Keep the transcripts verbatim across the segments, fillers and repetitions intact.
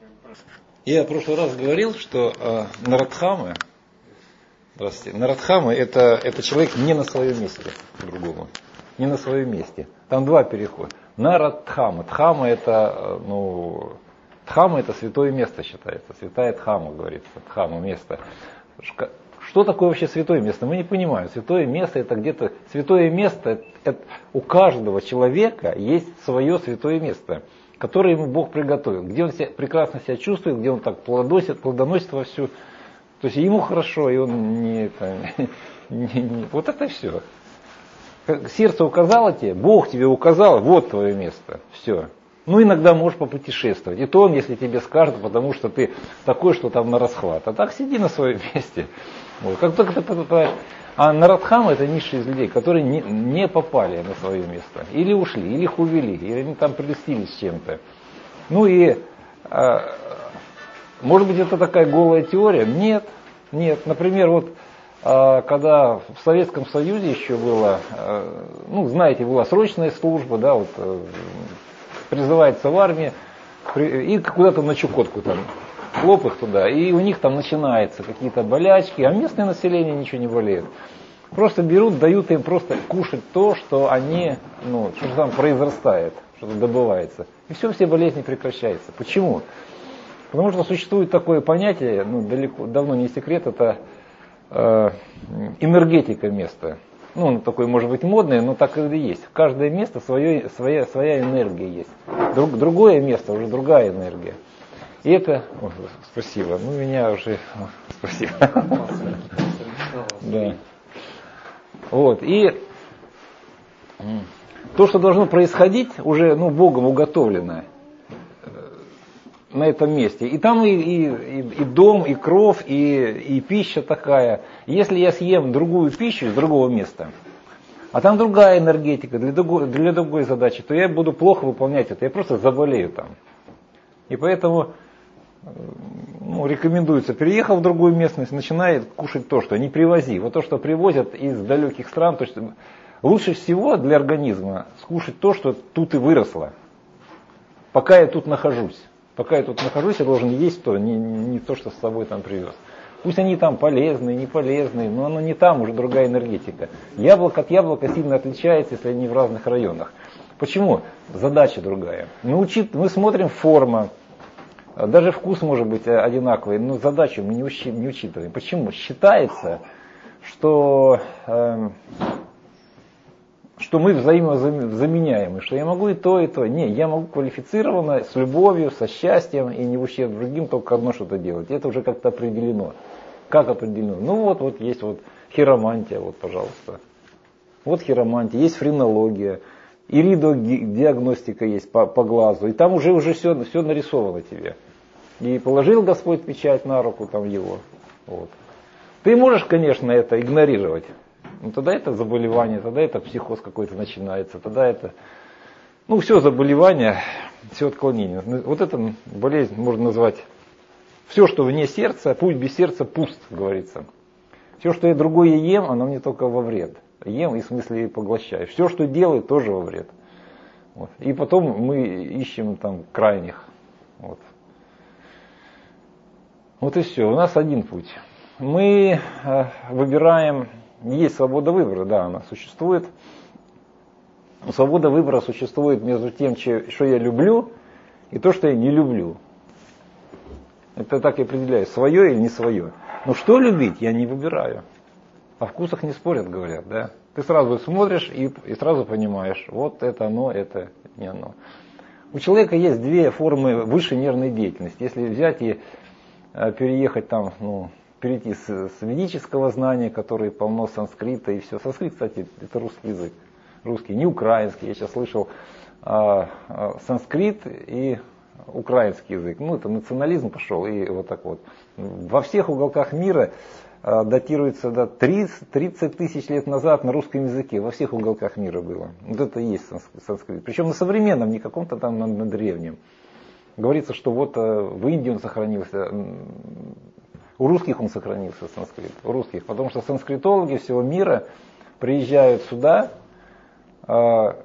Я в прошлый раз говорил, что э, Нарадхама, здравствуйте, Нарадхама это, это человек не на своем месте, по-другому. Не на своем месте. Там два перехода. Нарадхама. Дхама это, ну, Дхама это святое место считается. Святая Дхама, говорится. Дхама, место. Что такое вообще святое место? Мы не понимаем. Святое место это где-то... Святое место, это, у каждого человека есть свое святое место, которое ему Бог приготовил. Где он себя, прекрасно себя чувствует, где он так плодоносит, плодоносит вовсю. То есть ему хорошо, и он не... Это, не, не вот это все. Сердце указало тебе, Бог тебе указал, вот твое место. Все. Ну, иногда можешь попутешествовать. И то он, если тебе скажет, потому что ты такой, что там на расхват. А так сиди на своем месте. Вот. Как только ты попадаешь. А Нарадхама это низшие из людей, которые не, не попали на свое место. Или ушли, или их увели, или они там прелестились чем-то. Ну и, а, может быть, это такая голая теория? Нет, нет. Например, вот а, когда в Советском Союзе еще было, а, ну, знаете, была срочная служба, да, вот призывается в армию, и куда-то на Чукотку там. Хлоп их туда, и у них там начинаются какие-то болячки, а местное население ничего не болеет. Просто берут, дают им просто кушать то, что они, ну, что там произрастает, что-то добывается. И все, все болезни прекращаются. Почему? Потому что существует такое понятие, ну, далеко, давно не секрет, это э, энергетика места. Ну, он такой, может быть, модный, но так и есть. В каждое место свое, своя, своя энергия есть. Друг, другое место, уже другая энергия. И это... О, спасибо. Ну, меня уже... О, спасибо. Да. Вот. И то, что должно происходить, уже, ну, Богом уготовлено на этом месте. И там и, и, и, и дом, и кровь, и, и пища такая. Если я съем другую пищу из другого места, а там другая энергетика для другой, для другой задачи, то я буду плохо выполнять это. Я просто заболею там. И поэтому... Ну, рекомендуется, переехав в другую местность, начинает кушать то, что не привози. Вот то, что привозят из далеких стран, то, что лучше всего для организма скушать то, что тут и выросло. Пока я тут нахожусь. Пока я тут нахожусь, я должен есть то, не, не то, что с собой там привез. Пусть они там полезные, не полезные, но оно не там, уже другая энергетика. Яблоко от яблока сильно отличается, если они в разных районах. Почему? Задача другая. Мы, учит, мы смотрим форма. Даже вкус может быть одинаковый, но задачу мы не, учи, не учитываем. Почему? Считается, что, э, что мы взаимозаменяемы, что я могу и то, и то. Не, я могу квалифицированно, с любовью, со счастьем и не в ущерб другим только одно что-то делать. Это уже как-то определено. Как определено? Ну вот, вот есть вот хиромантия, вот, пожалуйста. Вот хиромантия, есть френология. Иридодиагностика есть по, по глазу, и там уже, уже все, все нарисовано тебе. И положил Господь печать на руку там его. Вот. Ты можешь, конечно, это игнорировать, но тогда это заболевание, тогда это психоз какой-то начинается, тогда это, ну, все заболевание, все отклонение. Вот это болезнь можно назвать, все, что вне сердца, путь без сердца пуст, говорится. Все, что я другое ем, оно мне только во вред. Ем и в смысле поглощаю. Все, что делаю, тоже во вред. Вот. И потом мы ищем там крайних. Вот. Вот и все. У нас один путь. Мы э, выбираем, есть свобода выбора, да, она существует. Но свобода выбора существует между тем, что я люблю, и то, что я не люблю. Это так и определяю, свое или не свое. Но что любить, я не выбираю. О вкусах не спорят, говорят, да. Ты сразу смотришь и, и сразу понимаешь, вот это оно, это не оно. У человека есть две формы высшей нервной деятельности. Если взять и э, переехать там, ну, перейти с, с ведического знания, которое полно санскрита и все. Санскрит, кстати, это русский язык. Русский, не украинский. Я сейчас слышал э, э, санскрит и украинский язык. Ну, это национализм пошел и вот так вот. Во всех уголках мира датируется до тридцать тысяч лет назад на русском языке, во всех уголках мира было. Вот это и есть санскрит. Причем на современном, не каком-то там на, на древнем. Говорится, что вот в Индии он сохранился, у русских он сохранился, санскрит, у русских, потому что санскритологи всего мира приезжают сюда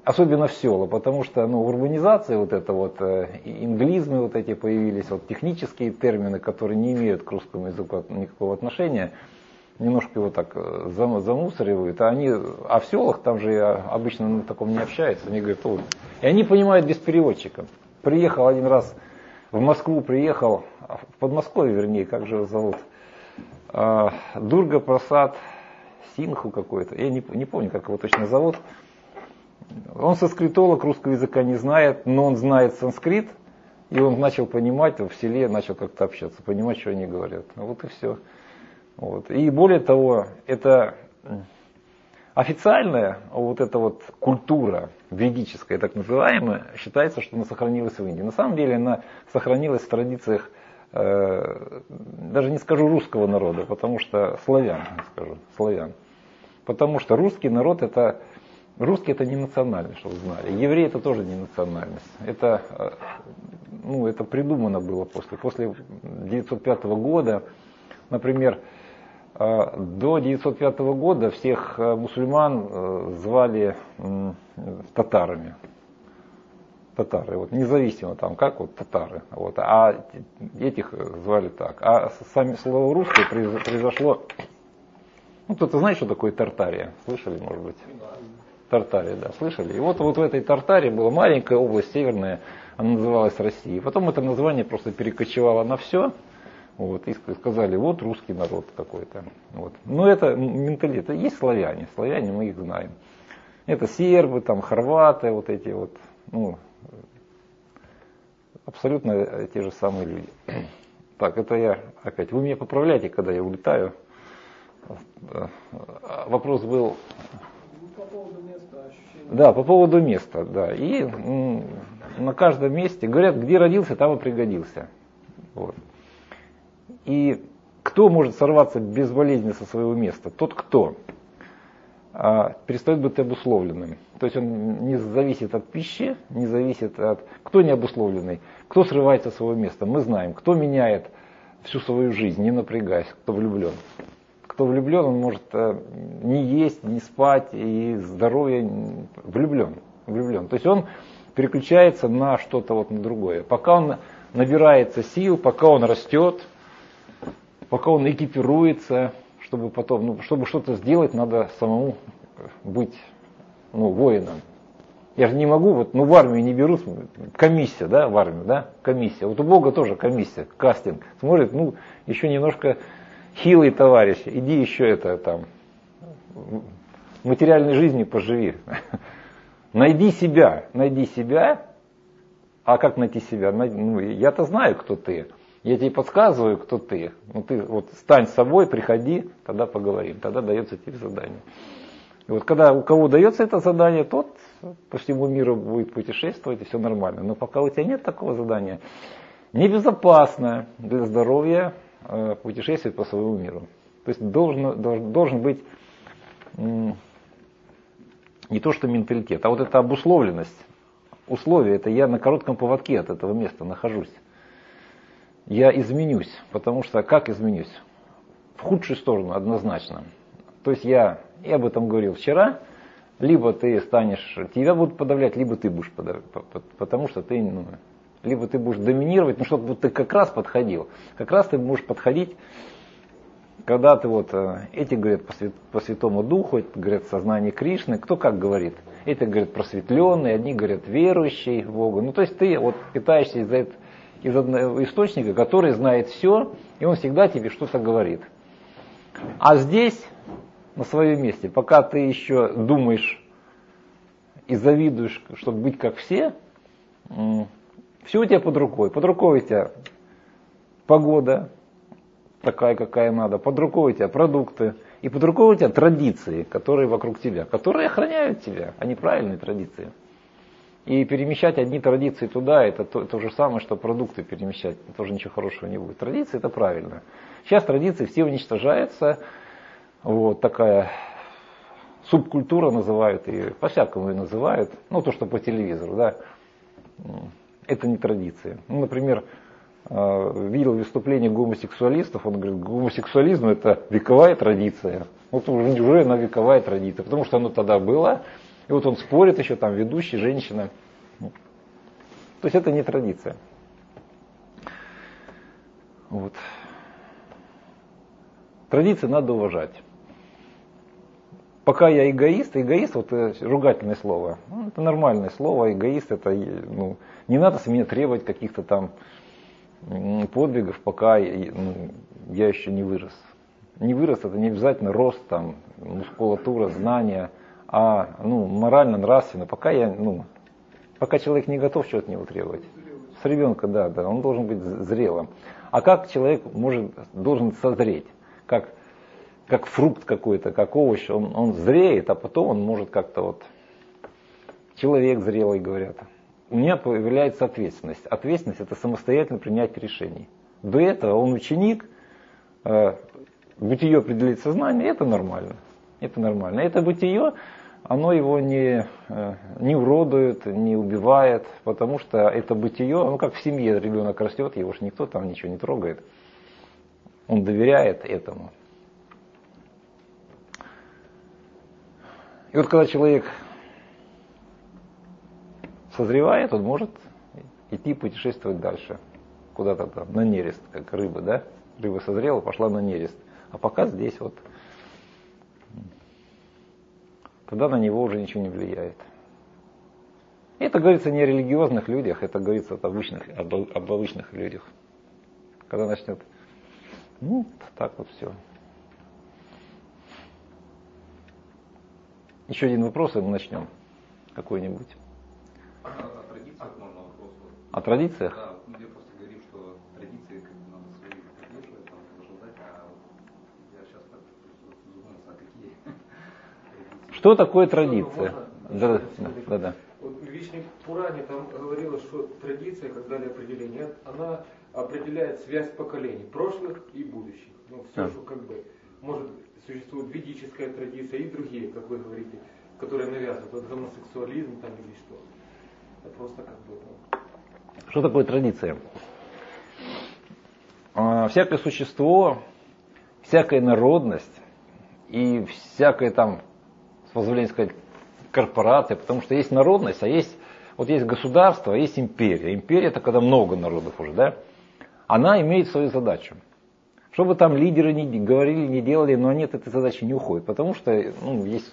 особенно в села, потому что ну, урбанизация, вот это вот, англизмы вот эти появились, вот технические термины, которые не имеют к русскому языку никакого отношения, немножко его так замусоривают, а, они, а в селах там же обычно на таком не общаются, они говорят, вот. И они понимают без переводчика. Приехал один раз в Москву, приехал, в Подмосковье, вернее, как же его зовут, Дурга Прасад Синху какой-то, я не, не помню, как его точно зовут. Он санскритолог, русского языка не знает, но он знает санскрит, и он начал понимать, в селе начал как-то общаться, понимать, что они говорят. Вот и все. Вот. И более того, это официальная вот эта вот культура ведическая, так называемая, считается, что она сохранилась в Индии. На самом деле она сохранилась в традициях, э, даже не скажу русского народа, потому что славян, скажу, славян. Потому что русский народ это, русский это не национальность, чтобы вы знали. Евреи это тоже не национальность. Это, ну, это придумано было после, после девятьсот пятого года, например, до девятьсот пятого года всех мусульман звали татарами. Татары, вот, независимо там, как вот татары. Вот, а этих звали так. А сами слово русское произошло. Ну, кто-то знает, что такое Тартария? Слышали, может быть? Тартария, да, слышали? И вот, вот в этой Тартарии была маленькая область северная, она называлась Россией. Потом это название просто перекочевало на все. Вот, и сказали, вот русский народ какой-то. Вот. Но это менталитет. Есть славяне, славяне мы их знаем. Это сербы, там, хорваты, вот эти вот, ну, абсолютно те же самые люди. Так, это я опять, вы меня поправляете, когда я улетаю. Вопрос был... По поводу места, ощущения. Да, по поводу места, да. И м, на каждом месте, говорят, где родился, там и пригодился. Вот. И кто может сорваться безболезненно со своего места? Тот, кто а, перестает быть обусловленным. То есть он не зависит от пищи, не зависит от... Кто не обусловленный? Кто срывается со своего места? Мы знаем. Кто меняет всю свою жизнь, не напрягаясь? Кто влюблен? Кто влюблен, он может а, не есть, не спать, и здоровье влюблен. влюблен. То есть он переключается на что-то вот на другое. Пока он набирается сил, пока он растет, пока он экипируется, чтобы потом, ну, чтобы что-то сделать, надо самому быть, ну, воином. Я же не могу, вот, ну, в армию не берут, комиссия, да, в армию, да, комиссия. Вот у Бога тоже комиссия, кастинг. Смотрит, ну, еще немножко хилый товарищ, иди еще это там, в материальной жизни поживи. Найди себя, найди себя. А как найти себя? Ну, я-то знаю, кто ты. Я тебе подсказываю, кто ты. Ну, ты вот стань собой, приходи, тогда поговорим. Тогда дается тебе задание. И вот когда у кого дается это задание, тот по всему миру будет путешествовать, и все нормально. Но пока у тебя нет такого задания, небезопасно для здоровья э, путешествовать по своему миру. То есть должен, должен, должен быть м, не то что менталитет, а вот эта обусловленность. Условие, это я на коротком поводке от этого места нахожусь. Я изменюсь, потому что как изменюсь? В худшую сторону однозначно. То есть я, я об этом говорил вчера, либо ты станешь, тебя будут подавлять, либо ты будешь подавлять, потому что ты, ну, либо ты будешь доминировать, ну чтобы ты как раз подходил. Как раз ты можешь подходить, когда ты вот, эти говорят по, свят, по Святому Духу, эти говорят сознание Кришны, кто как говорит. Эти говорят просветленные, одни говорят верующие в Бога. Ну то есть ты вот питаешься из, из одного источника, который знает все, и он всегда тебе что-то говорит. А здесь, на своем месте, пока ты еще думаешь и завидуешь, чтобы быть как все, все у тебя под рукой. Под рукой у тебя погода такая, какая надо, под рукой у тебя продукты, и под рукой у тебя традиции, которые вокруг тебя, которые охраняют тебя, они правильные традиции. И перемещать одни традиции туда, это то, то же самое, что продукты перемещать, тоже ничего хорошего не будет. Традиции это правильно. Сейчас традиции все уничтожаются, вот такая субкультура называют, и по-всякому ее называют, ну то, что по телевизору, да, это не традиции. Ну, например, видел выступление гомосексуалистов, он говорит, гомосексуализм это вековая традиция. Вот уже, уже она вековая традиция, потому что оно тогда было, И вот он спорит еще, там ведущий, женщина. То есть это не традиция. Вот. Традиции надо уважать. Пока я эгоист, эгоист, вот ругательное слово, ну, это нормальное слово, эгоист, это, ну, не надо с меня требовать каких-то там подвигов, пока ну, я еще не вырос. Не вырос, это не обязательно рост, там, мускулатура, знания, а ну, морально, нравственно, пока я, ну, пока человек не готов чего-то от него требовать. С ребенка, да, да, он должен быть зрелым. А как человек может, должен созреть? Как как фрукт какой-то, как овощ, он, он зреет, а потом он может как-то вот... Человек зрелый, говорят. У меня появляется ответственность. Ответственность – это самостоятельно принять решений. До этого он ученик, э, бытие определить сознание, это нормально. Это нормально. Это бытие, оно его не, э, не уродует, не убивает, потому что это бытие, ну как в семье ребенок растет, его же никто там ничего не трогает. Он доверяет этому. И вот когда человек созревает, он может идти путешествовать дальше. Куда-то там, на нерест, как рыба, да? Рыба созрела, пошла на нерест. А пока здесь вот. Тогда на него уже ничего не влияет. И это говорится не о религиозных людях, это говорится об обычных, об, об обычных людях. Когда начнет, ну, так вот все. Еще один вопрос, и мы начнем. Какой-нибудь. А о традициях можно вопрос? О традициях? Да, мы просто говорим, что традиции как бы надо свои поддерживать, там, продолжать, а я сейчас так задумался, а какие традиции? Что такое традиция? Да, да, да. Вот в Вишне Пуране там говорилось, что традиция, как дали определение, она определяет связь поколений, прошлых и будущих. Ну, все, а. что как бы может существует ведическая традиция и другие, как вы говорите, которые навязывают, вот гомосексуализм там или что. Это просто как бы... Ну... Что такое традиция? А, всякое существо, всякая народность и всякая там, с позволения сказать, корпорация, потому что есть народность, а есть, вот есть государство, а есть империя. Империя это когда много народов уже, да? Она имеет свою задачу. Что бы там лидеры не говорили, не делали, но они от этой задачи не уходят. Потому что, ну, есть,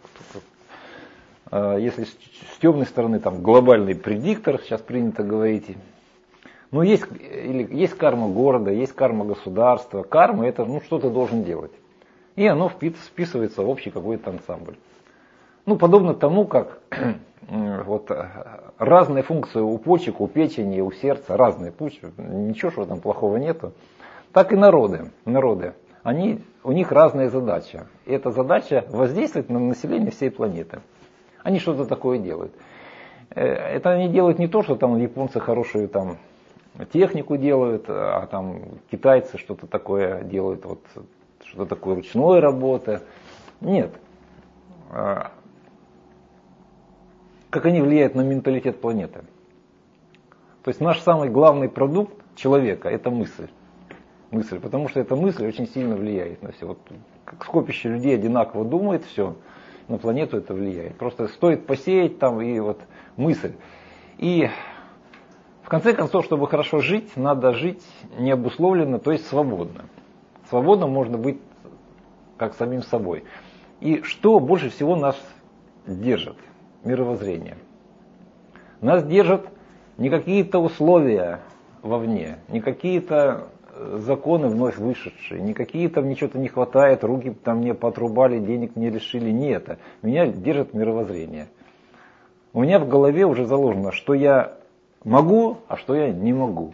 э, если с, с темной стороны, там, глобальный предиктор, сейчас принято говорить. Но есть, или, есть карма города, есть карма государства. Карма это, ну, что ты должен делать. И оно вписывается в общий какой-то ансамбль. Ну, подобно тому, как вот, разные функции у почек, у печени, у сердца, разные почки, ничего что там плохого нету. Так и народы, народы, они, у них разная задача. И эта задача воздействовать на население всей планеты. Они что-то такое делают. Это они делают не то, что там японцы хорошую там, технику делают, а там китайцы что-то такое делают, вот, что-то такое ручной работы. Нет. Как они влияют на менталитет планеты. То есть наш самый главный продукт человека – это мысль. Мысль, потому что эта мысль очень сильно влияет на все. Вот, как скопище людей одинаково думает, все, на планету это влияет. Просто стоит посеять там и вот мысль. И в конце концов, чтобы хорошо жить, надо жить необусловленно, то есть свободно. Свободно можно быть как самим собой. И что больше всего нас держит? Мировоззрение. Нас держат не какие-то условия вовне, не какие-то законы вновь вышедшие, не какие-то мне что-то не хватает, руки там мне поотрубали, денег не решили, не это. Меня держит мировоззрение. У меня в голове уже заложено, что я могу, а что я не могу.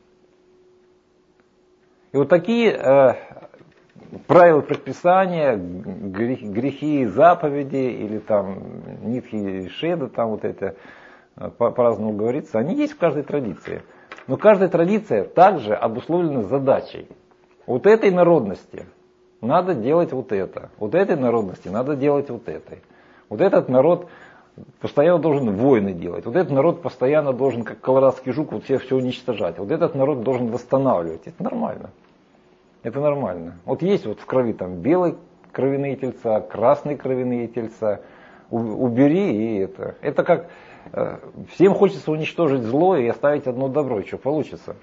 И вот такие э, правила, предписания, грехи, грехи, заповеди или там нитхи, шеда, там вот это по- по-разному говорится, они есть в каждой традиции. Но каждая традиция также обусловлена задачей. Вот этой народности надо делать вот это. Вот этой народности надо делать вот этой. Вот этот народ постоянно должен войны делать. Вот этот народ постоянно должен, как колорадский жук, вот все, все уничтожать. Вот этот народ должен восстанавливать. Это нормально. Это нормально. Вот есть вот в крови там белые кровяные тельца, красные кровяные тельца, убери и это. Это как всем хочется уничтожить зло и оставить одно добро, и что получится.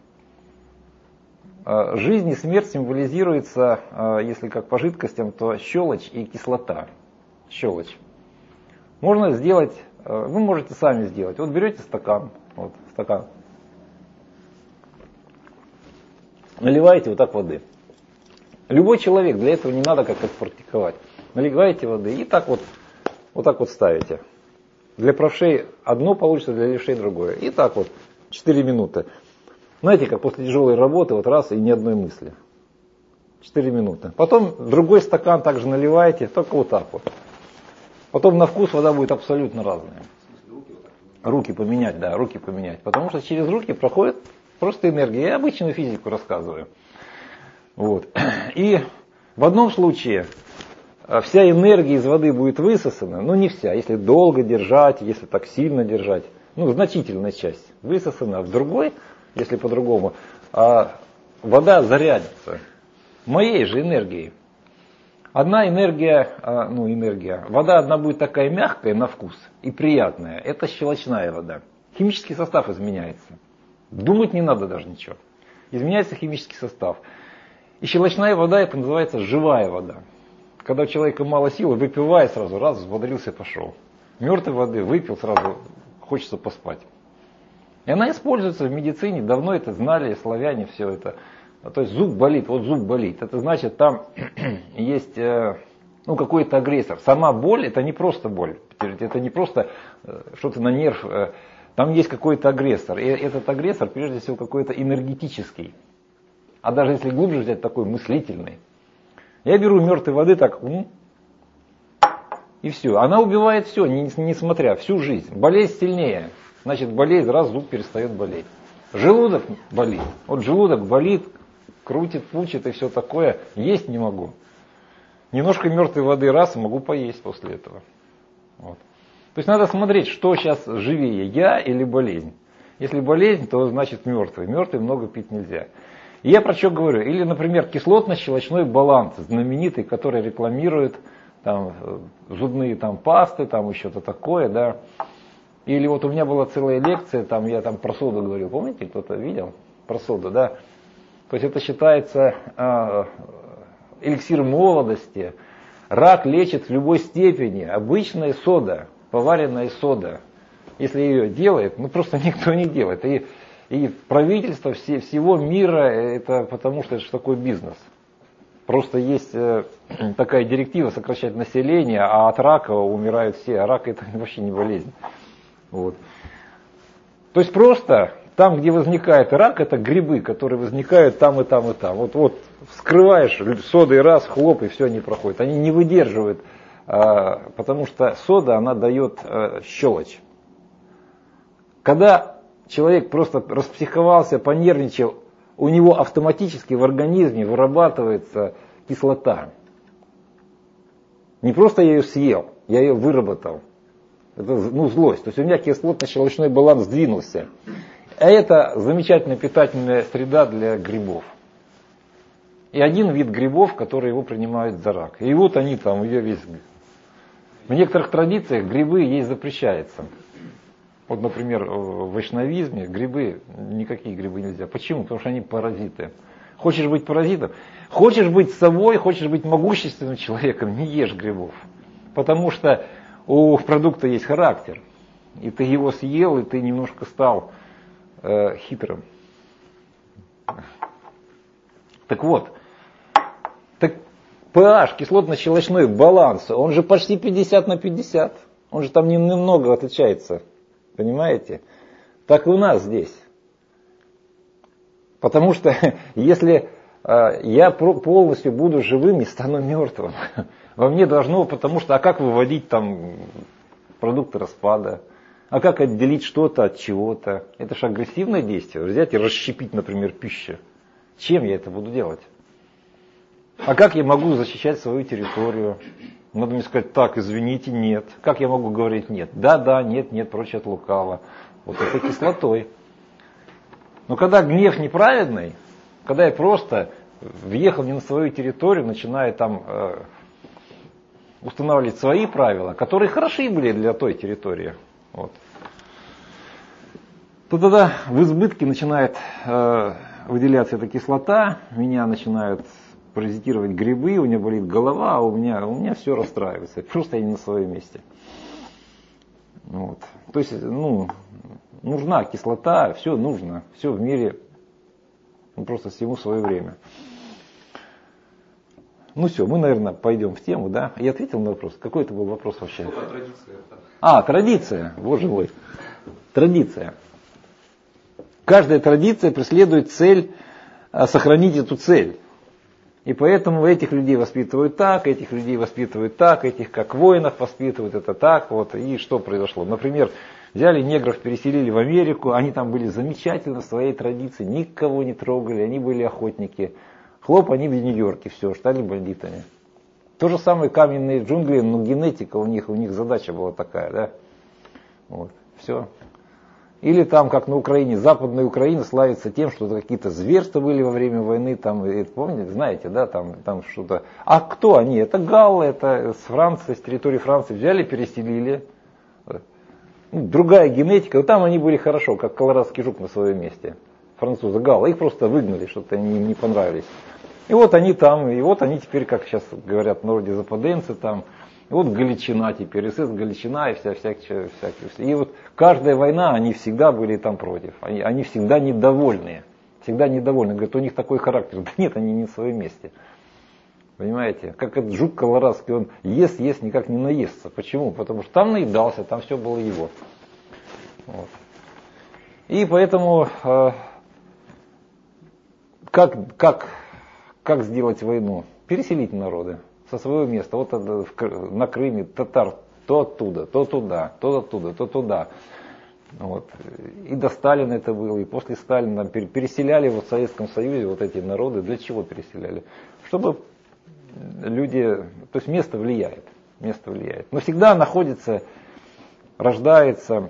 Жизнь и смерть символизируется, если как по жидкостям, то щелочь и кислота. Щелочь. Можно сделать, вы можете сами сделать. Вот берете стакан, вот стакан, наливаете вот так воды. Любой человек, для этого не надо как-то практиковать. Наливаете воды и так вот, вот так вот ставите. Для правшей одно получится, для левшей другое. И так вот, четыре минуты. Знаете, как после тяжелой работы, вот раз и ни одной мысли. четыре минуты. Потом другой стакан также наливаете, только вот так вот. Потом на вкус вода будет абсолютно разная. Руки поменять, да, руки поменять. Потому что через руки проходит просто энергия. Я обычную физику рассказываю. Вот. И в одном случае вся энергия из воды будет высосана, но не вся. Если долго держать, если так сильно держать, ну, значительная часть высосана. В другой, если по-другому, а вода зарядится моей же энергией. Одна энергия, ну энергия, вода одна будет такая мягкая на вкус и приятная. Это щелочная вода. Химический состав изменяется. Думать не надо даже ничего. Изменяется химический состав. И щелочная вода, это называется живая вода. Когда у человека мало сил, выпивая сразу, раз, взбодрился, пошел. Мертвой воды выпил, сразу хочется поспать. И она используется в медицине, давно это знали славяне, все это. То есть зуб болит, вот зуб болит. Это значит, там есть ну, какой-то агрессор. Сама боль, это не просто боль. Это не просто что-то на нерв. Там есть какой-то агрессор. И этот агрессор, прежде всего, какой-то энергетический. А даже если глубже взять, такой мыслительный. Я беру мертвой воды так, и все. Она убивает все, несмотря, всю жизнь. Болезнь сильнее. Значит, болезнь, раз зуб перестает болеть. Желудок болит. Вот желудок болит, крутит, пучит и все такое. Есть не могу. Немножко мертвой воды, раз, и могу поесть после этого. Вот. То есть надо смотреть, что сейчас живее, я или болезнь. Если болезнь, то значит мертвый. Мертвый много пить нельзя. И я про что говорю? Или, например, кислотно-щелочной баланс, знаменитый, который рекламирует там, зубные там, пасты, там еще-то такое, да. Или вот у меня была целая лекция, там я там про соду говорил, помните, кто-то видел? Про соду, да. То есть это считается э, эликсиром молодости. Рак лечит в любой степени. Обычная сода, поваренная сода. Если ее делает, ну просто никто не делает. И, и правительство все, всего мира, это потому что это же такой бизнес. Просто есть э, такая директива сокращать население, а от рака умирают все. А рак это вообще не болезнь. Вот. То есть просто там, где возникает рак, это грибы, которые возникают там и там и там. Вот, вот вскрываешь содой раз, хлоп, и все, они проходят. Они не выдерживают, а, потому что сода, она дает а, щелочь. Когда человек просто распсиховался, понервничал, у него автоматически в организме вырабатывается кислота. Не просто я ее съел, я ее выработал. Это ну, злость. То есть у меня кислотно-щелочной баланс сдвинулся. А это замечательная питательная среда для грибов. И один вид грибов, которые его принимают за рак. И вот они там, ее весь. В некоторых традициях грибы есть запрещается. Вот, например, в вайшнавизме грибы, никакие грибы нельзя. Почему? Потому что они паразиты. Хочешь быть паразитом? Хочешь быть совой, хочешь быть могущественным человеком, не ешь грибов. Потому что у продукта есть характер. И ты его съел, и ты немножко стал э, хитрым. Так вот, так pH, кислотно-щелочной баланс, он же почти пятьдесят на пятьдесят. Он же там немного отличается. Понимаете? Так и у нас здесь. Потому что если э, я полностью буду живым и стану мертвым, во мне должно, потому что, а как выводить там продукты распада? А как отделить что-то от чего-то? Это же агрессивное действие. Взять и расщепить, например, пищу. Чем я это буду делать? А как я могу защищать свою территорию? Надо мне сказать, так, извините, нет. Как я могу говорить нет? Да, да, нет, нет, прочее от лукава. Вот это кислотой. Но когда гнев неправедный, когда я просто въехал не на свою территорию, начинаю там э, устанавливать свои правила, которые хороши были для той территории. Вот. То тогда в избытке начинает э, выделяться эта кислота, меня начинают паразитировать грибы, у меня болит голова, а у меня, у меня все расстраивается. Просто я не на своем месте. Вот. То есть, ну, нужна кислота, все нужно, все в мире, ну, просто всему свое время. Ну все, мы, наверное, пойдем в тему, да? Я ответил на вопрос. Какой это был вопрос вообще? Что традиция? А, традиция, боже мой. Традиция. Каждая традиция преследует цель, сохранить эту цель. И поэтому этих людей воспитывают так, этих людей воспитывают так, этих как воинов воспитывают, это так. Вот. И что произошло? Например, взяли негров, переселили в Америку, они там были замечательны в своей традиции, никого не трогали, они были охотники. Хлоп, они в Нью-Йорке, все, стали бандитами. То же самое каменные джунгли, но генетика у них, у них задача была такая, да. Вот, все. Или там, как на Украине, Западная Украина славится тем, что какие-то зверства были во время войны, там, и, помните, знаете, да, там, там что-то. А кто они? Это галлы, это с Франции, с территории Франции взяли, переселили. Ну, другая генетика, вот там они были хорошо, как колорадский жук на своем месте. Французы, галлы, их просто выгнали, что-то они им не понравились. И вот они там, и вот они теперь, как сейчас говорят в народе, западенцы там. И вот Галичина теперь, эс эс Галичина и вся, всякие, всякие. И вот каждая война, они всегда были там против. Они, они всегда недовольные. Всегда недовольны. Говорят, у них такой характер. Да нет, они не на своем месте. Понимаете? Как этот жук колорадский, он ест, ест, никак не наестся. Почему? Потому что там наедался, там все было его. Вот. И поэтому... Э, Как, как, как сделать войну? Переселить народы со своего места. Вот на Крыме татар то оттуда, то туда, то оттуда, то туда. Вот. И до Сталина это было, и после Сталина переселяли вот в Советском Союзе вот эти народы. Для чего переселяли? Чтобы люди, то есть место влияет, место влияет. Но всегда находится, рождаются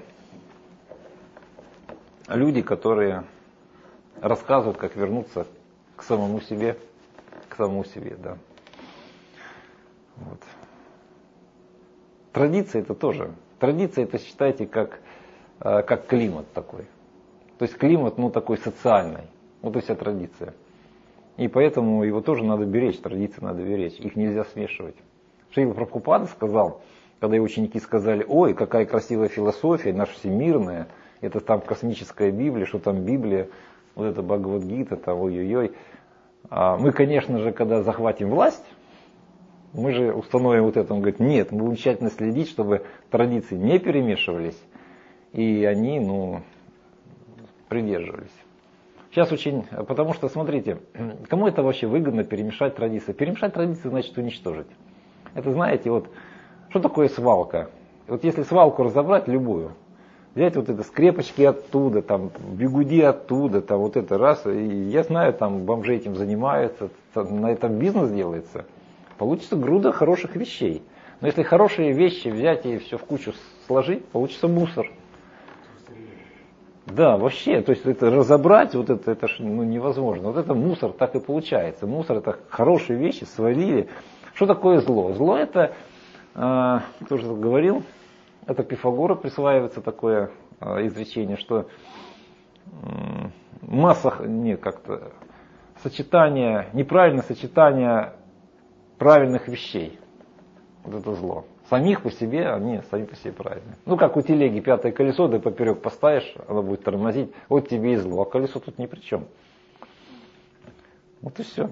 люди, которые рассказывают, как вернуться к самому себе, к самому себе, да. Вот. Традиция это тоже. Традиция это считайте как, как климат такой. То есть климат, ну, такой социальный. Вот и вся традиция. И поэтому его тоже надо беречь, традиции надо беречь. Их нельзя смешивать. Шрила Прабхупада сказал, когда его ученики сказали, ой, какая красивая философия, наша всемирная, это там космическая Библия, что там Библия, вот это Бхагавад-гита, там ой-ой-ой. А мы, конечно же, когда захватим власть, мы же установим вот это. Он говорит, нет, мы будем тщательно следить, чтобы традиции не перемешивались, и они, ну, придерживались. Сейчас очень, потому что, смотрите, кому это вообще выгодно перемешать традиции? Перемешать традиции значит уничтожить. Это, знаете, вот, что такое свалка? Вот если свалку разобрать, любую, взять вот это скрепочки оттуда, там, бигуди оттуда, там, вот это раз, и я знаю, там, бомжи этим занимаются, там, на этом бизнес делается, получится груда хороших вещей. Но если хорошие вещи взять и все в кучу сложить, получится мусор. Да, вообще, то есть это разобрать, вот это, это ж, ну, невозможно. Вот это мусор так и получается. Мусор это хорошие вещи, свалили. Что такое зло? Зло это, э, кто же говорил, это Пифагору присваивается такое э, изречение, что э, масса, не как-то, сочетание, неправильное сочетание правильных вещей. Вот это зло. Самих по себе, они сами по себе правильные. Ну, как у телеги пятое колесо, да поперек поставишь, оно будет тормозить, вот тебе и зло, а колесо тут ни при чем. Вот и все.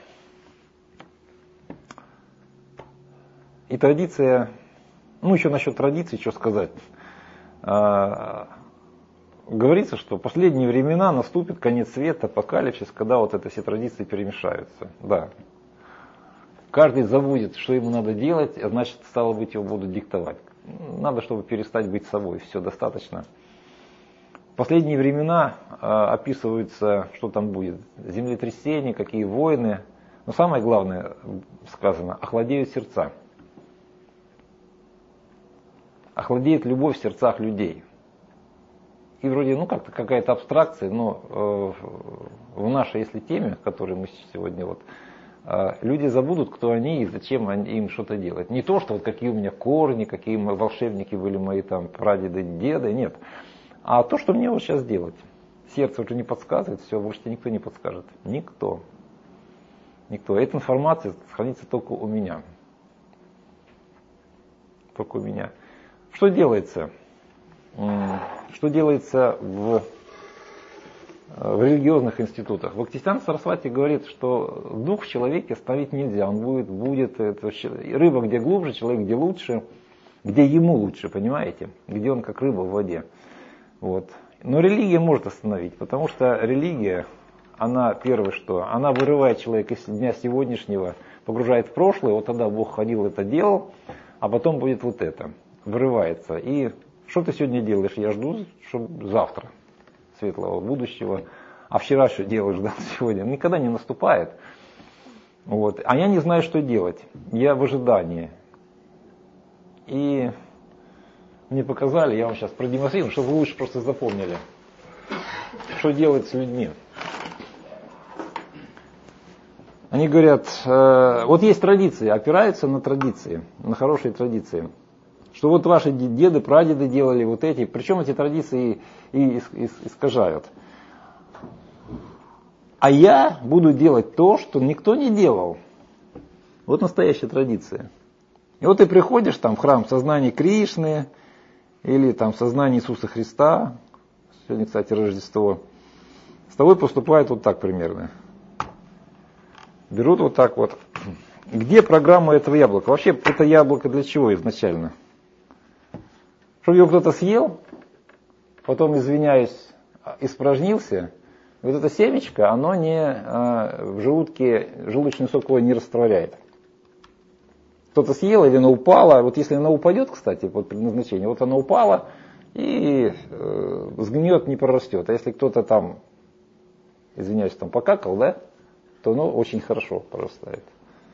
И традиция, ну еще насчет традиции, что сказать. А, говорится, что в последние времена наступит конец света, апокалипсис, когда вот это все традиции перемешаются. Да. Каждый забудет, что ему надо делать, а значит, стало быть, его будут диктовать. Надо, чтобы перестать быть собой, все достаточно. В последние времена э, описываются, что там будет. Землетрясения, какие войны. Но самое главное сказано, охладеют сердца. Охладеет любовь в сердцах людей. И вроде, ну, как-то какая-то абстракция, но э, в нашей, если теме, которую мы сегодня вот люди забудут, кто они и зачем им что-то делать. Не то, что вот какие у меня корни, какие волшебники были мои там прадеды, деды, нет. А то, что мне вот сейчас делать. Сердце уже не подсказывает, все, больше тебе никто не подскажет. Никто. Никто. Эта информация хранится только у меня. Только у меня. Что делается? Что делается в, в религиозных институтах? Бхактисиданта Сарасвати говорит, что дух в человеке остановить нельзя. Он будет, будет это, рыба где глубже, человек где лучше, где ему лучше, понимаете? Где он как рыба в воде. Вот. Но религия может остановить, потому что религия, она первое что, она вырывает человека из дня сегодняшнего, погружает в прошлое, вот тогда Бог ходил, это делал, а потом будет вот это, вырывается. И что ты сегодня делаешь? Я жду, чтобы завтра, светлого будущего, а вчера что делаешь, да, сегодня? Никогда не наступает. Вот. А я не знаю, что делать, я в ожидании. И мне показали, я вам сейчас продемонстрирую, чтобы вы лучше просто запомнили, что делать с людьми. Они говорят, э, вот есть традиции, опираются на традиции, на хорошие традиции. Что вот ваши деды, прадеды делали вот эти, причем эти традиции и, и искажают. А я буду делать то, что никто не делал. Вот настоящая традиция. И вот ты приходишь там в храм сознания Кришны, или там сознание Иисуса Христа, сегодня, кстати, Рождество, с тобой поступает вот так примерно. Берут вот так вот. Где программа этого яблока? Вообще, это яблоко для чего изначально? Чтобы его кто-то съел, потом, извиняюсь, испражнился, вот это семечко, оно не, а, в желудке, желудочный сок его не растворяет. Кто-то съел или оно упало, вот если оно упадет, кстати, под предназначение, вот оно упало и э, сгниет, не прорастет. А если кто-то там, извиняюсь, там покакал, да, то оно очень хорошо прорастает.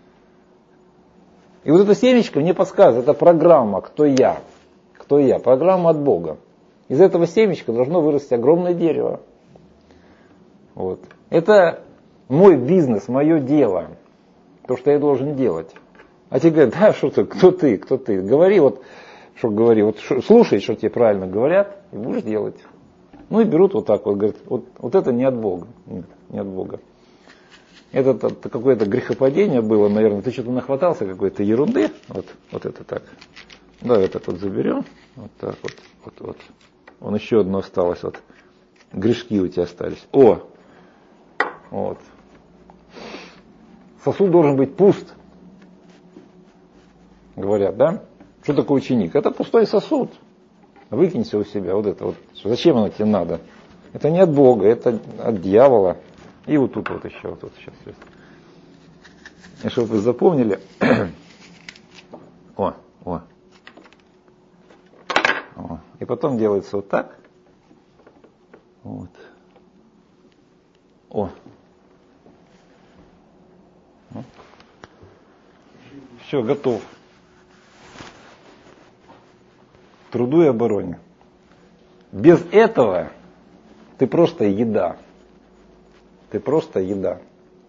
И вот это семечко мне подсказывает, это программа, кто я, кто я, программа от Бога. Из этого семечка должно вырасти огромное дерево. Вот. Это мой бизнес, мое дело, то, что я должен делать. А тебе говорят, да, что ты, кто ты, кто ты, говори вот, что говори, вот шо, слушай, что тебе правильно говорят, и будешь делать. Ну и берут вот так вот, говорят, вот, вот это не от Бога, нет, не от Бога. Это, это какое-то грехопадение было, наверное, ты что-то нахватался какой-то ерунды, вот, вот это так. Да, это тут заберем, вот так вот, вот, вот. Вон еще одно осталось, вот, грешки у тебя остались. О, вот. Сосуд должен быть пуст. Говорят, да? Что такое ученик? Это пустой сосуд. Выкинь все у себя, вот это вот. Зачем оно тебе надо? Это не от Бога, это от дьявола. И вот тут вот еще, вот тут сейчас. сейчас. И чтобы вы запомнили. О, о. О. И потом делается вот так. Вот. О. Все, готов. Труду и обороне. Без этого ты просто еда. Ты просто еда.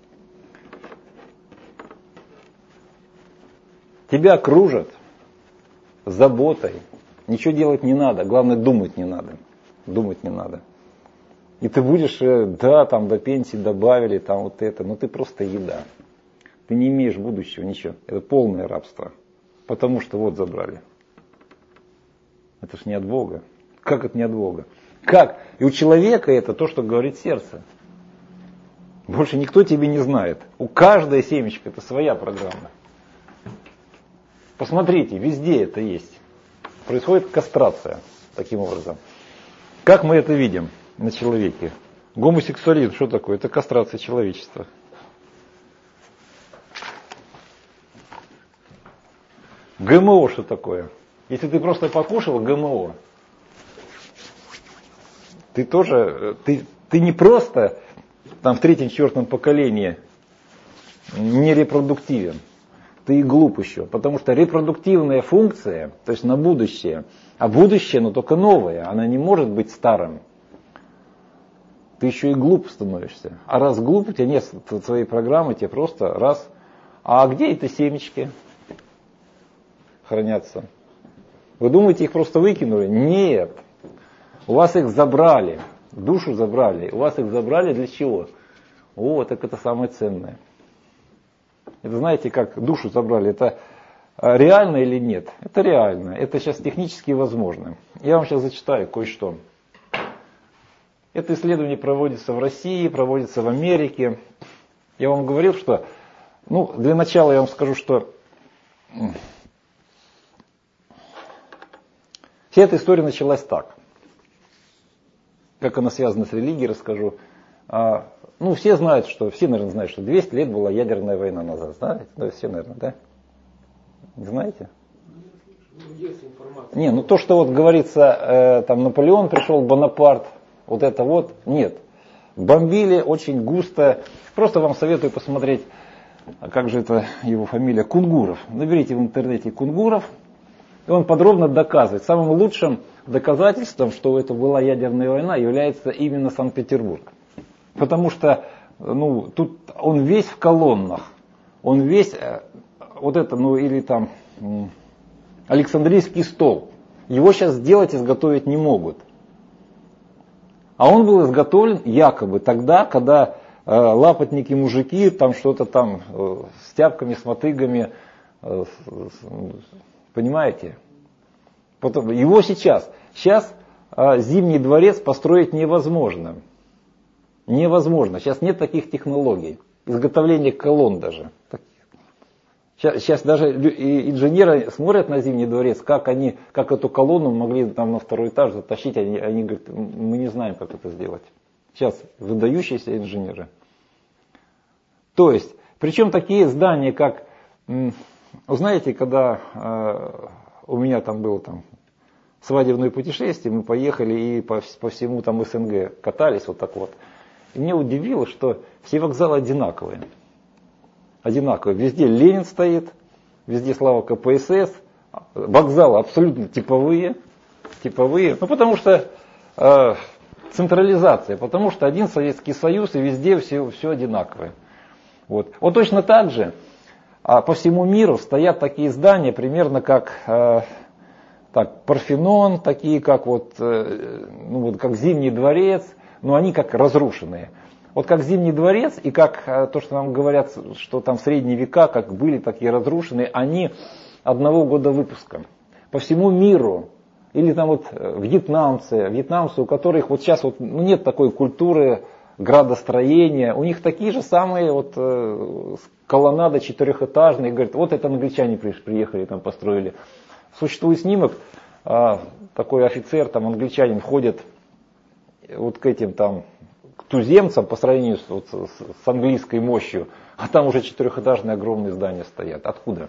Тебя кружат заботой. Ничего делать не надо. Главное, думать не надо. Думать не надо. И ты будешь, да, там до пенсии добавили, там вот это. Но ты просто еда. Ты не имеешь будущего, ничего. Это полное рабство. Потому что вот забрали. Это ж не от Бога. Как это не от Бога? Как? И у человека это то, что говорит сердце. Больше никто тебе не знает. У каждой семечка это своя программа. Посмотрите, везде это есть. Происходит кастрация таким образом. Как мы это видим на человеке? Гомосексуализм, что такое? Это кастрация человечества. ГМО что такое? Если ты просто покушал ГМО, ты тоже, ты, ты не просто там в третьем-четвертом поколении не репродуктивен, ты и глуп еще, потому что репродуктивная функция, то есть на будущее, а будущее, но только новое, она не может быть старым. ты еще и глуп становишься. А раз глуп, у тебя нет своей программы, тебе просто раз. А где эти семечки хранятся? Вы думаете, их просто выкинули? Нет. У вас их забрали, душу забрали. У вас их забрали для чего? О, так это самое ценное. Это знаете, как душу забрали, это реально или нет? Это реально, это сейчас технически возможно. Я вам сейчас зачитаю кое-что. Это исследование проводится в России, проводится в Америке. Я вам говорил, что, ну, для начала я вам скажу, что вся эта история началась так. Как она связана с религией, расскажу. А, ну, все знают, что, все, наверное, знают, что двести лет была ядерная война назад. Знаете? Да, все, наверное, да? Не знаете? Есть информация. Не, ну то, что вот говорится, э, там Наполеон пришел, Бонапарт, вот это вот, нет. Бомбили очень густо. Просто вам советую посмотреть, а как же это его фамилия, Кунгуров. Наберите в интернете Кунгуров, и он подробно доказывает. Самым лучшим доказательством, что это была ядерная война, является именно Санкт-Петербург. Потому что, ну, тут он весь в колоннах, он весь, вот это, ну, или там, Александрийский стол. Его сейчас сделать, изготовить не могут. А он был изготовлен якобы тогда, когда э, лапотники мужики там что-то там э, с тяпками, с мотыгами, э, с, понимаете? Потом, его сейчас, сейчас э, Зимний дворец построить невозможно. Невозможно. Сейчас нет таких технологий. Изготовление колонн даже. Сейчас, сейчас даже инженеры смотрят на Зимний дворец, как они, как эту колонну могли там на второй этаж затащить. Они, они говорят, мы не знаем, как это сделать. Сейчас выдающиеся инженеры. То есть, причем такие здания, как, знаете, когда э, у меня там было там свадебное путешествие, мы поехали и по, по всему там СНГ катались вот так вот. И меня удивило, что все вокзалы одинаковые. Одинаковые. Везде Ленин стоит, везде слава ка пэ эс эс, вокзалы абсолютно типовые, типовые. Ну потому что э, централизация, потому что один Советский Союз и везде все, все одинаковое. Вот. Вот точно так же а по всему миру стоят такие здания, примерно как э, так, Парфенон, такие как вот, э, ну, вот как Зимний дворец, но они как разрушенные. Вот как Зимний дворец и как то, что нам говорят, что там в средние века, как были такие разрушенные, они одного года выпуска. По всему миру. Или там вот вьетнамцы, вьетнамцы, у которых вот сейчас вот, ну, нет такой культуры градостроения, у них такие же самые вот э, колоннады четырехэтажные. Говорят, вот это англичане приехали, там построили. Существует снимок, э, такой офицер, там англичанин ходит вот к этим там туземцам по сравнению с, вот, с английской мощью, а там уже четырехэтажные огромные здания стоят. Откуда?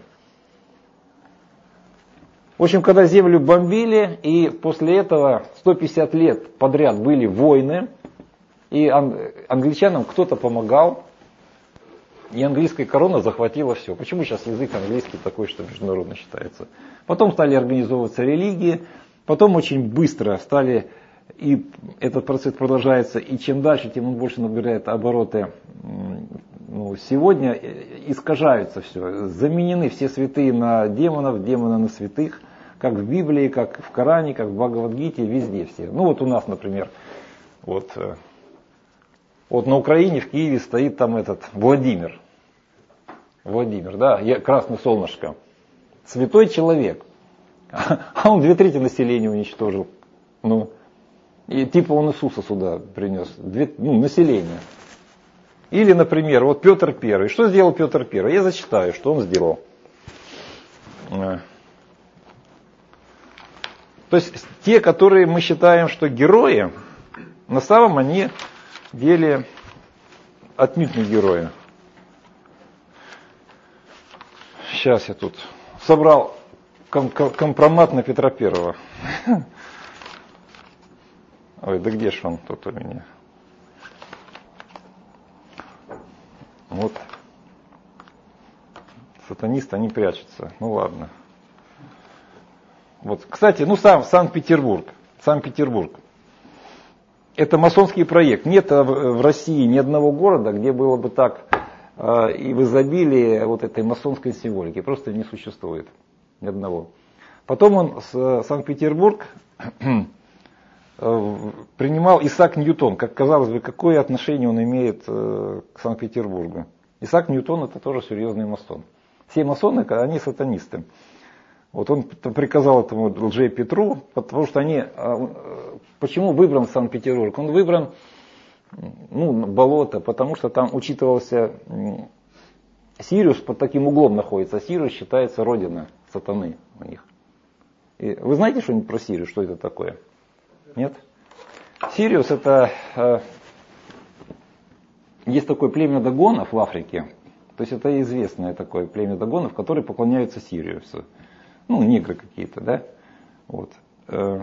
В общем, когда землю бомбили, и после этого сто пятьдесят лет подряд были войны, и англичанам кто-то помогал, и английская корона захватила все. Почему сейчас язык английский такой, что международно считается? Потом стали организовываться религии, потом очень быстро стали... И этот процесс продолжается, и чем дальше, тем он больше набирает обороты. Ну, сегодня искажаются все, заменены все святые на демонов, демоны на святых, как в Библии, как в Коране, как в Бхагавад-гите, везде все. Ну вот у нас, например, вот, вот на Украине, в Киеве стоит там этот Владимир. Владимир, да, красное солнышко. Святой человек. А он две трети населения уничтожил. Ну, и типа он Иисуса сюда принес, две, ну, население. Или, например, вот Петр Первый. Что сделал Петр Первый? Я зачитаю, что он сделал. То есть те, которые мы считаем, что герои, на самом они деле отнюдь не герои. Сейчас я тут собрал ком- компромат на Петра Первого. Ой, да где ж он тут у меня? Вот. Сатанисты, они прячутся. Ну ладно. Вот. Кстати, ну сам Санкт-Петербург. Санкт-Петербург. это масонский проект. Нет в России ни одного города, где было бы так э, и в изобилии вот этой масонской символики. Просто не существует ни одного. Потом он с Санкт-Петербург принимал Исаак Ньютон. Как казалось бы, какое отношение он имеет к Санкт-Петербургу? Исаак Ньютон это тоже серьезный масон. Все масоны, они сатанисты. Вот он приказал этому лже Петру, потому что они... Почему выбран Санкт-Петербург? Он выбран, ну, болото, потому что там учитывался... Сириус под таким углом находится. Сириус считается родина сатаны у них. И вы знаете что-нибудь про Сириус? Что это такое? Нет? Сириус это... Э, есть такое племя дагонов в Африке. То есть это известное такое племя дагонов, которые поклоняются Сириусу. Ну, негры какие-то, да? Вот. Э,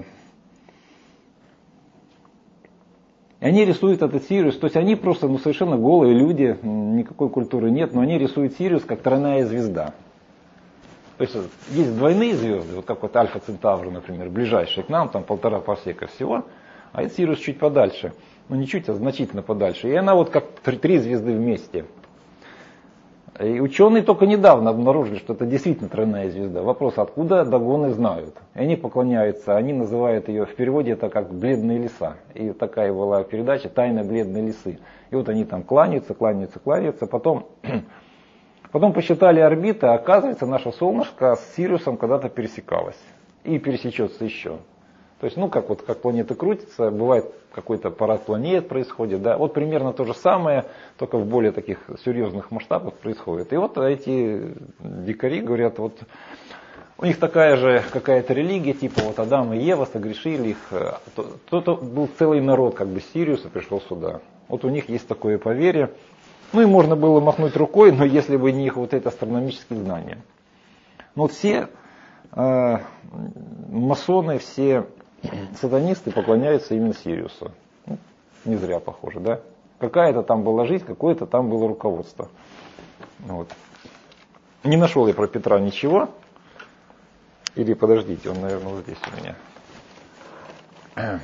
и они рисуют этот Сириус. То есть они просто ну, совершенно голые люди, никакой культуры нет, но они рисуют Сириус как тройная звезда. То есть есть двойные звезды, вот как вот Альфа Центавр, например, ближайшие к нам, там полтора парсека всего, а это Сириус чуть подальше. Ну не чуть, а значительно подальше. И она вот как три звезды вместе. И ученые только недавно обнаружили, что это действительно тройная звезда. Вопрос, откуда дагоны знают. И они поклоняются, они называют ее, в переводе это как бледные леса. И такая была передача «Тайна бледной лисы». И вот они там кланяются, кланяются, кланяются. Потом, потом посчитали орбиты, а оказывается, наше солнышко с Сириусом когда-то пересекалось. И пересечется еще. То есть, ну, как вот как планеты крутятся, бывает какой-то парад планет происходит, да, вот примерно то же самое, только в более таких серьезных масштабах происходит. И вот эти дикари говорят, вот у них такая же какая-то религия, типа вот Адам и Ева согрешили их, кто-то был целый народ, как бы с Сириуса пришел сюда. Вот у них есть такое поверье. Ну и можно было махнуть рукой, но если бы не их вот это астрономические знания. Но вот все э, масоны, все сатанисты поклоняются именно Сириусу. Ну, не зря похоже, да? Какая-то там была жизнь, какое-то там было руководство. Вот. Не нашел я про Петра ничего. Или подождите, он, наверное, вот здесь у меня.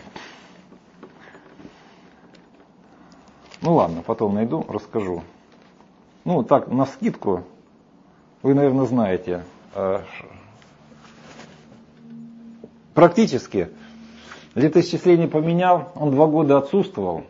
Ну ладно, потом найду, расскажу. Ну так, навскидку, вы, наверное, знаете. Практически летоисчисление поменял, он два года отсутствовал.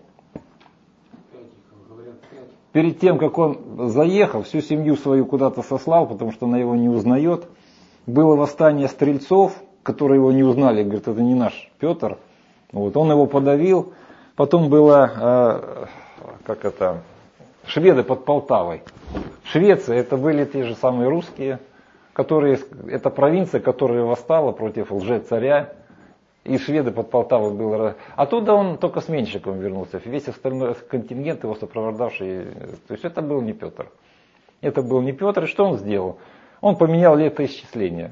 Перед тем, как он заехал, всю семью свою куда-то сослал, потому что она его не узнает. Было восстание стрельцов, которые его не узнали, говорят, это не наш Петр. Вот, он его подавил. Потом было, э, как это, шведы под Полтавой. Швеция, это были те же самые русские, которые, это провинция, которая восстала против лже-царя. И шведы под Полтавой было. Оттуда он только с Меньшиковым вернулся. Весь остальной контингент его сопровождавший. То есть это был не Петр. Это был не Петр. И что он сделал? Он поменял летоисчисление.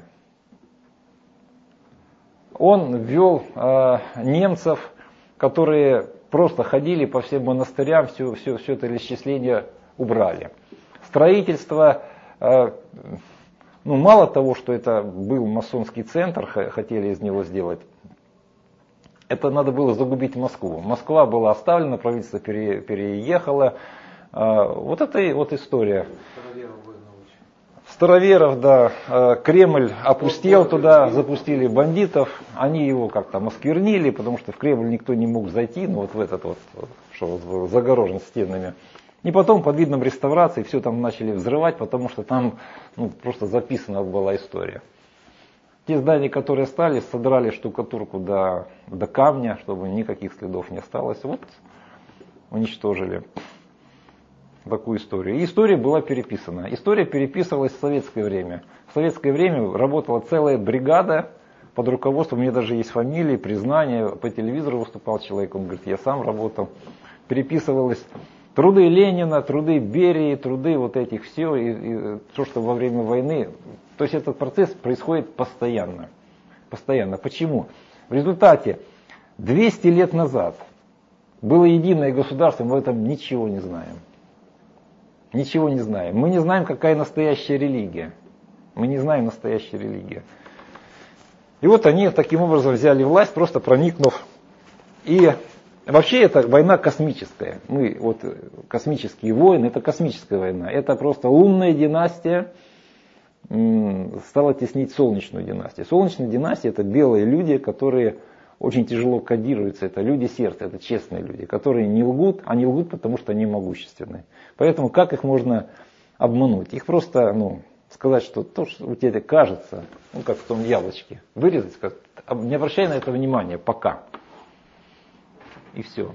Он ввел э, немцев, которые просто ходили по всем монастырям, все, все, все это исчисление убрали. Строительство, э, ну мало того, что это был масонский центр, хотели из него сделать, это надо было загубить Москву. Москва была оставлена, правительство пере, переехало. Э, вот это вот история. Староверов, да, Кремль опустел туда, запустили бандитов, они его как-то осквернили, потому что в Кремль никто не мог зайти, ну вот в этот вот, что вот был загорожен стенами. И потом под видом реставрации все там начали взрывать, потому что там ну, просто записана была история. Те здания, которые остались, содрали штукатурку до, до камня, чтобы никаких следов не осталось. Вот уничтожили. Такую историю. И история была переписана. История переписывалась в советское время. В советское время работала целая бригада под руководством, у меня даже есть фамилии, признания, по телевизору выступал человек, он говорит, я сам работал. Переписывалось труды Ленина, труды Берии, труды вот этих все, и, и то, что во время войны. То есть этот процесс происходит постоянно. Постоянно. Почему? В результате двести лет назад было единое государство, мы в этом ничего не знаем. Ничего не знаем. Мы не знаем, какая настоящая религия. Мы не знаем настоящая религия. И вот они таким образом взяли власть, просто проникнув. И Вообще это война космическая. Мы, вот, космические войны, это космическая война. Это просто лунная династия м, стала теснить солнечную династию. Солнечная династия это белые люди, которые очень тяжело кодируются. Это люди сердца, это честные люди, которые не лгут, они лгут, потому что они могущественны. Поэтому как их можно обмануть? Их просто ну, сказать, что то, что у тебя кажется, ну как в том яблочке, вырезать, как, не обращай на это внимания пока. И все.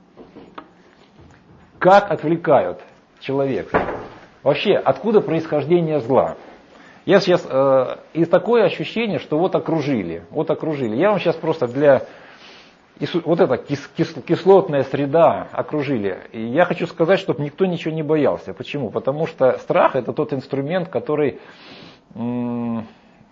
Как отвлекают человека? Вообще, откуда происхождение зла? Я сейчас, э, и такое ощущение, что вот окружили, вот окружили. Я вам сейчас просто для, вот эта кис, кис, кислотная среда окружили. И я хочу сказать, чтобы никто ничего не боялся. Почему? Потому что страх это тот инструмент, который м,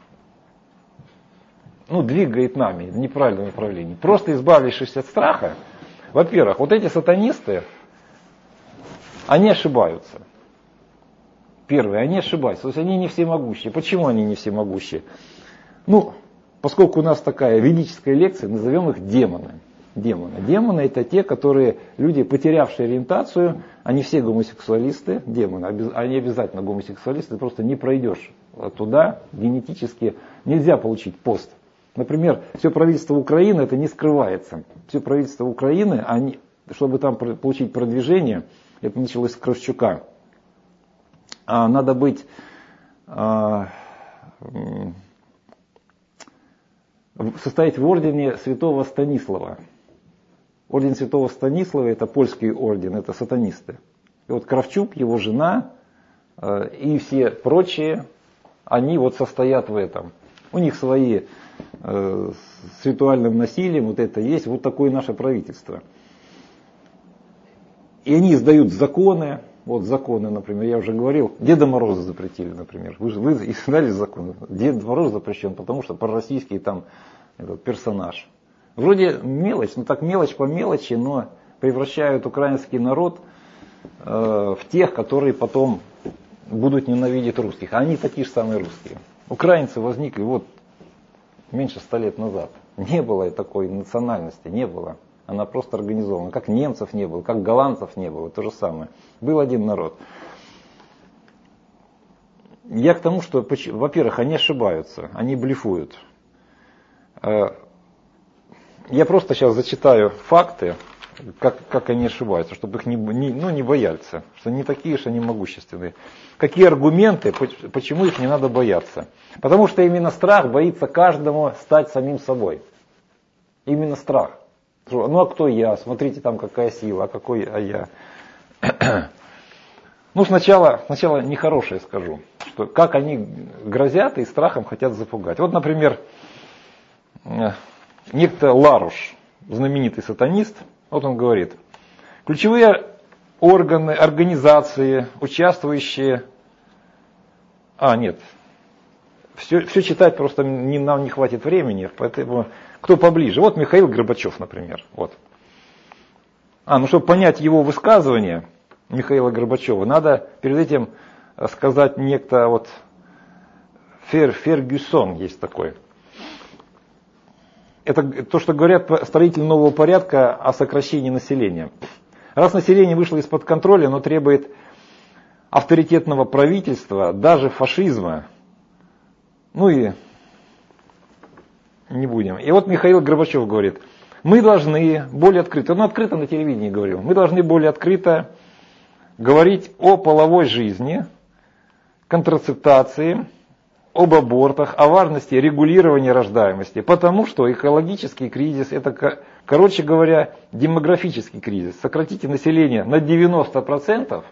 ну, двигает нами в неправильном направлении. Просто избавившись от страха, во-первых, вот эти сатанисты, они ошибаются. Первое, они ошибаются. То есть они не всемогущие. Почему они не всемогущие? Ну, поскольку у нас такая ведическая лекция, назовем их демоны. Демоны. Демоны это те, которые, люди, потерявшие ориентацию, они все гомосексуалисты, демоны, они обязательно гомосексуалисты, ты просто не пройдешь туда генетически, нельзя получить пост. Например, все правительство Украины, это не скрывается. Все правительство Украины, они, чтобы там получить продвижение, это началось с Кравчука, а надо быть, а, состоять в ордене святого Станислава. Орден святого Станислава это польский орден, это сатанисты. И вот Кравчук, его жена а, и все прочие, они вот состоят в этом. У них свои э, с ритуальным насилием, вот это есть, вот такое наше правительство. И они издают законы, вот законы, например, я уже говорил, Деда Мороза запретили, например. Вы же вы издали закон, Дед Мороз запрещен, потому что пророссийский там этот персонаж. Вроде мелочь, ну так мелочь по мелочи, но превращают украинский народ э, в тех, которые потом будут ненавидеть русских. А они такие же самые русские. Украинцы возникли вот меньше ста лет назад. Не было такой национальности, не было. Она просто организована. Как немцев не было, как голландцев не было, то же самое. Был один народ. Я к тому, что, во-первых, они ошибаются, они блефуют. Я просто сейчас зачитаю факты, как, как они ошибаются, чтобы их не, не, ну, не боялись, что не такие же они могущественные. Какие аргументы, почему их не надо бояться? Потому что именно страх боится каждому стать самим собой. Именно страх. Ну а кто я? Смотрите, там какая сила, а какой а я. Ну сначала, сначала нехорошее скажу, что как они грозят и страхом хотят запугать. Вот, например, некто Ларуш, знаменитый сатанист, вот он говорит, ключевые органы, организации, участвующие... А, нет, все, все читать просто не, нам не хватит времени, поэтому кто поближе. Вот Михаил Горбачев, например. Вот. А, ну чтобы понять его высказывание, Михаила Горбачева, надо перед этим сказать некто вот Фер, Фергюсон есть такой. Это то, что говорят строители нового порядка о сокращении населения. Раз население вышло из-под контроля, оно требует авторитетного правительства, даже фашизма. Ну и не будем. И вот Михаил Горбачев говорит, мы должны более открыто, он открыто на телевидении говорил, мы должны более открыто говорить о половой жизни, контрацептации, об абортах, о важности регулирования рождаемости, потому что экологический кризис, это, короче говоря, демографический кризис. Сократите население на девяносто процентов.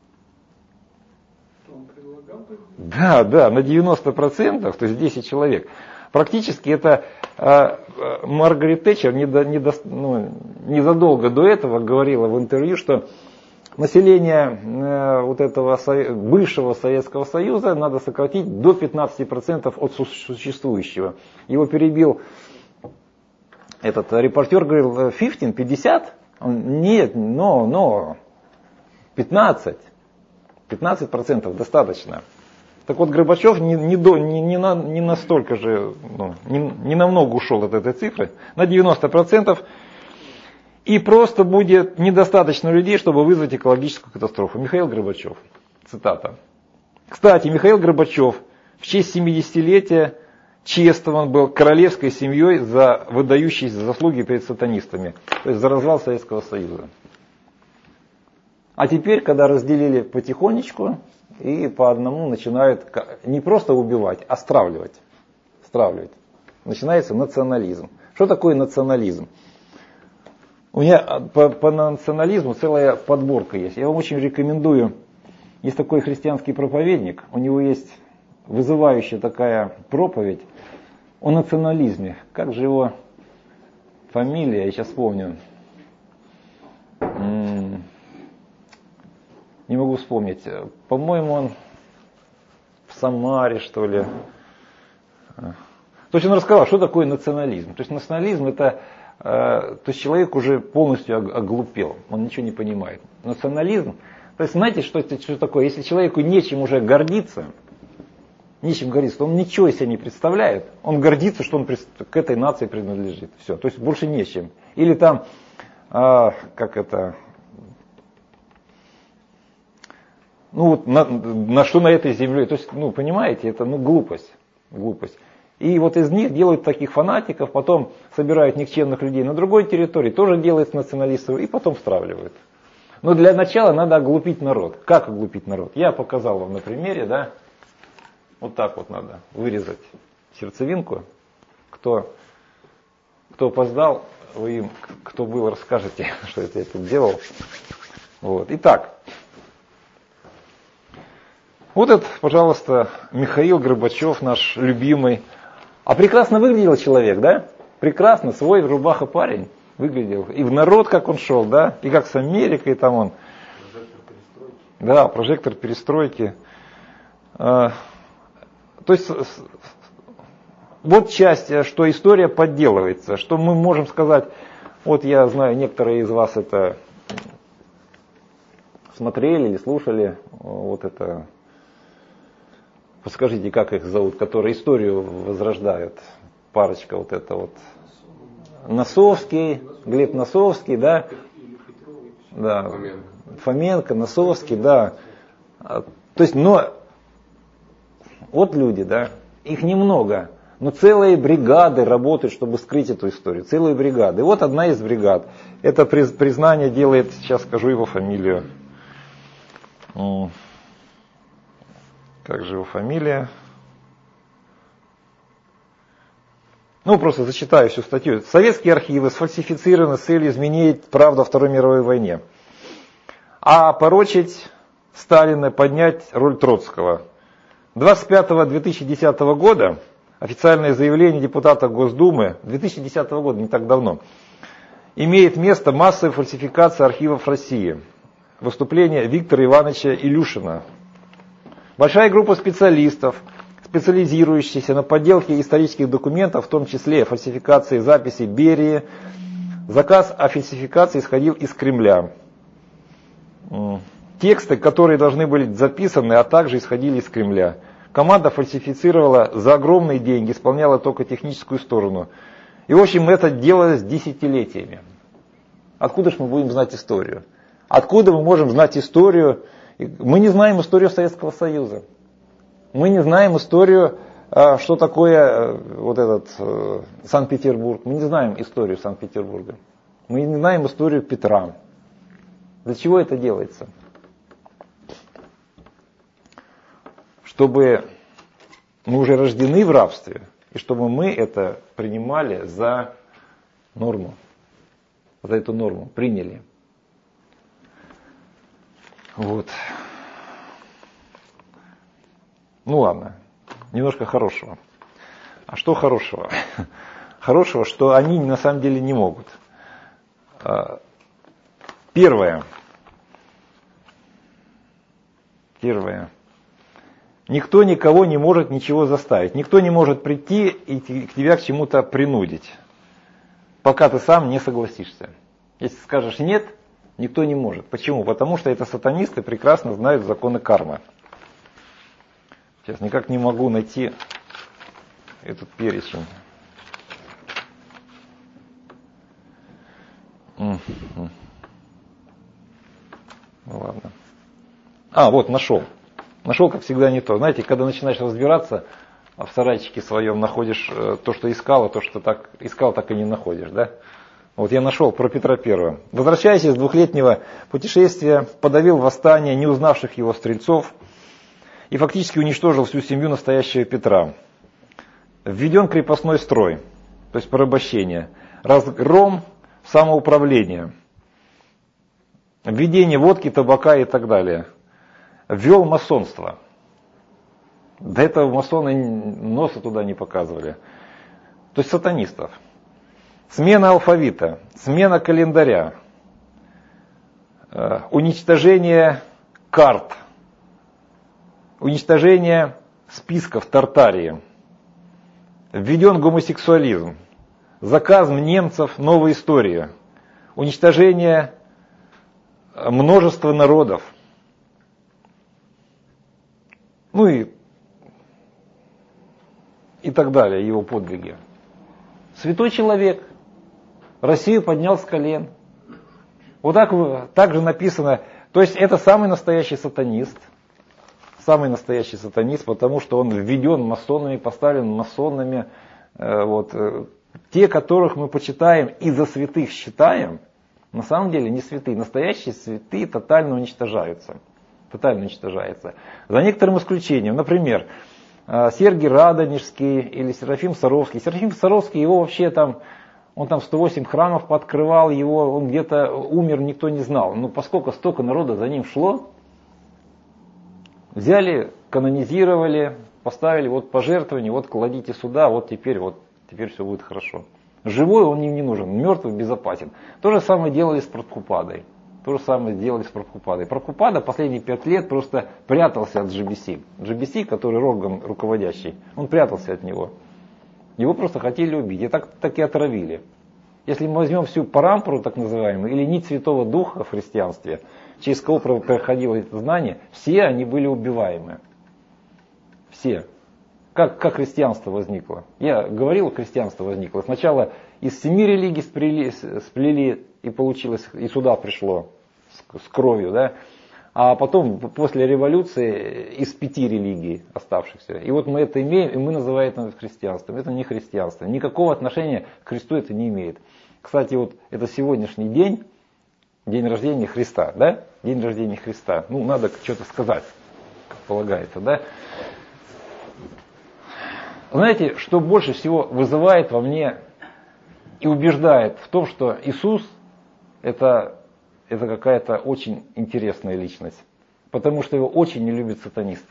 Да, да, на девяносто процентов, то есть десять человек. Практически это э, Маргарет Тэтчер не до, не до, ну, незадолго до этого говорила в интервью, что население э, вот этого со, бывшего Советского Союза надо сократить до пятнадцати процентов от существующего. Его перебил этот репортер, говорил, пятьдесят, пятьдесят? Он, нет, но, но, пятнадцать. пятнадцать процентов достаточно. Так вот, Горбачев не, не, до, не, не, на, не настолько же, ну, не, не намного ушел от этой цифры, на девяносто процентов. И просто будет недостаточно людей, чтобы вызвать экологическую катастрофу. Михаил Горбачев. Цитата. Кстати, Михаил Горбачев в честь семидесятилетия чествован был королевской семьей за выдающиеся заслуги перед сатанистами. То есть за развал Советского Союза. А теперь, когда разделили потихонечку, и по одному начинают не просто убивать, а стравливать. Стравливать. Начинается национализм. Что такое национализм? У меня по, по национализму целая подборка есть. Я вам очень рекомендую. Есть такой христианский проповедник. У него есть вызывающая такая проповедь о национализме. Как же его фамилия? Я сейчас помню. М-м- не могу вспомнить. По-моему, он в Самаре, что ли. То есть он рассказал, что такое национализм. То есть национализм это... То есть человек уже полностью оглупел, он ничего не понимает. Национализм, то есть знаете, что это что такое? Если человеку нечем уже гордиться, нечем гордиться, то он ничего из себя не представляет, он гордится, что он к этой нации принадлежит. Все, то есть больше нечем. Или там, а, как это, ну вот на, на что на этой земле, то есть, ну понимаете, это ну глупость, глупость. И вот из них делают таких фанатиков, потом собирают никчемных людей на другой территории, тоже делают националистов и потом стравливают. Но для начала надо оглупить народ. Как оглупить народ? Я показал вам на примере, да. Вот так вот надо вырезать сердцевинку. Кто, кто опоздал, вы им, кто был, расскажете, что это я тут делал. Вот. Итак. Вот это, пожалуйста, Михаил Горбачев, наш любимый. А прекрасно выглядел человек, да? Прекрасно, свой рубаха парень выглядел. И в народ, как он шел, да? И как с Америкой там он. Прожектор перестройки. Да, прожектор перестройки. А, то есть, вот часть, что история подделывается. Что мы можем сказать, вот я знаю, некоторые из вас это смотрели или слушали, вот это... Подскажите, как их зовут, которые историю возрождают. Парочка вот эта вот. Носовский, Глеб Носовский, да? Да. Фоменко. Фоменко, Носовский, да. То есть, но вот люди, да, их немного, но целые бригады работают, чтобы скрыть эту историю. Целые бригады. И вот одна из бригад. Это признание делает, сейчас скажу его фамилию. Как же его фамилия? Ну, просто зачитаю всю статью. Советские архивы сфальсифицированы с целью изменить правду о Второй мировой войне. А порочить Сталина, поднять роль Троцкого. двадцать пятого две тысячи десятого года, официальное заявление депутата Госдумы, две тысячи десятого года, не так давно, имеет место массовая фальсификация архивов России. Выступление Виктора Ивановича Илюшина. Большая группа специалистов, специализирующихся на подделке исторических документов, в том числе фальсификации записей Берии. Заказ о фальсификации исходил из Кремля. Тексты, которые должны были быть записаны, а также исходили из Кремля. Команда фальсифицировала за огромные деньги, исполняла только техническую сторону. И, в общем, это делалось десятилетиями. Откуда же мы будем знать историю? Откуда мы можем знать историю? Мы не знаем историю Советского Союза. Мы не знаем историю, что такое вот этот Санкт-Петербург. Мы не знаем историю Санкт-Петербурга. Мы не знаем историю Петра. Для чего это делается? Чтобы мы уже рождены в рабстве, и чтобы мы это принимали за норму. За эту норму приняли. Вот. Ну ладно, немножко хорошего. А что хорошего? Хорошего, что они на самом деле не могут. Первое. Первое. Никто никого не может ничего заставить. Никто не может прийти и тебя к чему-то принудить, пока ты сам не согласишься. Если скажешь нет, никто не может. Почему? Потому что это сатанисты прекрасно знают законы кармы. Сейчас никак не могу найти этот перечень. Ну ладно. А, вот, нашел. Нашел, как всегда, не то. Знаете, когда начинаешь разбираться, в сарайчике своем находишь то, что искал, а то, что так искал, так и не находишь, да? Вот я нашел про Петра Первого. Возвращаясь из двухлетнего путешествия, подавил восстание не узнавших его стрельцов и фактически уничтожил всю семью настоящего Петра. Введен крепостной строй, то есть порабощение, разгром самоуправления, введение водки, табака и так далее. Ввел масонство. До этого масоны носа туда не показывали. То есть сатанистов. Смена алфавита, смена календаря, э, уничтожение карт, уничтожение списков Тартарии, введен гомосексуализм, заказ немцев новой истории, уничтожение множества народов. Ну и, и так далее, его подвиги. Святой человек. Россию поднял с колен. Вот так, так же написано. То есть это самый настоящий сатанист. Самый настоящий сатанист, потому что он введен масонами, поставлен масонами. Вот. Те, которых мы почитаем и за святых считаем, на самом деле не святые. Настоящие святые тотально уничтожаются. Тотально уничтожаются. За некоторым исключением. Например, Сергий Радонежский или Серафим Саровский. Серафим Саровский, его вообще там... Он там сто восемь храмов пооткрывал, его, он где-то умер, никто не знал. Но поскольку столько народа за ним шло, взяли, канонизировали, поставили вот пожертвование, вот кладите сюда, вот теперь, вот теперь все будет хорошо. Живой он им не нужен, мертвый безопасен. То же самое делали с Прабхупадой. То же самое сделали с Прабхупадой. Прабхупада последние пять лет просто прятался от джи би си. джи би си, который орган руководящий, он прятался от него. Его просто хотели убить. И так, так и отравили. Если мы возьмем всю парампору, так называемую, или нить Святого Духа в христианстве, через кого проходило это знание, все они были убиваемы. Все. Как, как христианство возникло? Я говорил, христианство возникло. Сначала из семи религий сплели, сплели и получилось, и сюда пришло с, с кровью, да? А потом, после революции, из пяти религий оставшихся. И вот мы это имеем, и мы называем это христианством. Это не христианство. Никакого отношения к Христу это не имеет. Кстати, вот это сегодняшний день, день рождения Христа, да? День рождения Христа. Ну, надо что-то сказать, как полагается, да? Знаете, что больше всего вызывает во мне и убеждает в том, что Иисус это... Это какая-то очень интересная личность. Потому что его очень не любят сатанисты.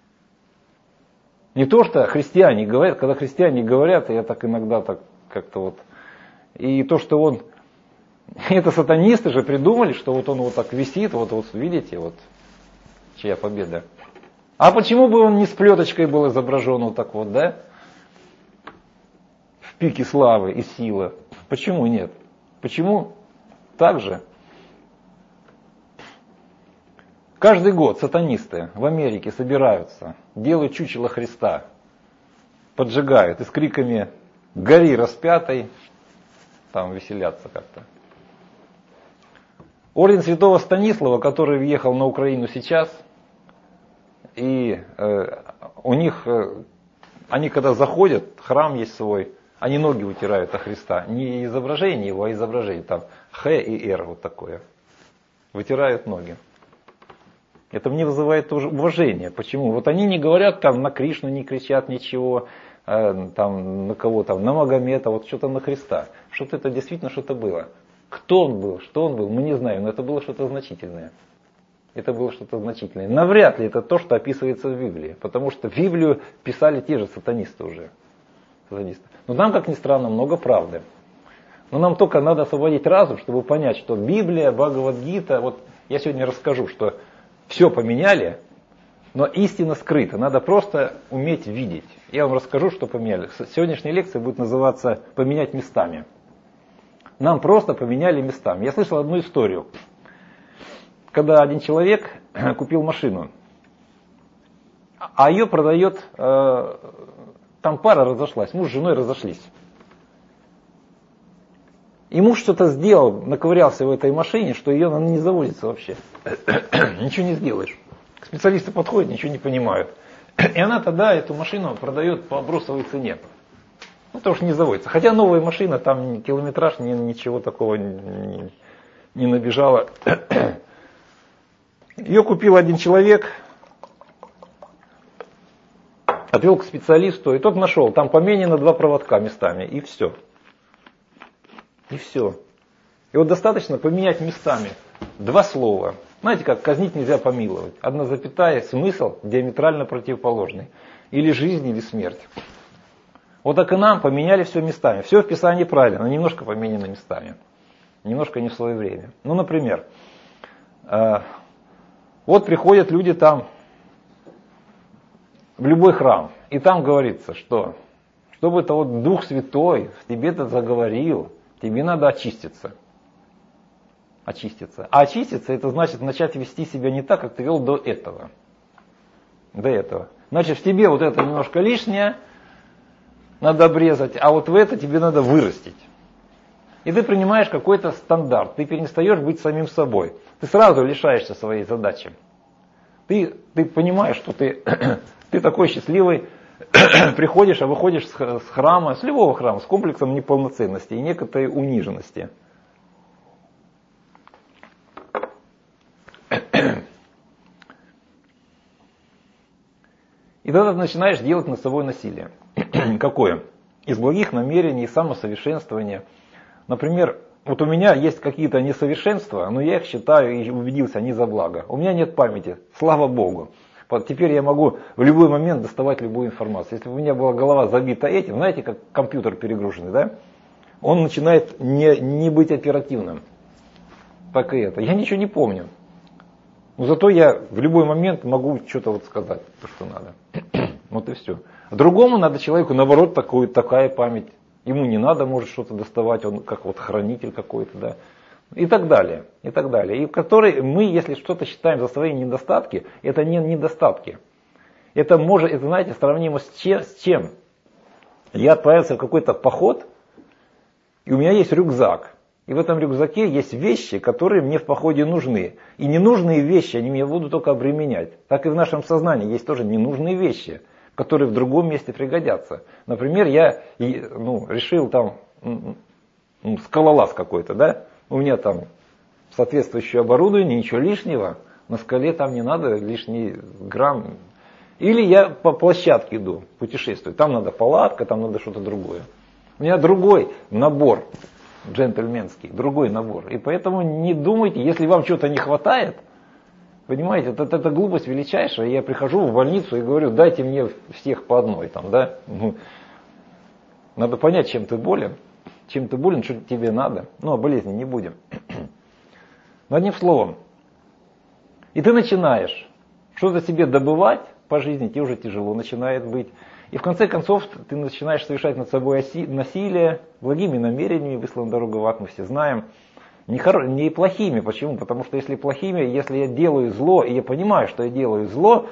Не то, что христиане говорят, когда христиане говорят, я так иногда так как-то вот... И то, что он... Это сатанисты же придумали, что вот он вот так висит, вот, вот видите, вот чья победа. А почему бы он не с плеточкой был изображен вот так вот, да? В пике славы и силы. Почему нет? Почему так же? Каждый год сатанисты в Америке собираются, делают чучело Христа, поджигают и с криками «Гори, распятый!» там веселятся как-то. Орден Святого Станислава, который въехал на Украину сейчас, и э, у них, э, они когда заходят, храм есть свой, они ноги утирают о Христа. Не изображение его, а изображение, там Х и Р вот такое. Вытирают ноги. Это мне вызывает тоже уважение. Почему? Вот они не говорят там на Кришну, не кричат ничего, э, там на кого там, на Магомета, вот что-то на Христа. Что-то это действительно что-то было. Кто он был, что он был, мы не знаем, но это было что-то значительное. Это было что-то значительное. Навряд ли это то, что описывается в Библии, потому что Библию писали те же сатанисты уже. Сатанисты. Но нам, как ни странно, много правды. Но нам только надо освободить разум, чтобы понять, что Библия, Бхагавад-гита, вот я сегодня расскажу, что все поменяли, но истина скрыта. Надо просто уметь видеть. Я вам расскажу, что поменяли. Сегодняшняя лекция будет называться «Поменять местами». Нам просто поменяли местами. Я слышал одну историю. Когда один человек купил машину, а ее продает, э, там пара разошлась, муж с женой разошлись. И муж что-то сделал, наковырялся в этой машине, что ее она не заводится вообще. Ничего не сделаешь. Специалисты подходят, ничего не понимают. И она тогда эту машину продает по бросовой цене. Ну, потому что не заводится. Хотя новая машина, там километраж, ни, ничего такого не, не набежало. Ее купил один человек, отвел к специалисту, и тот нашел, там поменено два проводка местами, и все. И все. И вот достаточно поменять местами два слова. Знаете, как казнить нельзя помиловать. Одна запятая, смысл диаметрально противоположный. Или жизнь, или смерть. Вот так и нам поменяли все местами. Все в Писании правильно, но немножко поменяно местами. Немножко не в свое время. Ну, например, э, вот приходят люди там в любой храм. И там говорится, что чтобы это вот Дух Святой в тебе-то заговорил, тебе надо очиститься. Очиститься. А очиститься, это значит начать вести себя не так, как ты вел до этого. До этого. Значит, в тебе вот это немножко лишнее, надо обрезать, а вот в это тебе надо вырастить. И ты принимаешь какой-то стандарт, ты перестаешь быть самим собой. Ты сразу лишаешься своей задачи. Ты, ты понимаешь, что ты, ты такой счастливый, приходишь, а выходишь с храма, с любого храма, с комплексом неполноценности и некоторой униженности. И тогда ты начинаешь делать над собой насилие. Какое? Из благих намерений, самосовершенствования. Например, вот у меня есть какие-то несовершенства, но я их считаю и убедился, они за благо. У меня нет памяти, слава Богу. Теперь я могу в любой момент доставать любую информацию. Если бы у меня была голова забита этим, знаете, как компьютер перегруженный, да? Он начинает не, не быть оперативным. Так и это. Я ничего не помню. Но зато я в любой момент могу что-то вот сказать, то, что надо. Вот и все. А другому надо человеку, наоборот, такую, такая память. Ему не надо, может, что-то доставать, он как вот хранитель какой-то, да. И так далее, и так далее. И в которой мы, если что-то считаем за свои недостатки, это не недостатки. Это может, это, знаете, сравнимо с чем, с чем? Я отправился в какой-то поход, и у меня есть рюкзак. И в этом рюкзаке есть вещи, которые мне в походе нужны. И ненужные вещи, они меня будут только обременять. Так и в нашем сознании есть тоже ненужные вещи, которые в другом месте пригодятся. Например, я ну, решил там, ну, скалолаз какой-то, да? У меня там соответствующее оборудование, ничего лишнего. На скале там не надо лишний грамм. Или я по площадке иду, путешествую. Там надо палатка, там надо что-то другое. У меня другой набор, джентльменский, другой набор. И поэтому не думайте, если вам чего-то не хватает, понимаете, это, это глупость величайшая. Я прихожу в больницу и говорю, дайте мне всех по одной. Там, да? Ну, надо понять, чем ты болен. Чем ты болен, что тебе надо. Ну, о болезни не будем. Но одним словом. И ты начинаешь что-то себе добывать по жизни, тебе уже тяжело начинает быть. И в конце концов ты начинаешь совершать над собой насилие благими намерениями, выслан дорогу в ад, мы все знаем. Не, хоро... не плохими. Почему? Потому что если плохими, если я делаю зло, и я понимаю, что я делаю зло,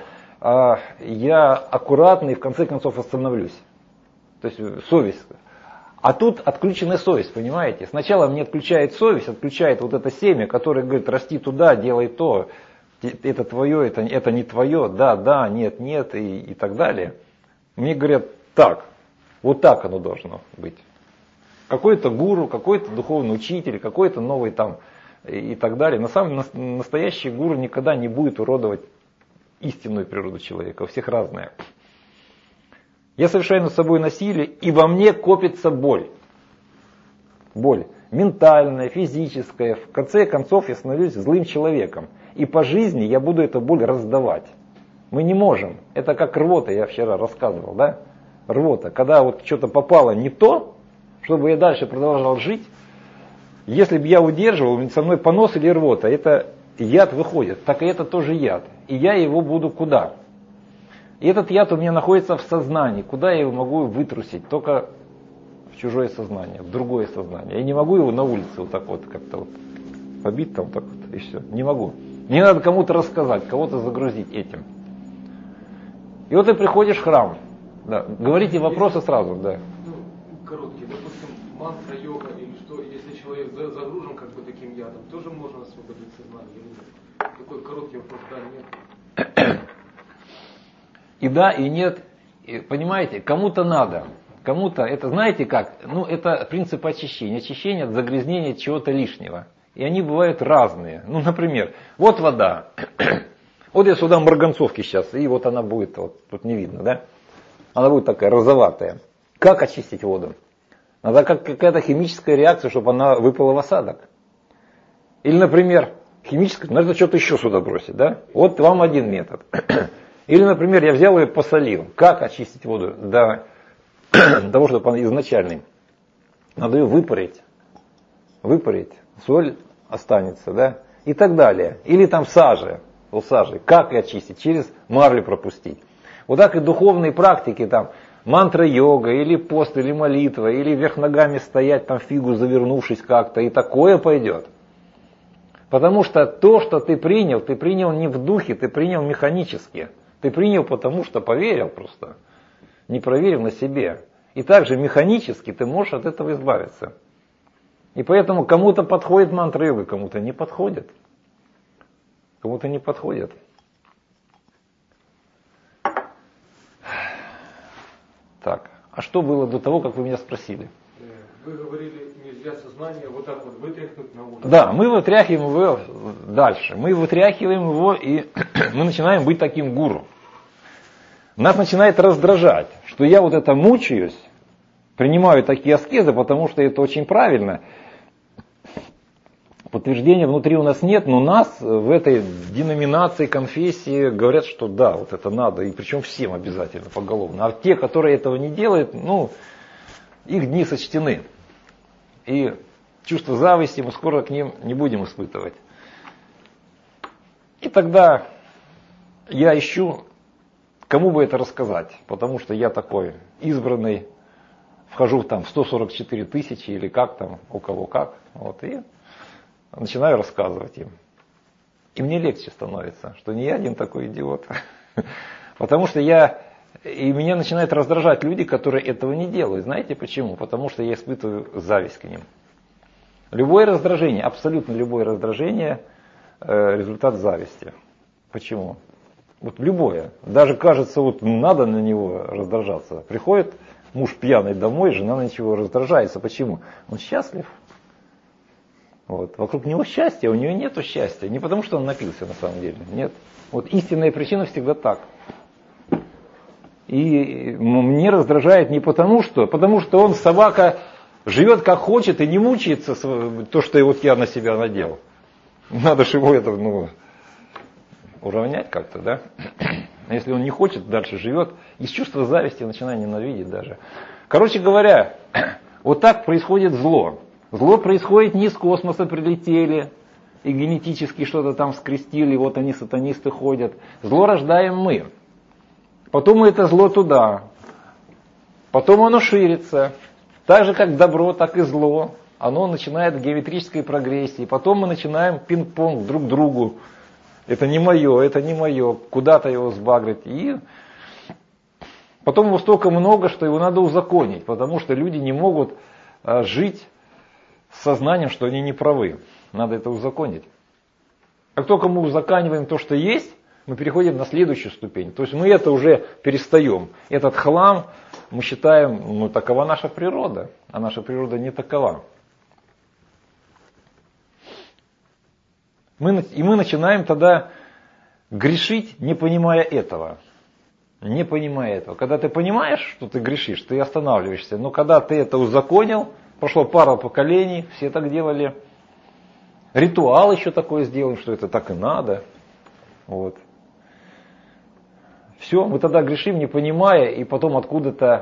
я аккуратно и в конце концов остановлюсь. То есть совесть. А тут отключенная совесть, понимаете? Сначала мне отключает совесть, отключает вот это семя, которое говорит, расти туда, делай то, это твое, это, это не твое, да, да, нет, нет и, и так далее. Мне говорят, так, вот так оно должно быть. Какой-то гуру, какой-то духовный учитель, какой-то новый там и так далее. На самом деле настоящий гуру никогда не будет уродовать истинную природу человека, у всех разная. Я совершаю над собой насилие, и во мне копится боль. Боль ментальная, физическая. В конце концов я становлюсь злым человеком. И по жизни я буду эту боль раздавать. Мы не можем. Это как рвота, я вчера рассказывал, да? Рвота. Когда вот что-то попало не то, чтобы я дальше продолжал жить, если бы я удерживал, со мной понос или рвота, это яд выходит. Так и это тоже яд. И я его буду куда? И этот яд у меня находится в сознании. Куда я его могу вытрусить? Только в чужое сознание, в другое сознание. Я не могу его на улице вот так вот как-то вот побить там так вот и все. Не могу. Мне надо кому-то рассказать, кого-то загрузить этим. И вот ты приходишь в храм. Да. Говорите вопросы сразу, да. Ну, короткие. Допустим, мантра, йога или что, если человек тоже можно освободить сознание или нет? Такой короткий вопрос, да, нет. И да, и нет. И, понимаете, кому-то надо. Кому-то, это знаете как? Ну, это принцип очищения. Очищение от загрязнения чего-то лишнего. И они бывают разные. Ну, например, вот вода. Вот я сюда марганцовки сейчас, и вот она будет, вот тут не видно, да? Она будет такая розоватая. Как очистить воду? Надо как какая-то химическая реакция, чтобы она выпала в осадок. Или, например, химическая, надо что-то еще сюда бросить, да? Вот вам один метод. Или, например, я взял ее и посолил. Как очистить воду до того, чтобы она изначальной? Надо ее выпарить. Выпарить. Соль останется, да? И так далее. Или там сажа. У сажи. Как ее очистить? Через марлю пропустить. Вот так и духовные практики, там, мантра-йога, или пост, или молитва, или вверх ногами стоять, там, фигу завернувшись как-то, и такое пойдет. Потому что то, что ты принял, ты принял не в духе, ты принял механически. Ты принял потому, что поверил просто, не проверив на себе. И также механически ты можешь от этого избавиться. И поэтому кому-то подходит мантра-йога, кому-то не подходит. Кому-то не подходит. Так, а что было до того, как вы меня спросили? Вы говорили, нельзя сознание вот так вот вытряхнуть на улицу. Да, мы вытряхиваем его дальше. Мы вытряхиваем его, и мы начинаем быть таким гуру. Нас начинает раздражать, что я вот это мучаюсь, принимаю такие аскезы, потому что это очень правильно. Подтверждения внутри у нас нет, но нас в этой деноминации, конфессии говорят, что да, вот это надо, и причем всем обязательно поголовно. А те, которые этого не делают, ну, их дни сочтены. И чувство зависти мы скоро к ним не будем испытывать. И тогда я ищу, кому бы это рассказать, потому что я такой избранный, вхожу там в сто сорок четыре тысячи или как там, у кого как, вот, и начинаю рассказывать им. И мне легче становится, что не я один такой идиот. Потому что я, и меня начинают раздражать люди, которые этого не делают. Знаете почему? Потому что я испытываю зависть к ним. Любое раздражение, абсолютно любое раздражение, результат зависти. Почему? Вот любое. Даже кажется, вот надо на него раздражаться. Приходит муж пьяный домой, жена на него раздражается. Почему? Он счастлив. Вот. Вокруг него счастье, у нее нету счастья. Не потому, что он напился на самом деле. Нет. Вот истинная причина всегда так. И мне раздражает не потому, что, потому что он, собака, живет как хочет и не мучается то, что вот я на себя надел. Надо же его это, ну, уравнять как-то, да? А если он не хочет, дальше живет, из чувства зависти начинает ненавидеть даже. Короче говоря, вот так происходит зло. Зло происходит не из космоса прилетели и генетически что-то там скрестили, вот они сатанисты ходят. Зло рождаем мы. Потом это зло туда. Потом оно ширится. Так же как добро, так и зло. Оно начинает в геометрической прогрессии. Потом мы начинаем пинг-понг друг другу. Это не мое, это не мое. Куда-то его сбагрить. И потом его столько много, что его надо узаконить. Потому что люди не могут жить с сознанием, что они не правы. Надо это узаконить. Как только мы узаканиваем то, что есть, мы переходим на следующую ступень. То есть мы это уже перестаем. Этот хлам мы считаем, ну такова наша природа. А наша природа не такова. Мы, и мы начинаем тогда грешить, не понимая этого. Не понимая этого. Когда ты понимаешь, что ты грешишь, ты останавливаешься. Но когда ты это узаконил, прошло пара поколений, все так делали. Ритуал еще такой сделаем, что это так и надо. Вот. Все, мы тогда грешим, не понимая, и потом откуда-то...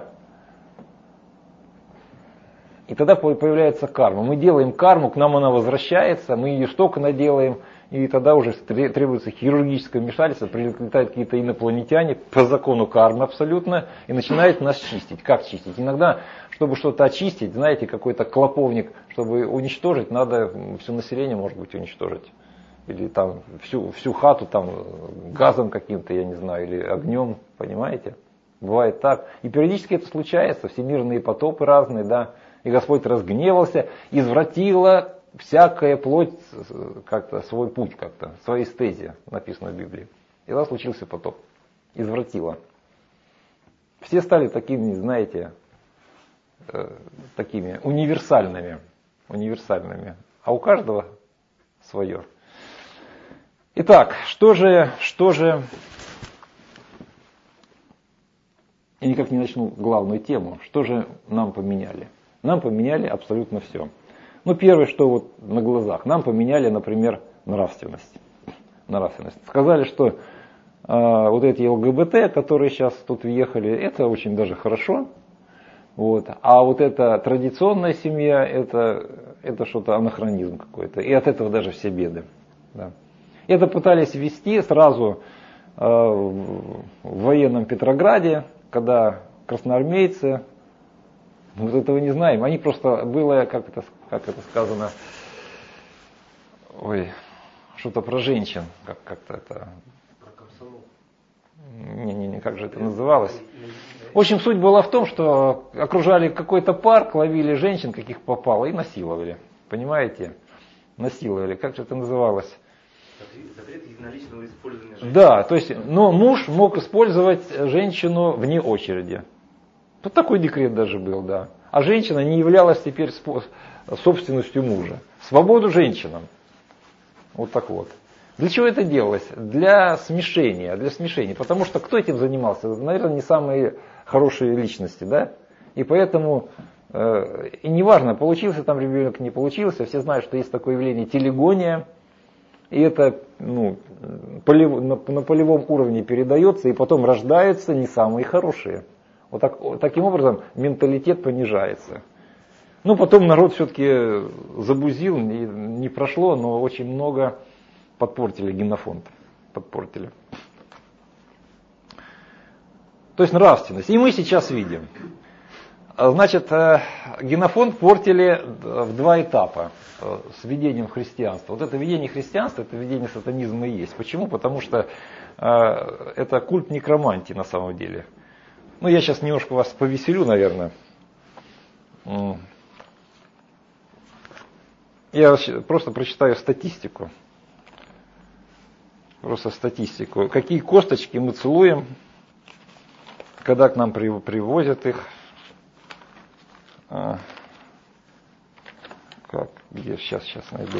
И тогда появляется карма. Мы делаем карму, к нам она возвращается, мы ее столько наделаем, и тогда уже требуется хирургическое вмешательство, прилетают какие-то инопланетяне по закону кармы абсолютно, и начинают нас чистить. Как чистить? Иногда, чтобы что-то очистить, знаете, какой-то клоповник, чтобы уничтожить, надо все население, может быть, уничтожить. Или там всю, всю хату там газом каким-то, я не знаю, или огнем, понимаете? Бывает так. И периодически это случается, всемирные потопы разные, да. И Господь разгневался, извратила всякая плоть как-то свой путь, как-то, своей стези, написано в Библии. И тогда случился потоп. Извратило. Все стали такими, знаете, э, такими универсальными. Универсальными. А у каждого свое. Итак, что же, что же... Я никак не начну главную тему. Что же нам поменяли? Нам поменяли абсолютно все. Ну, первое, что вот на глазах. Нам поменяли, например, нравственность. Нравственность. Сказали, что э, вот эти ЛГБТ, которые сейчас тут въехали, это очень даже хорошо. Вот. А вот эта традиционная семья, это, это что-то анахронизм какой-то. И от этого даже все беды. Да. Это пытались ввести сразу э, в военном Петрограде, когда красноармейцы, мы вот этого не знаем, они просто, было, как это, как это сказано, ой, что-то про женщин, как, как-то это, не-не-не, как же это называлось. В общем, суть была в том, что окружали какой-то парк, ловили женщин, каких попало, и насиловали, понимаете, насиловали, как же это называлось. Запрет единоличного использования женщины. Да, то есть, но муж мог использовать женщину вне очереди. Вот такой декрет даже был, да. А женщина не являлась теперь собственностью мужа. Свободу женщинам. Вот так вот. Для чего это делалось? Для смешения, для смешения. Потому что кто этим занимался? Наверное, не самые хорошие личности, да? И поэтому, э, и неважно, получился там ребенок, не получился, все знают, что есть такое явление телегония. И это ну, полив, на, на полевом уровне передается, и потом рождаются не самые хорошие. Вот так, таким образом менталитет понижается. Ну, потом народ все-таки забузил, не, не прошло, но очень много подпортили генофонд. Подпортили. То есть нравственность. И мы сейчас видим. Значит, генофонд портили в два этапа с введением христианства. Вот это введение христианства, это введение сатанизма и есть. Почему? Потому что это культ некромантии на самом деле. Ну, я сейчас немножко вас повеселю, наверное. Я просто прочитаю статистику. Просто статистику. Какие косточки мы целуем, когда к нам привозят их. А, как, где, сейчас, сейчас найду.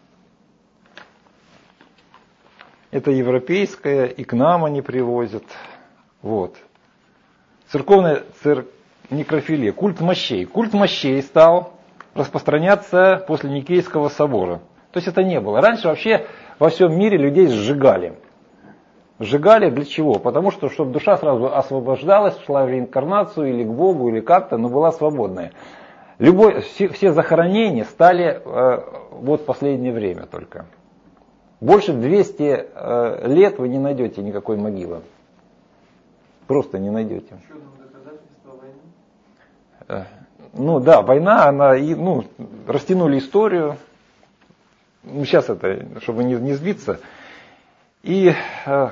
Это европейская, и к нам они привозят. Вот. Церковная цер... некрофилия, культ мощей. Культ мощей стал распространяться после Никейского собора. То есть это не было. Раньше вообще во всем мире людей сжигали. Сжигали для чего? Потому что, чтобы душа сразу освобождалась, шла в реинкарнацию или к Богу, или как-то, но была свободная. Любой, все, все захоронения стали э, вот в последнее время только. Больше двухсот э, лет вы не найдете никакой могилы. Просто не найдете. Еще одно доказательство войны. Э, ну да, война, она, и, ну, растянули историю. Ну, сейчас это, чтобы не, не сбиться. И э,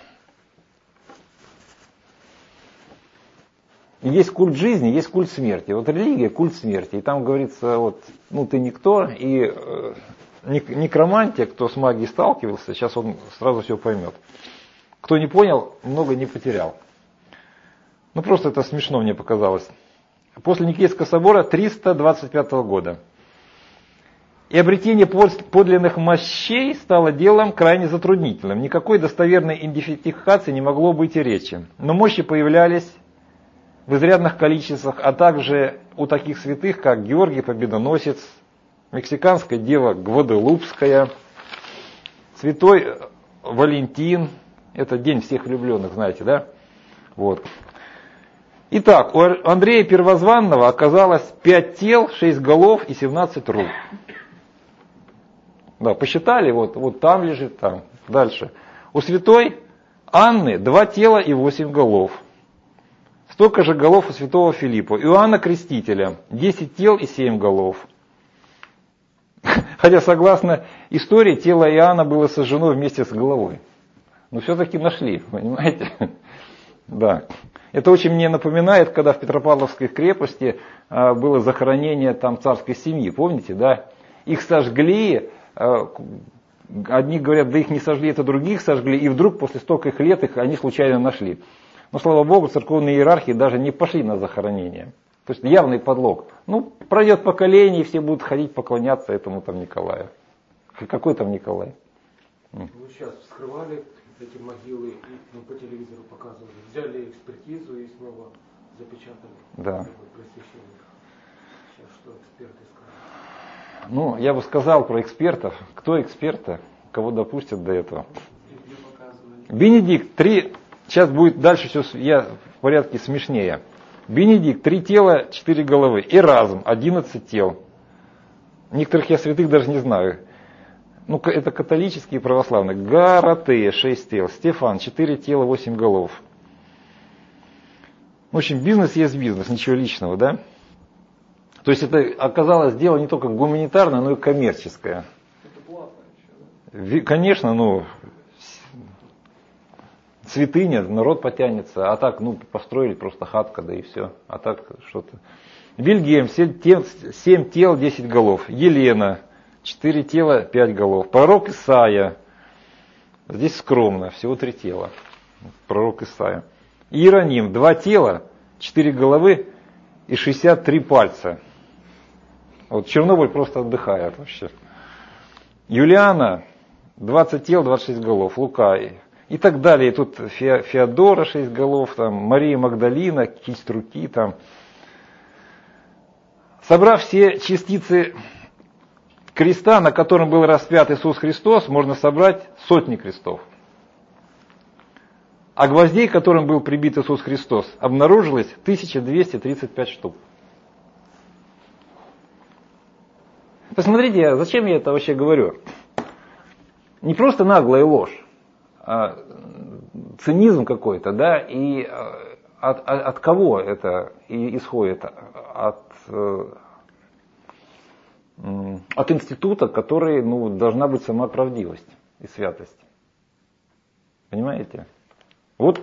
есть культ жизни, есть культ смерти. Вот религия, культ смерти. И там говорится, вот, ну ты никто. И э, некромантия, кто с магией сталкивался, сейчас он сразу все поймет. Кто не понял, много не потерял. Ну просто это смешно мне показалось. После Никейского собора триста двадцать пятого года. И обретение подлинных мощей стало делом крайне затруднительным. Никакой достоверной идентификации не могло быть и речи. Но мощи появлялись в изрядных количествах, а также у таких святых, как Георгий Победоносец, мексиканская дева Гваделупская, святой Валентин, это день всех влюбленных, знаете, да? Вот. Итак, у Андрея Первозванного оказалось пять тел, шесть голов и семнадцать рук. Да, посчитали, вот, вот там лежит, там, дальше. У святой Анны два тела и восемь голов. Столько же голов у святого Филиппа. Иоанна Крестителя десять тел и семь голов. Хотя, согласно истории, тело Иоанна было сожжено вместе с головой. Но все-таки нашли, понимаете? Да. Это очень мне напоминает, когда в Петропавловской крепости было захоронение там царской семьи, помните, да? их сожгли, одни говорят, да их не сожгли, это других сожгли, и вдруг после стольких лет их они случайно нашли. Но, слава Богу, церковные иерархи даже не пошли на захоронение. То есть явный подлог. Ну, пройдет поколение, и все будут ходить поклоняться этому там Николаю. Какой там Николай? Ну, сейчас вскрывали эти могилы, и ну, по телевизору показывали. Взяли экспертизу и снова запечатали. Да. Сейчас что эксперты скажут? Ну, я бы сказал про экспертов. Кто эксперты? Кого допустят до этого? Бенедикт, три... Сейчас будет дальше все я в порядке смешнее. Бенедикт, три тела, четыре головы. Эразм, одиннадцать тел. Некоторых я святых даже не знаю. Ну, это католические и православные. Гаратея, шесть тел. Стефан, четыре тела, восемь голов. В общем, бизнес есть бизнес, ничего личного, да? То есть это оказалось дело не только гуманитарное, но и коммерческое. Это платно еще, да? Конечно, ну, святыня, народ потянется, а так, ну, построили просто хатка, да и все. А так что-то. Вильгельм, семь тел, десять голов. Елена, четыре тела, пять голов. Пророк Исаия, здесь скромно, всего три тела. Пророк Исаия. Иероним, два тела, четыре головы и шестьдесят три пальца. Вот Чернобыль просто отдыхает вообще. Юлиана, двадцать тел, двадцать шесть голов. Лука и так далее. И тут Феодора, шесть голов, там, Мария Магдалина, кисть руки. Там. Собрав все частицы креста, на котором был распят Иисус Христос, можно собрать сотни крестов. А гвоздей, которым был прибит Иисус Христос, обнаружилось тысяча двести тридцать пять штук. Посмотрите, зачем я это вообще говорю? Не просто наглая ложь, а цинизм какой-то, да, и от, от, от кого это исходит? От, от института, который, ну, должна быть сама правдивость и святость. Понимаете? Вот.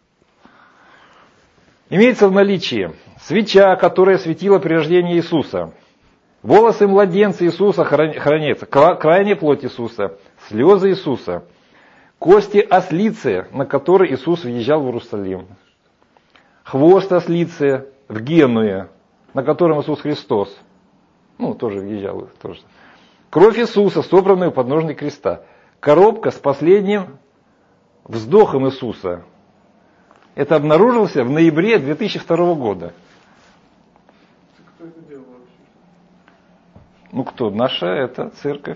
Имеется в наличии свеча, которая светила при рождении Иисуса. Волосы младенца Иисуса хранятся, крайняя плоть Иисуса, слезы Иисуса, кости ослицы, на которой Иисус въезжал в Иерусалим, хвост ослицы в Генуе, на котором Иисус Христос, ну, тоже въезжал, тоже. Кровь Иисуса, собранная у подножия креста, коробка с последним вздохом Иисуса. Это обнаружилось в ноябре две тысячи второго года. Кто это делал вообще? Ну кто? Наша это церковь.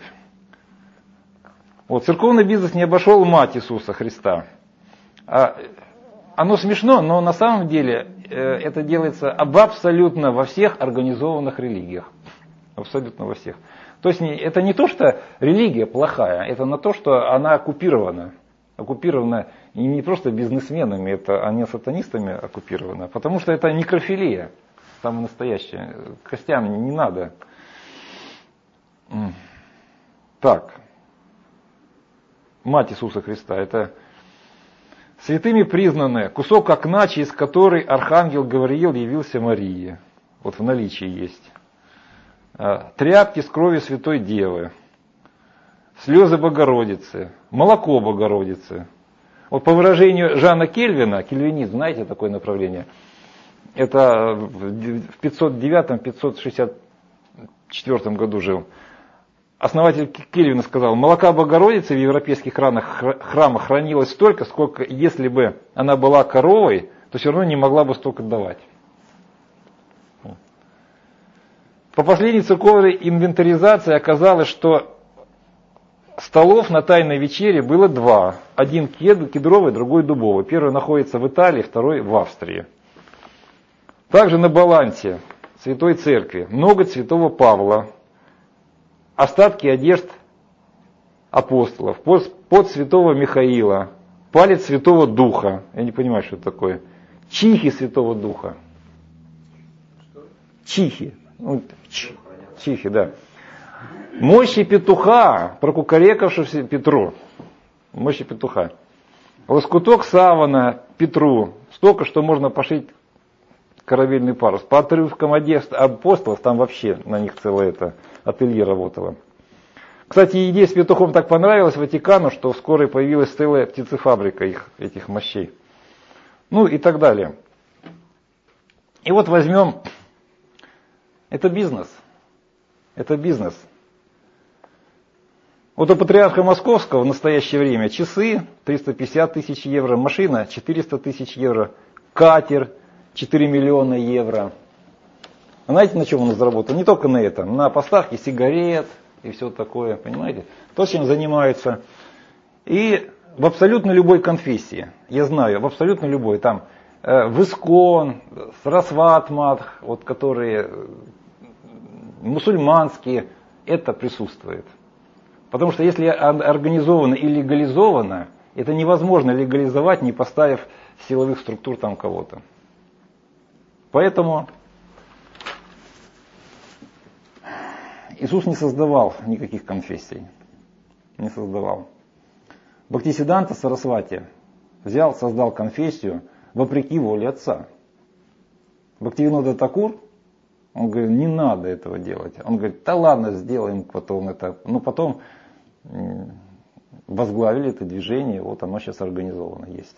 Вот, церковный бизнес не обошел мать Иисуса Христа. А, оно смешно, но на самом деле э, это делается об абсолютно во всех организованных религиях. Абсолютно во всех. То есть это не то, что религия плохая, это на то, что она оккупирована. Оккупирована и не просто бизнесменами, это они сатанистами оккупирована, потому что это некрофилия, самое настоящее. Костям не надо. Так. Мать Иисуса Христа. Это святыми признанная, кусок окна, через который архангел Гавриил явился Марии. Вот в наличии есть. Тряпки с кровью Святой Девы. Слезы Богородицы. Молоко Богородицы. Вот по выражению Жана Кельвина, кельвинизм, знаете такое направление? Это в пятьсот девятом — пятьсот шестьдесят четвёртом году жил. Основатель Кельвина сказал, молока Богородицы в европейских храмах хранилось столько, сколько, если бы она была коровой, то все равно не могла бы столько давать. По последней церковной инвентаризации оказалось, что столов на Тайной вечере было два. Один кедровый, другой дубовый. Первый находится в Италии, второй в Австрии. Также на балансе Святой Церкви ноготь святого Павла, остатки одежд апостолов, пот святого Михаила, палец Святого Духа. Я не понимаю, что это такое. Чихи Святого Духа. Чихи. Ну, ч, чихи, да. Мощи петуха, прокукарекавшегося Петру. Мощи петуха. Лоскуток савана Петру. Столько, что можно пошить корабельный парус. По отрывкам одежд апостолов, там вообще на них целое это ателье работало. Кстати, идея с петухом так понравилась Ватикану, что вскоре появилась целая птицефабрика их, этих мощей. Ну и так далее. И вот возьмем, это бизнес. Это бизнес. Вот у патриарха Московского в настоящее время часы триста пятьдесят тысяч евро, машина четыреста тысяч евро, катер четыре миллиона евро. Знаете, на чем он заработал? Не только на этом, на поставке сигарет и все такое, понимаете? То, чем занимаются. И в абсолютно любой конфессии, я знаю, в абсолютно любой, там, э, в Искон, Сарасват Мадх, вот которые э, мусульманские, это присутствует. Потому что если организовано и легализовано, это невозможно легализовать, не поставив силовых структур там кого-то. Поэтому Иисус не создавал никаких конфессий. Не создавал. Бхактисиддханта Сарасвати взял, создал конфессию вопреки воле Отца. Бхактивинода Такур, он говорит, не надо этого делать. Он говорит, да ладно, сделаем потом это. Но потом возглавили это движение, вот оно сейчас организовано есть.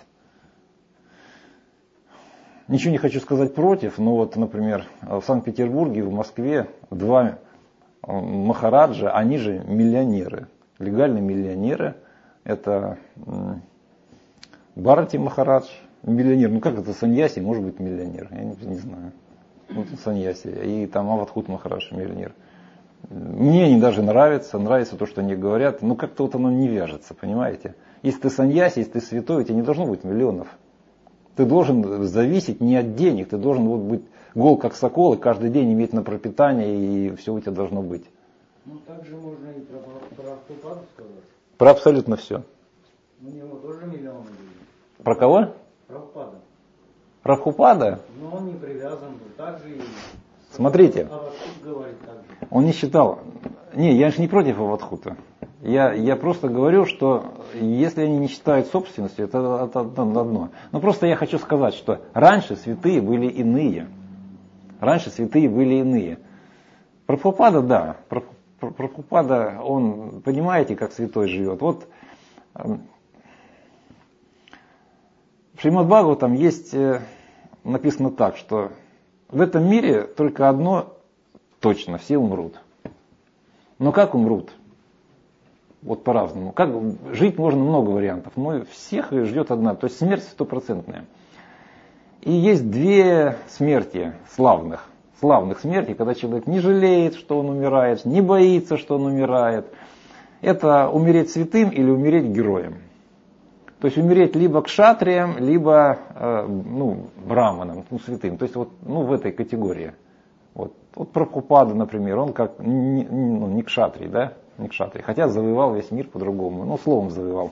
Ничего не хочу сказать против, но вот, например, в Санкт-Петербурге, в Москве два махараджа, они же миллионеры, легальные миллионеры. Это Бхарати Махарадж, миллионер, ну как это саньяси, может быть миллионер, я не, не знаю. Вот саньяси, и там Авадхут Махарадж, миллионер. Мне они даже нравятся, нравится то, что они говорят, но как-то вот оно не вяжется, понимаете? Если ты саньяси, если ты святой, у тебя не должно быть миллионов. Ты должен зависеть не от денег, ты должен вот быть гол как сокол и каждый день иметь на пропитание, и все у тебя должно быть. Ну так же можно и про, про Прабхупаду сказать. Про абсолютно все. У него тоже миллионы были. Про кого? Прабхупада. Прабхупада? Но он не привязан был. Так же и... Смотрите. Авадхут говорит так же. Он не считал. Не, я же не против Авадхута. Я, я просто говорю, что если они не считают собственностью, это, это одно. Но просто я хочу сказать, что раньше святые были иные. Раньше святые были иные. Прабхупада, да. Прабхупада, он, понимаете, как святой живет. Вот в Шримад Бхагаватам есть написано так, что в этом мире только одно точно, все умрут. Но как умрут? Вот по-разному. Как жить можно много вариантов, но всех ждет одна, то есть смерть стопроцентная. И есть две смерти славных. Славных смертей, когда человек не жалеет, что он умирает, не боится, что он умирает. Это умереть святым или умереть героем. То есть умереть либо кшатрием, либо э, ну, браманом, ну, святым. То есть вот ну, в этой категории. Вот, вот Прабхупада, например, он как не, ну, не кшатрий, да? Не кшатрий. Хотя завоевал весь мир по-другому. Ну, словом завоевал.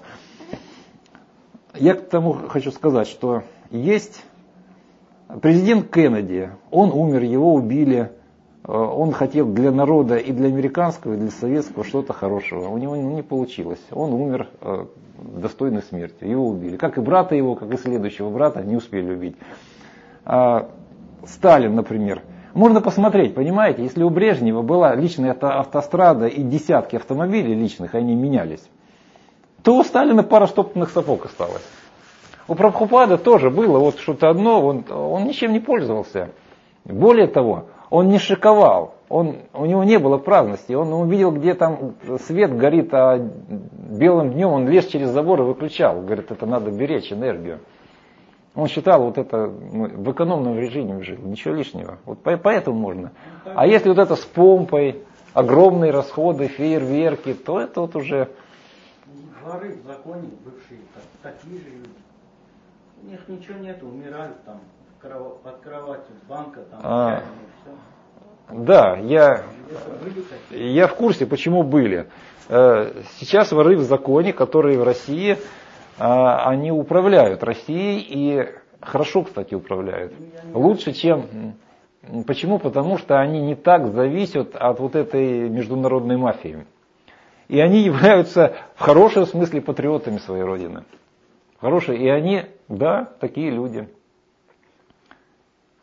Я к тому хочу сказать, что есть президент Кеннеди, он умер, его убили. Он хотел для народа и для американского, и для советского что-то хорошего. У него не получилось. Он умер достойной смертью. Его убили. Как и брата его, как и следующего брата не успели убить. А Сталин, например. Можно посмотреть, понимаете, если у Брежнева была личная автострада и десятки автомобилей личных, они менялись, то у Сталина пара стоптанных сапог осталось. У Прабхупада тоже было вот что-то одно, он, он ничем не пользовался. Более того, он не шиковал, он, у него не было праздности, он увидел, где там свет горит, а белым днем он лез через забор и выключал. Говорит, это надо беречь энергию. Он считал вот это ну, в экономном режиме жил, ничего лишнего. Вот поэтому можно. А если вот это с помпой, огромные расходы, фейерверки, то это вот уже... Воры в законе бывшие, такие же люди. У них ничего нету, умирают там под кроватью банка, там а, чайная, все. Да, я, я в курсе, почему были. Сейчас воры в законе, которые в России... они управляют Россией и хорошо, кстати, управляют. Лучше, чем... Почему? Потому что они не так зависят от вот этой международной мафии. И они являются в хорошем смысле патриотами своей родины. Хорошие. И они, да, такие люди.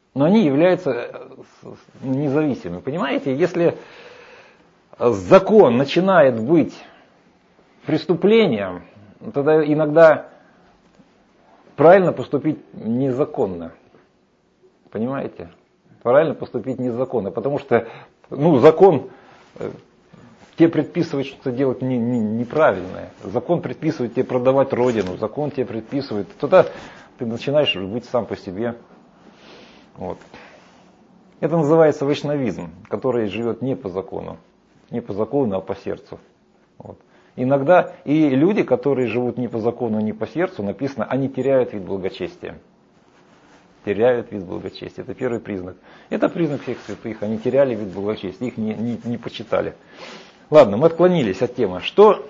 но они являются независимыми. Понимаете, если закон начинает быть преступлением, тогда иногда правильно поступить незаконно. Понимаете? Правильно поступить незаконно, потому что ну, закон тебе предписывает что-то делать не, не, неправильное. Закон предписывает тебе продавать родину, закон тебе предписывает. Тогда ты начинаешь быть сам по себе. Вот. Это называется вайшнавизм, который живет не по закону. Не по закону, а по сердцу. Вот. Иногда и люди, которые живут не по закону, не по сердцу, написано, они теряют вид благочестия. Теряют вид благочестия. Это первый признак. Это признак всех святых. Они теряли вид благочестия, их не, не, не почитали. Ладно, мы отклонились от темы. Что,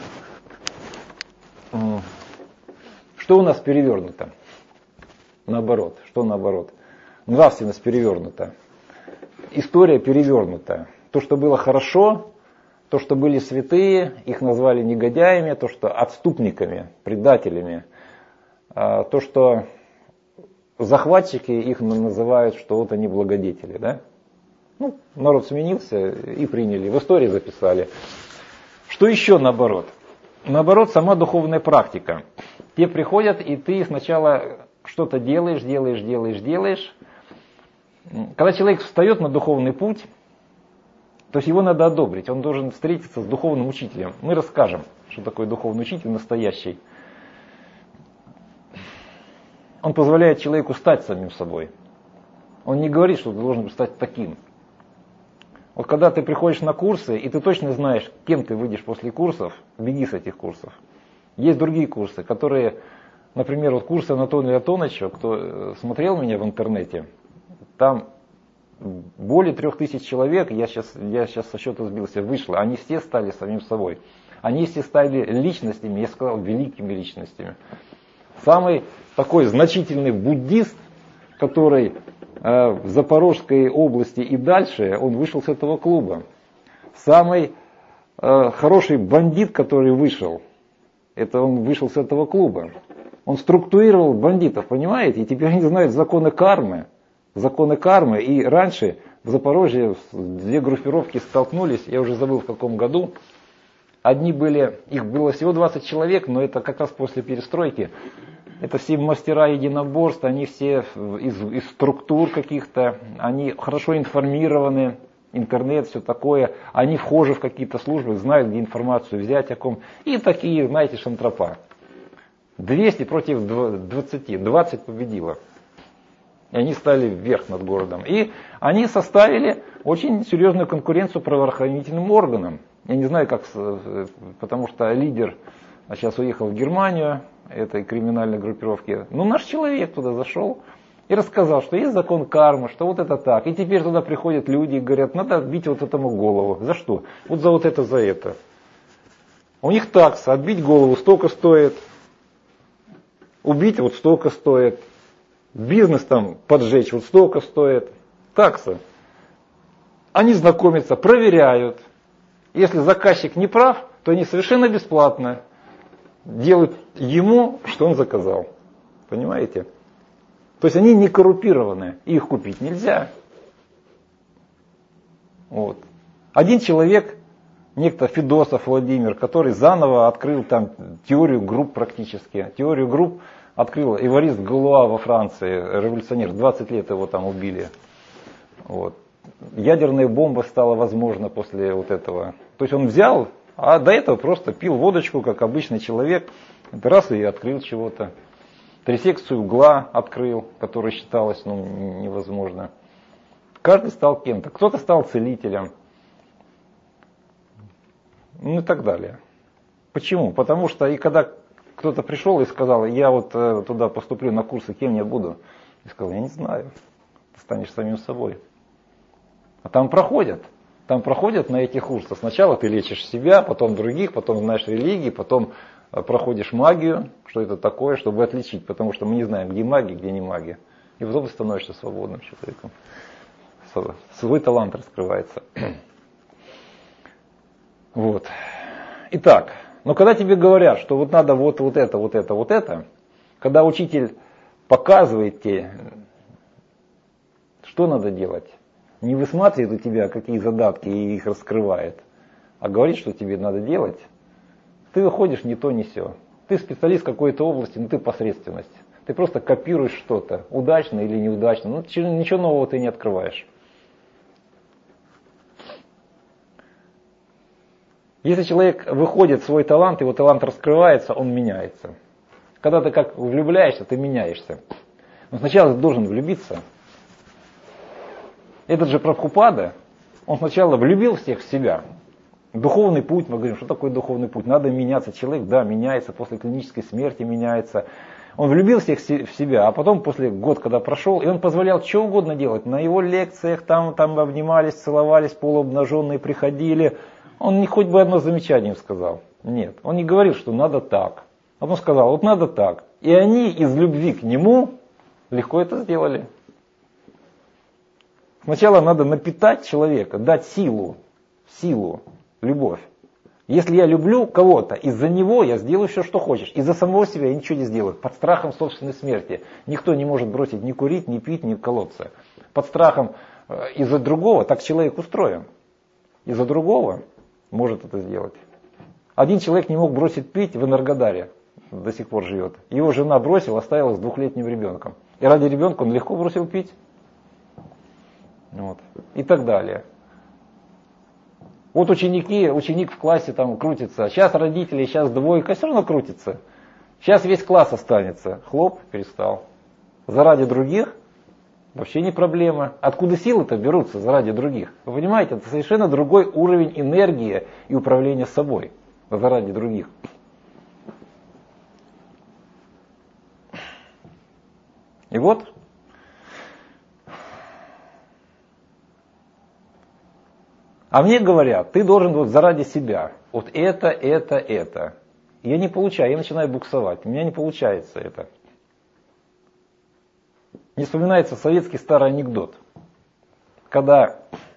что у нас перевернуто? Наоборот. Что наоборот? Нравственность перевернута. История перевернута. То, что было хорошо, то, что были святые, их назвали негодяями, то, что отступниками, предателями, то, что захватчики их называют, что вот они благодетели. Да? Ну, народ сменился и приняли, в истории записали. Что еще наоборот? Наоборот, сама духовная практика. Те приходят, и ты сначала что-то делаешь, делаешь, делаешь, делаешь. Когда человек встает на духовный путь, то есть его надо одобрить, он должен встретиться с духовным учителем. Мы расскажем, что такое духовный учитель настоящий. Он позволяет человеку стать самим собой. Он не говорит, что ты должен стать таким. Вот когда ты приходишь на курсы, и ты точно знаешь, кем ты выйдешь после курсов, беги с этих курсов. Есть другие курсы, которые, например, вот курсы Анатолия Антоновича, кто смотрел меня в интернете, там более трех тысяч человек, я сейчас, я сейчас со счета сбился, вышло, они все стали самим собой. Они все стали личностями, я сказал, великими личностями. Самый такой значительный буддист, который э, в Запорожской области и дальше, он вышел с этого клуба. Самый э, хороший бандит, который вышел, это он вышел с этого клуба. Он структурировал бандитов, понимаете, и теперь они знают законы кармы. Законы кармы. И раньше в Запорожье две группировки столкнулись, я уже забыл в каком году. Одни были, их было всего двадцать человек, но это как раз после перестройки. Это все мастера единоборств, они все из, из структур каких-то, они хорошо информированы, интернет, все такое. Они вхожи в какие-то службы, знают, где информацию взять, о ком. И такие, знаете, шантропа. двести против двадцати, двадцать победило. И они стали вверх над городом. И они составили очень серьезную конкуренцию правоохранительным органам. Я не знаю, как, потому что лидер сейчас уехал в Германию этой криминальной группировки. Но наш человек туда зашел и рассказал, что есть закон кармы, что вот это так. И теперь туда приходят люди и говорят, надо отбить вот этому голову. За что? Вот за вот это, за это. У них такса, отбить голову столько стоит, убить вот столько стоит. Бизнес там поджечь вот столько стоит. Такса. Они знакомятся, проверяют. Если заказчик не прав, то они совершенно бесплатно делают ему, что он заказал. Понимаете? То есть они не коррумпированы. Их купить нельзя. Вот. Один человек, некто Федосов Владимир, который заново открыл там теорию групп практически. Теорию групп открыл Эварист Галуа во Франции, революционер, двадцать лет его там убили. Вот. Ядерная бомба стала возможна после вот этого. То есть он взял, а до этого просто пил водочку, как обычный человек, раз и открыл чего-то. Трисекцию угла открыл, которая считалась ну, невозможно. Каждый стал кем-то. Кто-то стал целителем. Ну и так далее. Почему? Потому что и когда кто-то пришел и сказал, я вот э, туда поступлю на курсы, кем я буду? Я сказал, я не знаю. Ты станешь самим собой. А там проходят. Там проходят на этих курсах. Сначала ты лечишь себя, потом других, потом знаешь религии, потом э, проходишь магию, что это такое, чтобы отличить. Потому что мы не знаем, где магия, где не магия. И потом ты становишься свободным человеком. Свой талант раскрывается. Вот. Итак. Но когда тебе говорят, что вот надо вот, вот это, вот это, вот это, когда учитель показывает тебе Что надо делать? Не высматривает у тебя, какие задатки, и их раскрывает, а говорит, что тебе надо делать. Ты выходишь не то, не сё. Ты специалист в какой-то области, но ты посредственность. Ты просто копируешь что-то, удачно или неудачно. Ну, ничего нового ты не открываешь. Если человек выходит в свой талант, его талант раскрывается, он меняется. Когда ты как влюбляешься, ты меняешься. Но сначала ты должен влюбиться. Этот же Прабхупада, он сначала влюбил всех в себя. Духовный путь, мы говорим, что такое духовный путь? Надо меняться. Человек, да, меняется, после клинической смерти меняется. Он влюбил всех в себя, а потом после года, когда прошел, и он позволял что угодно делать. На его лекциях там, там обнимались, целовались, полуобнаженные приходили. Он не хоть бы одно замечание сказал. Нет, он не говорил, что надо так. Он сказал, вот надо так. И они из любви к нему легко это сделали. Сначала надо напитать человека, дать силу, силу, любовь. Если я люблю кого-то, из-за него я сделаю все, что хочешь. Из-за самого себя я ничего не сделаю. Под страхом собственной смерти. Никто не может бросить ни курить, ни пить, ни колоться. Под страхом э, из-за другого, так человек устроен. Из-за другого может это сделать. Один человек не мог бросить пить в Энергодаре. До сих пор живет. Его жена бросила, оставила с двухлетним ребенком. И ради ребенка он легко бросил пить. Вот. И так далее. Вот ученики, ученик в классе там крутится. Сейчас родители, сейчас двойка, все равно крутится. Сейчас весь класс останется. Хлоп, перестал. Заради других вообще не проблема. Откуда силы-то берутся заради других? Вы понимаете, это совершенно другой уровень энергии и управления собой. Заради других. И вот а мне говорят, ты должен вот заради себя. Вот это, это, это. Я не получаю, я начинаю буксовать. У меня не получается это. Мне вспоминается советский старый анекдот. Когда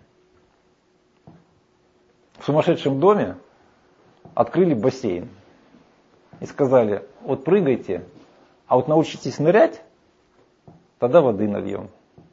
в сумасшедшем доме открыли бассейн. И сказали, вот прыгайте, а вот научитесь нырять, тогда воды нальем.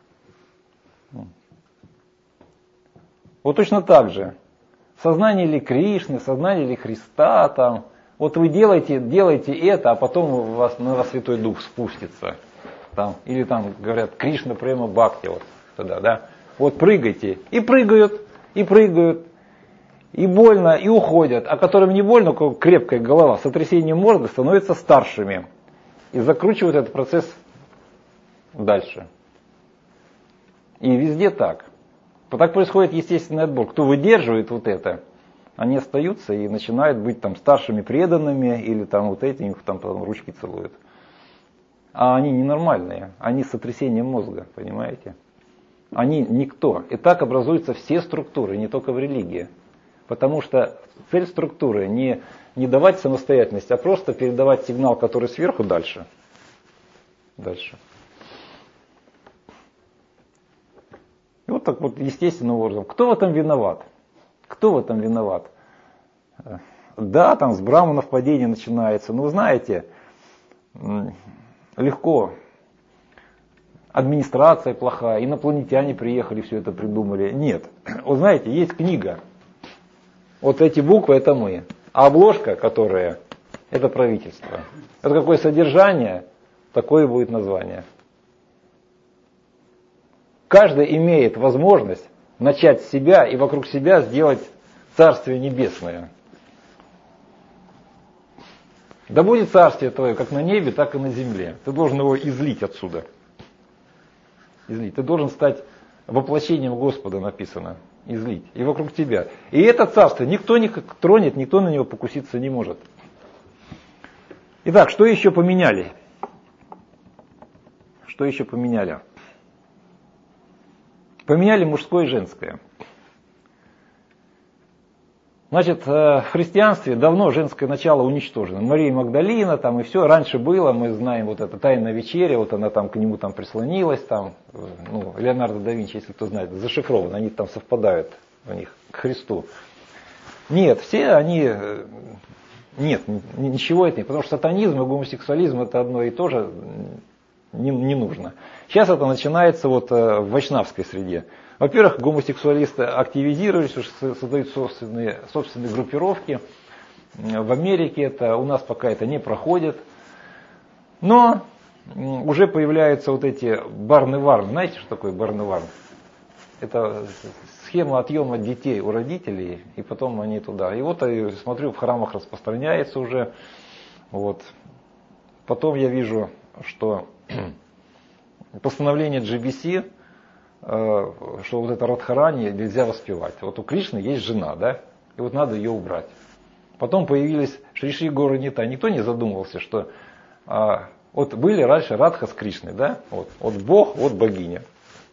Вот точно так же. Сознание ли Кришны, сознание ли Христа там. Вот вы делаете, делаете это, а потом у вас, на вас Святой Дух спустится. Там, или там говорят Кришна према бхакти. Вот, тогда, да? Вот прыгайте. И прыгают, и прыгают. И больно, и уходят. А которым не больно, у кого крепкая голова, сотрясением мозга, становятся старшими. И закручивают этот процесс дальше. И везде так. Так происходит естественный отбор. Кто выдерживает вот это, они остаются и начинают быть там старшими преданными, или там вот этим их там потом ручки целуют. А они ненормальные, они с сотрясением мозга, понимаете? Они никто. И так образуются все структуры, не только в религии. Потому что цель структуры не, не давать самостоятельность, а просто передавать сигнал, который сверху, дальше. Дальше. И вот так вот естественным образом. Кто в этом виноват? Кто в этом виноват? Да, там с браманов падение начинается. Но вы знаете, легко. Администрация плохая, инопланетяне приехали, все это придумали. Нет. Вы знаете, есть книга. Вот эти буквы это мы. А обложка, которая, это правительство. Это какое содержание, такое будет название. Каждый имеет возможность начать с себя и вокруг себя сделать Царствие Небесное. Да будет Царствие Твое как на небе, так и на земле. Ты должен его излить отсюда. Излить. Ты должен стать воплощением Господа, написано. Излить. И вокруг тебя. И это Царство никто не тронет, никто на него покуситься не может. Итак, что еще поменяли? Что еще поменяли? Поменяли мужское и женское. Значит, в христианстве давно женское начало уничтожено. Мария Магдалина там и все. Раньше было, мы знаем, вот эта тайная вечеря, вот она там к нему там прислонилась, там, ну, Леонардо да Винчи, если кто знает, зашифровано, они там совпадают у них к Христу. Нет, все они, нет, ничего это не, потому что сатанизм и гомосексуализм это одно и то же. Не, не нужно. Сейчас это начинается вот в вайшнавской среде. Во-первых, гомосексуалисты активизировались, уже создают собственные, собственные группировки. В Америке это, у нас пока это не проходит. Но уже появляются вот эти барны-варны. Знаете, что такое барны-варн? Это схема отъема детей у родителей, и потом они туда. И вот я смотрю, в храмах распространяется уже. Вот. Потом я вижу, что постановление джи би си, что вот это Радхарани нельзя воспевать. Вот у Кришны есть жена, да, и вот надо ее убрать. Потом появились Шри-Шри Гора Нитай. Никто не задумывался, что а, вот были раньше Радха с Кришной, да, вот, вот Бог, вот богиня.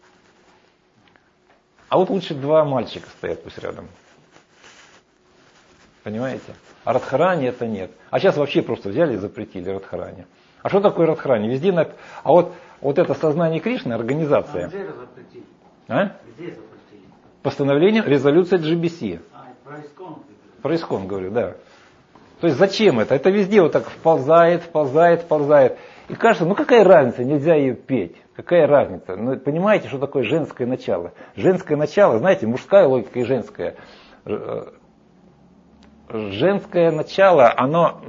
А вот лучше два мальчика стоят пусть рядом. Понимаете? А Радхарани это нет. А сейчас вообще просто взяли и запретили Радхарани. А что такое Радхарани? Везде на... А вот, вот это сознание Кришны, организация. А где запретили? А? Где запретили? Постановление, резолюция джи би си. А, про Искон. Про Искон говорю, да. То есть зачем это? Это везде вот так вползает, вползает, вползает. И кажется, ну какая разница, нельзя ее петь. Какая разница? Ну, понимаете, что такое женское начало? Женское начало, знаете, мужская логика и женская. Женское начало, оно,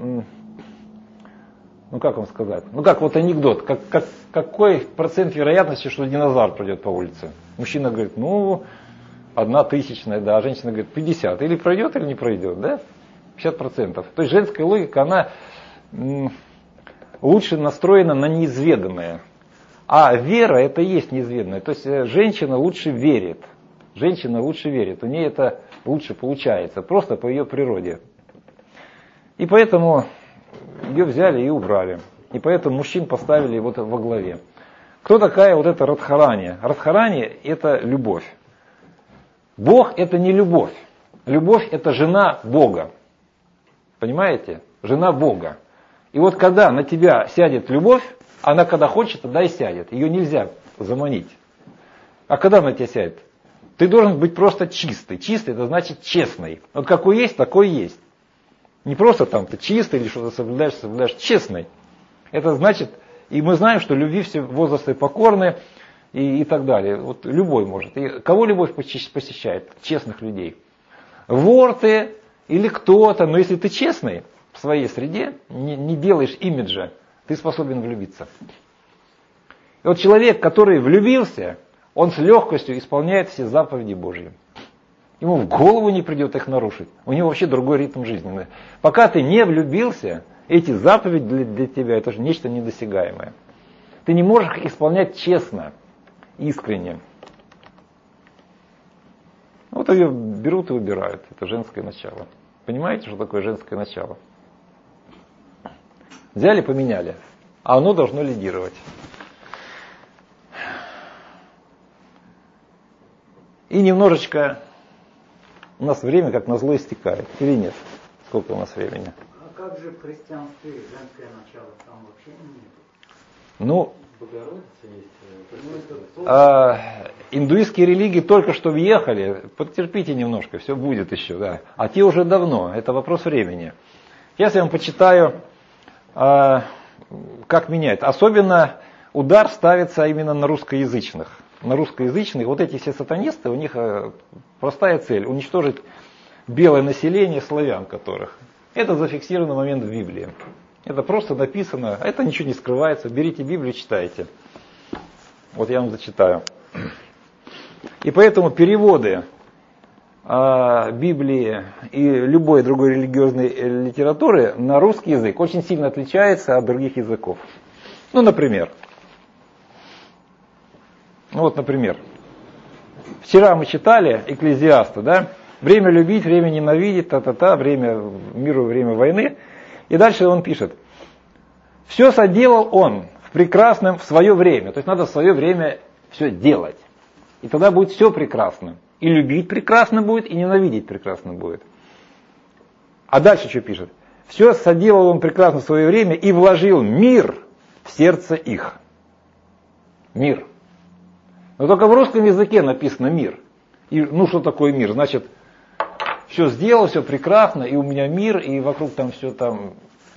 ну как вам сказать, ну как вот анекдот, как, как, какой процент вероятности, что динозавр пройдет по улице? Мужчина говорит, ну, одна тысячная, да, а женщина говорит, пятьдесят. Или пройдет, или не пройдет, да? пятьдесят процентов. То есть женская логика, она м, лучше настроена на неизведанное. А вера это и есть неизведанное. То есть женщина лучше верит. Женщина лучше верит. У нее это лучше получается. Просто по ее природе. И поэтому ее взяли и убрали. И поэтому мужчин поставили вот во главе. Кто такая вот эта Радхарани? Радхарани это любовь. Бог это не любовь. Любовь это жена Бога. Понимаете? Жена Бога. И вот когда на тебя сядет любовь, она когда хочет, тогда и сядет. Ее нельзя заманить. А когда на тебя сядет? Ты должен быть просто чистый. Чистый это значит честный. Вот какой есть, такой есть. Не просто там ты чистый или что-то соблюдаешь, соблюдаешь. Честный. Это значит, и мы знаем, что любви все возрасты покорны и, и так далее. Вот любой может. И кого любовь посещает? Честных людей. Вор ты или кто-то, но если ты честный в своей среде, не, не делаешь имиджа, ты способен влюбиться. И вот человек, который влюбился, он с легкостью исполняет все заповеди Божьи. Ему в голову не придет их нарушить. У него вообще другой ритм жизни. Пока ты не влюбился, эти заповеди для, для тебя это же нечто недосягаемое. Ты не можешь их исполнять честно, искренне. Вот ее берут и убирают. Это женское начало. Понимаете, что такое женское начало? Взяли, поменяли. А оно должно лидировать. И немножечко у нас время, как назло, истекает. Или нет? Сколько у нас времени? А как же в христианстве женское начало? Там вообще нет. Ну, Богородица есть. а, индуистские религии только что въехали. Потерпите немножко, все будет еще. Да. А те уже давно. Это вопрос времени. Сейчас я вам почитаю, а, как меняет. Особенно удар ставится именно на русскоязычных. На русскоязычных, вот эти все сатанисты, у них простая цель – уничтожить белое население славян которых. Это зафиксированный момент в Библии. Это просто написано, это ничего не скрывается. Берите Библию, читайте. Вот я вам зачитаю. И поэтому переводы э, Библии и любой другой религиозной литературы на русский язык очень сильно отличаются от других языков. Ну, например. Ну вот, например, вчера мы читали Экклезиаста, да? Время любить, время ненавидеть, та-та-та, время миру, время войны. И дальше он пишет, все соделал он в прекрасном, в свое время. То есть надо в свое время все делать. И тогда будет все прекрасно. И любить прекрасно будет, и ненавидеть прекрасно будет. А дальше что пишет? Все соделал он прекрасно в свое время и вложил мир в сердце их. Мир. Но только в русском языке написано мир. И, ну что такое мир? Значит, все сделал, все прекрасно, и у меня мир, и вокруг там все там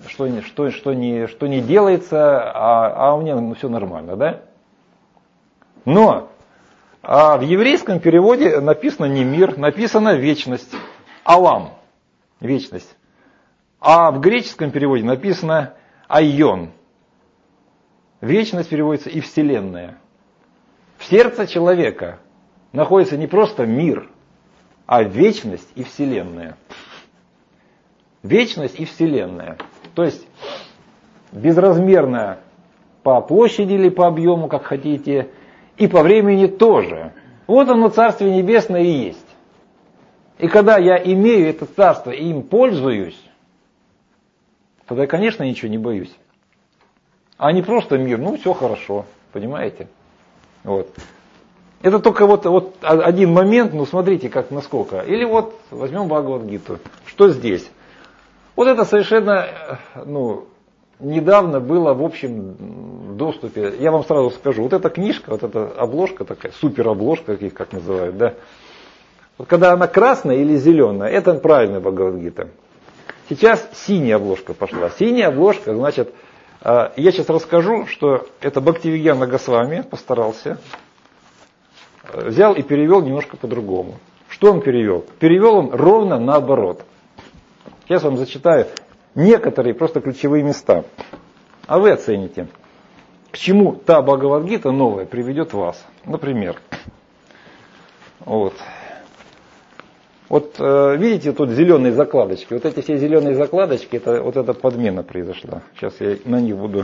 что, не, что, что, не, что не делается, а, а у меня ну, все нормально, да? Но а в еврейском переводе написано не мир, написано вечность, алам, вечность. А в греческом переводе написано айон. Вечность переводится и вселенная. В сердце человека находится не просто мир, а вечность и вселенная. Вечность и вселенная. То есть безразмерная по площади или по объему, как хотите, и по времени тоже. Вот оно, Царствие Небесное и есть. И когда я имею это царство и им пользуюсь, тогда я, конечно, ничего не боюсь. А не просто мир, ну все хорошо, понимаете? Вот. Это только вот, вот один момент, ну смотрите, как насколько. Или вот возьмем Бхагавад-гиту. Что здесь? Вот это совершенно, ну, недавно было в общем доступе. Я вам сразу скажу, вот эта книжка, вот эта обложка такая, супер обложка, их как называют, да. Вот когда она красная или зеленая, это правильная Бхагавад-гита. Сейчас синяя обложка пошла. Синяя обложка, значит, я сейчас расскажу, что это Бхактивигьяна Госвами постарался, взял и перевел немножко по-другому. Что он перевел? Перевел он ровно наоборот. Сейчас вам зачитаю некоторые просто ключевые места. А вы оцените, к чему та Бхагавад-гита новая приведет вас. Например, вот. Вот э, видите тут зеленые закладочки. Вот эти все зеленые закладочки, это вот эта подмена произошла. Сейчас я на них буду.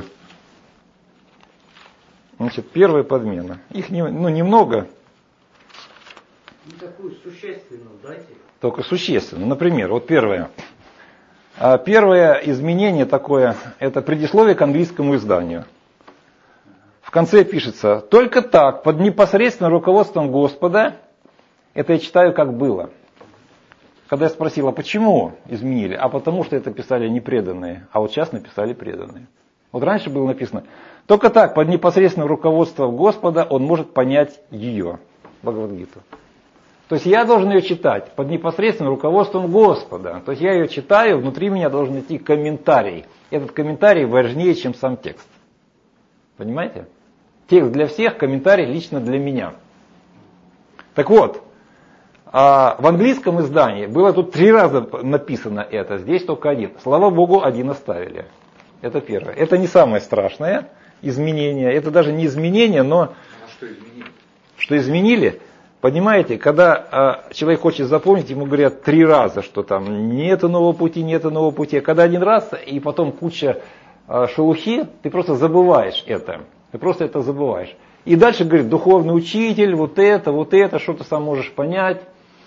Значит, первая подмена. Их не, ну, немного. Ну, такую существенную дайте. Только существенно. Например, вот первое. Первое изменение такое, это предисловие к английскому изданию. В конце пишется: только так, под непосредственным руководством Господа, это я читаю как было. Когда я спросил, а почему изменили? А потому что это писали непреданные, а вот сейчас написали преданные. Вот раньше было написано: только так, под непосредственным руководством Господа, он может понять ее, Бхагавад-гиту. То есть я должен ее читать под непосредственным руководством Господа. То есть я ее читаю, внутри меня должен идти комментарий. Этот комментарий важнее, чем сам текст. Понимаете? Текст для всех, комментарий лично для меня. Так вот, в английском издании было тут три раза написано это, здесь только один. Слава Богу, один оставили. Это первое. Это не самое страшное изменение. Это даже не изменение, но... А что изменили? Что изменили? Понимаете, когда э, человек хочет запомнить, ему говорят три раза, что там нет нового пути, нет нового пути. А когда один раз, и потом куча э, шелухи, ты просто забываешь это. Ты просто это забываешь. И дальше говорит: духовный учитель, вот это, вот это, что ты сам можешь понять.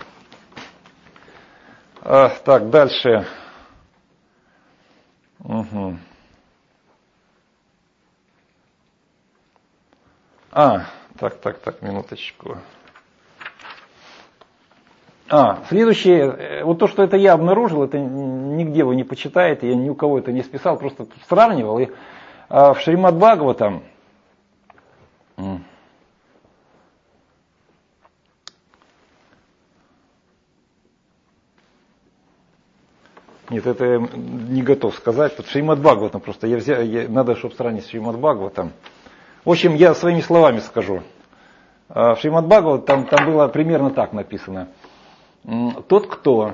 А, так, дальше. Угу. А, так, так, так, минуточку. А, следующее, вот то, что это я обнаружил, это нигде вы не почитаете, я ни у кого это не списал, просто сравнивал. И а, в Шримад Бхагаватам нет, это я не готов сказать. Тут Шримад Бхагаватам просто, я взял, я, надо, чтобы сравнить с Шримад Бхагаватам. В общем, я своими словами скажу. В Шримад Бхагаватам там, там было примерно так написано. Тот, кто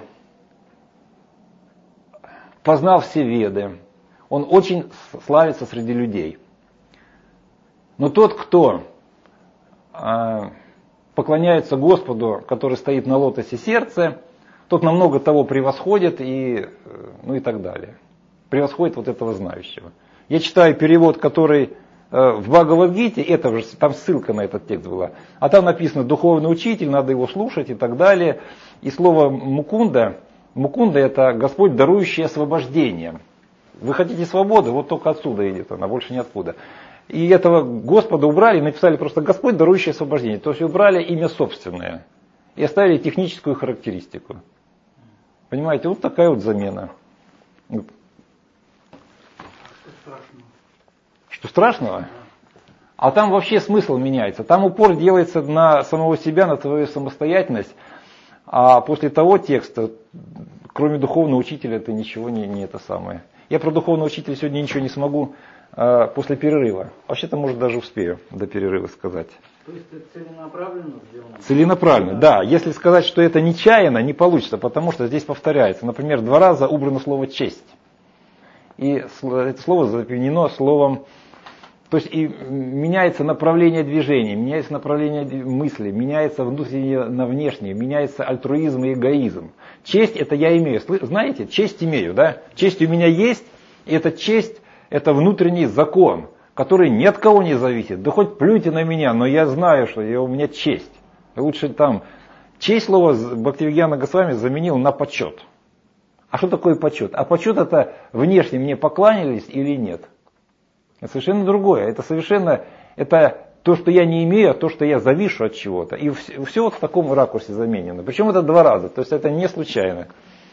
познал все веды, он очень славится среди людей. Но тот, кто поклоняется Господу, который стоит на лотосе сердца, тот намного того превосходит и, ну и так далее. Превосходит вот этого знающего. Я читаю перевод, который в Бхагавад-гите, это же, там ссылка на этот текст была. А там написано: духовный учитель, надо его слушать и так далее. И слово мукунда, мукунда это Господь, дарующий освобождение. Вы хотите свободы, вот только отсюда идет она, больше ниоткуда. И этого Господа убрали и написали просто Господь, дарующий освобождение. То есть убрали имя собственное и оставили техническую характеристику. Понимаете, вот такая вот замена. Что страшного? Что страшного? А там вообще смысл меняется. Там упор делается на самого себя, на твою самостоятельность. А после того текста, кроме духовного учителя, ты ничего не, не это самое. Я про духовного учителя сегодня ничего не смогу а, после перерыва. Вообще-то, может, даже успею до перерыва сказать. То есть это целенаправленно сделано? Целенаправленно, да. Если сказать, что это нечаянно, не получится, потому что здесь повторяется. Например, два раза убрано слово «честь». И это слово заменено словом... То есть и меняется направление движения, меняется направление мысли, меняется внутреннее на внешнее, меняется альтруизм и эгоизм. Честь это я имею. Знаете, честь имею, да? Честь у меня есть, и эта честь это внутренний закон, который ни от кого не зависит. Да хоть плюйте на меня, но я знаю, что я, у меня честь. И лучше там... Честь слово Бхактивигьяна Госвами заменил на почет. А что такое почет? А почет это внешне мне покланялись или нет? Это совершенно другое. Это совершенно, это то, что я не имею, а то, что я завишу от чего-то. И все, все вот в таком ракурсе заменено. Причем это два раза. То есть это не случайно.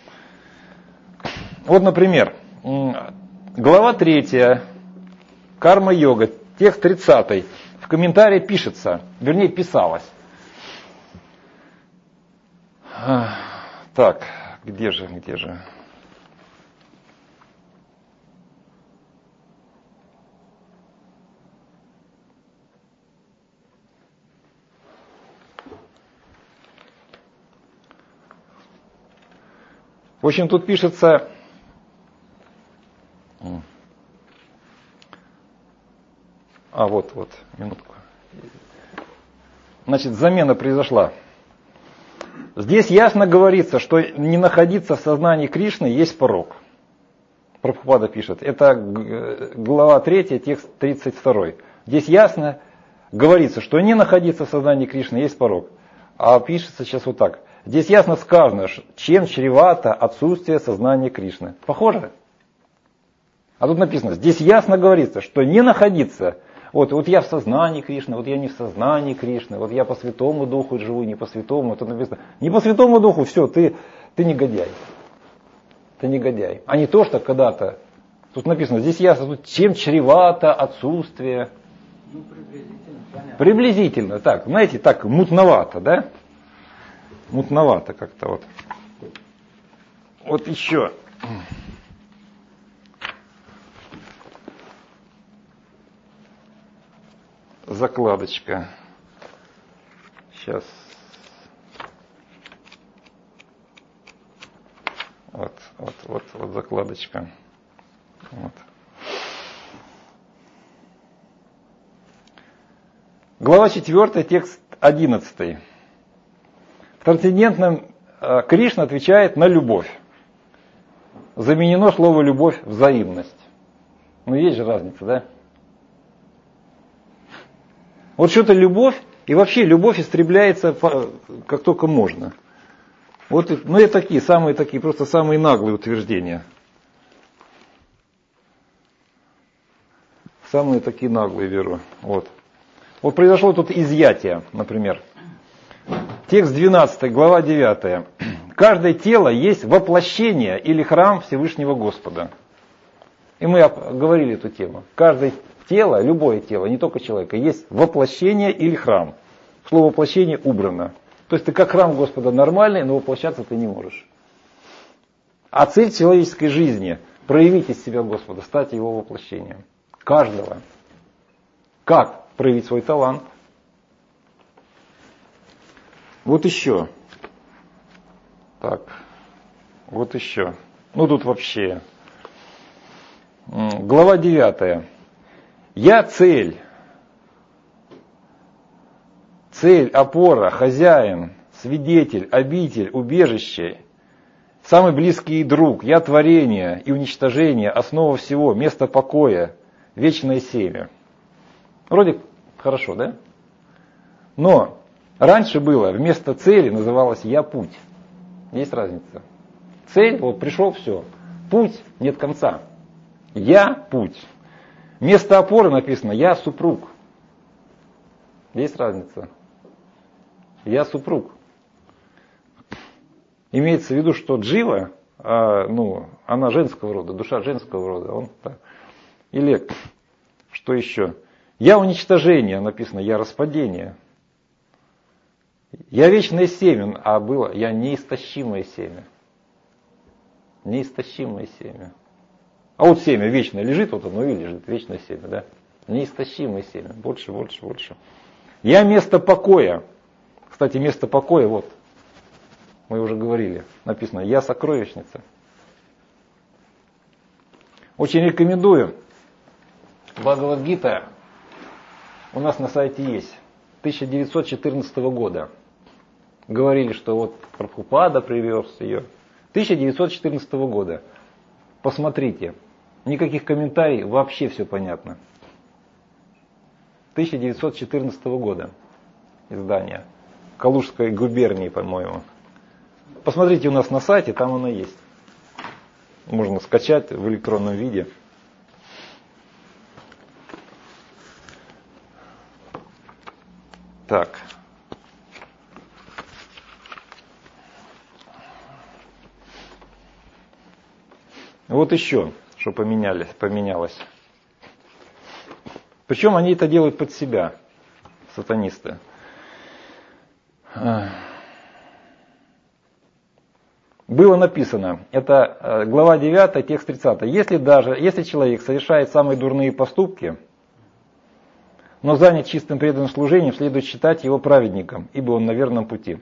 Вот, например, глава третья, карма-йога, текст тридцатый. В комментарии пишется, вернее писалось. Так, где же, где же? В общем, тут пишется, а вот, вот, минутку. Значит, замена произошла. Здесь ясно говорится, что не находиться в сознании Кришны есть порок. Прабхупада пишет. Это глава третья, текст тридцать второй. Здесь ясно говорится, что не находиться в сознании Кришны есть порок. А пишется сейчас вот так. Здесь ясно сказано, чем чревато отсутствие сознания Кришны. Похоже? А тут написано, здесь ясно говорится, что не находиться, вот, вот я в сознании Кришны, вот я не в сознании Кришны, вот я по Святому Духу живу, не по Святому. Тут написано, не по Святому Духу, все, ты, ты негодяй. Ты негодяй. А не то, что когда-то, тут написано, здесь ясно, тут чем чревато отсутствие. Ну, приблизительно, понятно. Приблизительно, так, знаете, так мутновато, да? Мутновато как-то вот. Вот еще. Закладочка. Сейчас. Вот, вот, вот, вот закладочка. Вот. Глава четвертая, текст одиннадцатый. В трансцендентном Кришна отвечает на любовь. Заменено слово любовь взаимность. Ну есть же разница, да? Вот что-то любовь, и вообще любовь истребляется как только можно. Вот, ну это такие, самые такие, просто самые наглые утверждения. Самые такие наглые, веру. Вот. Вот произошло тут изъятие, например. Текст двенадцатый, глава девятая. Каждое тело есть воплощение или храм Всевышнего Господа. И мы говорили эту тему. Каждое тело, любое тело, не только человека, есть воплощение или храм. Слово воплощение убрано. То есть ты как храм Господа нормальный, но воплощаться ты не можешь. А цель человеческой жизни – проявить из себя Господа, стать его воплощением. Каждого. Как проявить свой талант? Вот еще. Так. Вот еще. Ну тут вообще. Глава девятая. Я цель. Цель, опора, хозяин, свидетель, обитель, убежище. Самый близкий друг. Я творение и уничтожение, основа всего, место покоя, вечное семя. Вроде хорошо, да? Но раньше было, вместо цели называлось «я путь». Есть разница. Цель, вот пришел, все. Путь, нет конца. Я путь. Место опоры написано «я супруг». Есть разница. Я супруг. Имеется в виду, что джива, а, ну, она женского рода, душа женского рода. Он, да. Или что еще? Я уничтожение, написано, я распадение. Я вечное семя, а было я неистощимое семя. Неистощимое семя. А вот семя вечное лежит, вот оно и лежит, вечное семя, да? Неистощимое семя, больше, больше, больше. Я место покоя. Кстати, место покоя, вот, мы уже говорили, написано, я сокровищница. Очень рекомендую. Бхагавад-гита у нас на сайте есть, тысяча девятьсот четырнадцатого года. Говорили, что вот Прабхупада привез ее. тысяча девятьсот четырнадцатого года. Посмотрите. Никаких комментариев, вообще все понятно. тысяча девятьсот четырнадцатого года. Издание. Калужской губернии, по-моему. Посмотрите у нас на сайте, там оно есть. Можно скачать в электронном виде. Так. Вот еще, что поменялось, поменялось. Причем они это делают под себя, сатанисты. Было написано, это глава девятая, текст тридцатый. Если даже, если человек совершает самые дурные поступки, но занят чистым преданным служением, следует считать его праведником, ибо он на верном пути.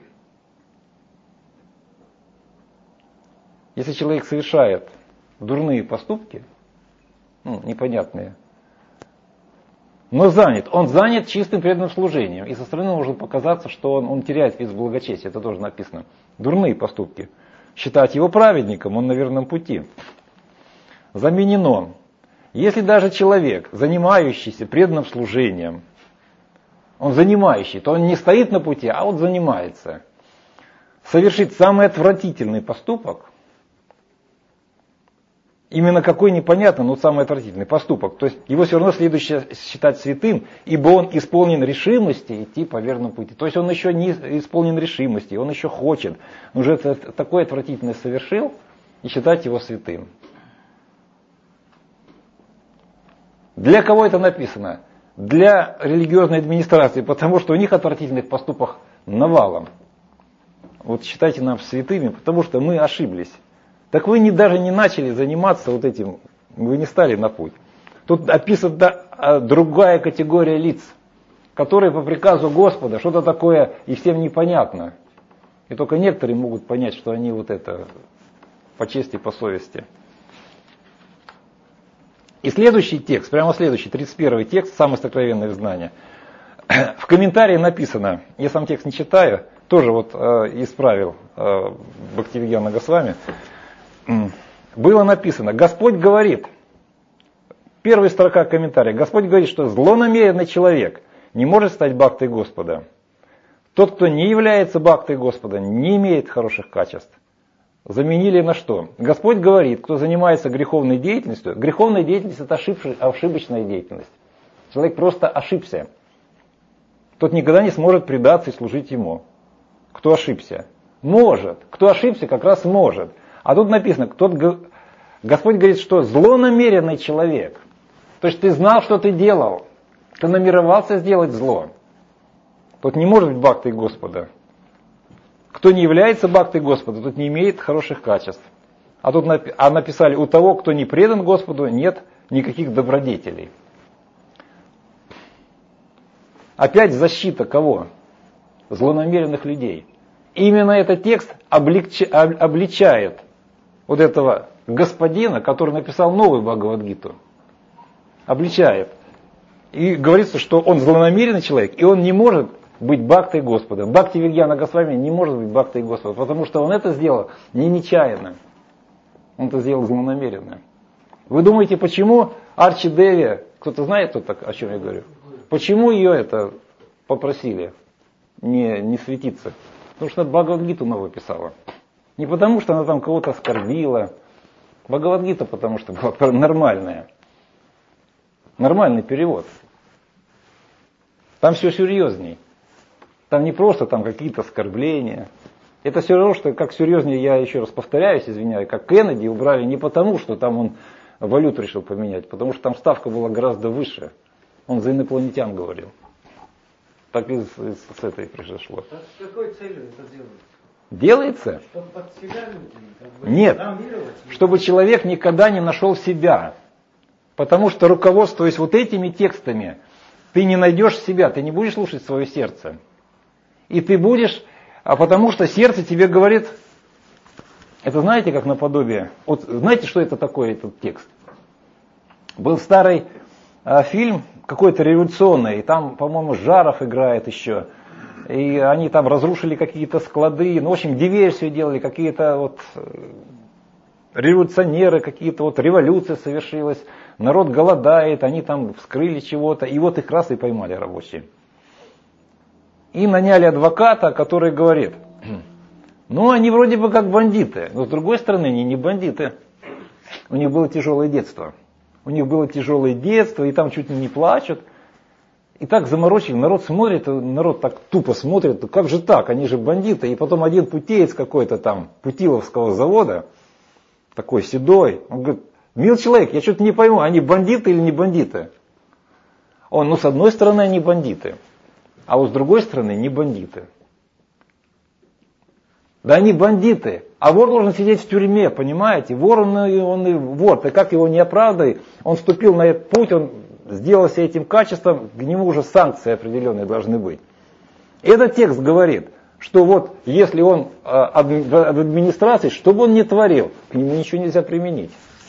Если человек совершает дурные поступки, ну, непонятные, но занят, он занят чистым преданным служением, и со стороны может показаться, что он, он теряет вид благочестия, это тоже написано. Дурные поступки. Считать его праведником, он на верном пути. Заменено. Если даже человек, занимающийся преданным служением, он занимающий, то он не стоит на пути, а вот занимается, совершит самый отвратительный поступок, именно какой непонятно, но самый отвратительный поступок. То есть его все равно следует считать святым, ибо он исполнен решимости идти по верному пути. То есть он еще не исполнен решимости, он еще хочет. Он уже это такое отвратительное совершил, и считать его святым. Для кого это написано? Для религиозной администрации, потому что у них отвратительных поступков навалом. Вот считайте нас святыми, потому что мы ошиблись. Так вы не, даже не начали заниматься вот этим, вы не стали на путь. Тут описана другая категория лиц, которые по приказу Господа, что-то такое и всем непонятно. И только некоторые могут понять, что они вот это по чести, по совести. И следующий текст, прямо следующий, тридцать первый текст, самое сокровенное знание. В комментарии написано, я сам текст не читаю, тоже вот э, исправил э, Бхактивигьяна Госвами. Было написано, Господь говорит, первая строка комментария, Господь говорит, что злонамеренный человек не может стать бхактой Господа. Тот, кто не является бхактой Господа, не имеет хороших качеств. Заменили на что? Господь говорит, кто занимается греховной деятельностью, греховная деятельность это ошибочная деятельность. Человек просто ошибся. Тот никогда не сможет предаться и служить ему. Кто ошибся? Может. Кто ошибся, как раз может. А тут написано, кто, Господь говорит, что злонамеренный человек. То есть ты знал, что ты делал. Ты намеревался сделать зло. Тот не может быть бхактой Господа. Кто не является бхактой Господа, тот не имеет хороших качеств. А тут а написали, у того, кто не предан Господу, нет никаких добродетелей. Опять защита кого? Злонамеренных людей. Именно этот текст облегча, обличает вот этого господина, который написал новую Бхагавад-гиту. Обличает. И говорится, что он злонамеренный человек, и он не может быть бхактой Господа. Бхактивигьяна Госвами не может быть бхактой Господа, потому что он это сделал не нечаянно. Он это сделал злонамеренно. Вы думаете, почему Арчи Деви, кто-то знает, кто так, о чем я говорю? Почему ее это попросили не, не светиться? Потому что Бхагавад-гиту новую писала. Не потому, что она там кого-то оскорбила. Бхагавад-гита, потому что была нормальная. Нормальный перевод. Там все серьезней. Там не просто там какие-то оскорбления. Это все равно, что как серьезнее, я еще раз повторяюсь, извиняюсь, как Кеннеди убрали не потому, что там он валюту решил поменять, потому что там ставка была гораздо выше. Он за инопланетян говорил. Так и с, с этой произошло. А с какой целью это делается? Делается? Чтобы под себя люди, как бы, Нет, травмировать. чтобы человек никогда не нашел себя. Потому что, руководствуясь вот этими текстами, ты не найдешь себя, ты не будешь слушать свое сердце. И ты будешь, а потому что сердце тебе говорит, это знаете, как наподобие, вот знаете, что это такое, этот текст? Был старый а, фильм, какой-то революционный, и там, по-моему, Жаров играет еще. И они там разрушили какие-то склады, ну, в общем, диверсию делали, какие-то вот революционеры, какие-то вот революция совершилась, народ голодает, они там вскрыли чего-то, и вот их раз и поймали рабочие. И наняли адвоката, который говорит, ну, они вроде бы как бандиты, но с другой стороны, они не бандиты. У них было тяжелое детство. У них было тяжелое детство, и там чуть ли не плачут. И так заморочили, народ смотрит, народ так тупо смотрит, как же так, они же бандиты. И потом один путеец какой-то там, Путиловского завода, такой седой, он говорит, мил человек, я что-то не пойму, они бандиты или не бандиты? Он, ну с одной стороны они бандиты, а вот с другой стороны не бандиты. Да они бандиты, а вор должен сидеть в тюрьме, понимаете? Вор, он, он и вор, ты как его не оправдай, он вступил на этот путь, он сделался этим качеством, к нему уже санкции определенные должны быть. Этот текст говорит, что вот если он в администрации, что бы он ни творил, к нему ничего нельзя применить.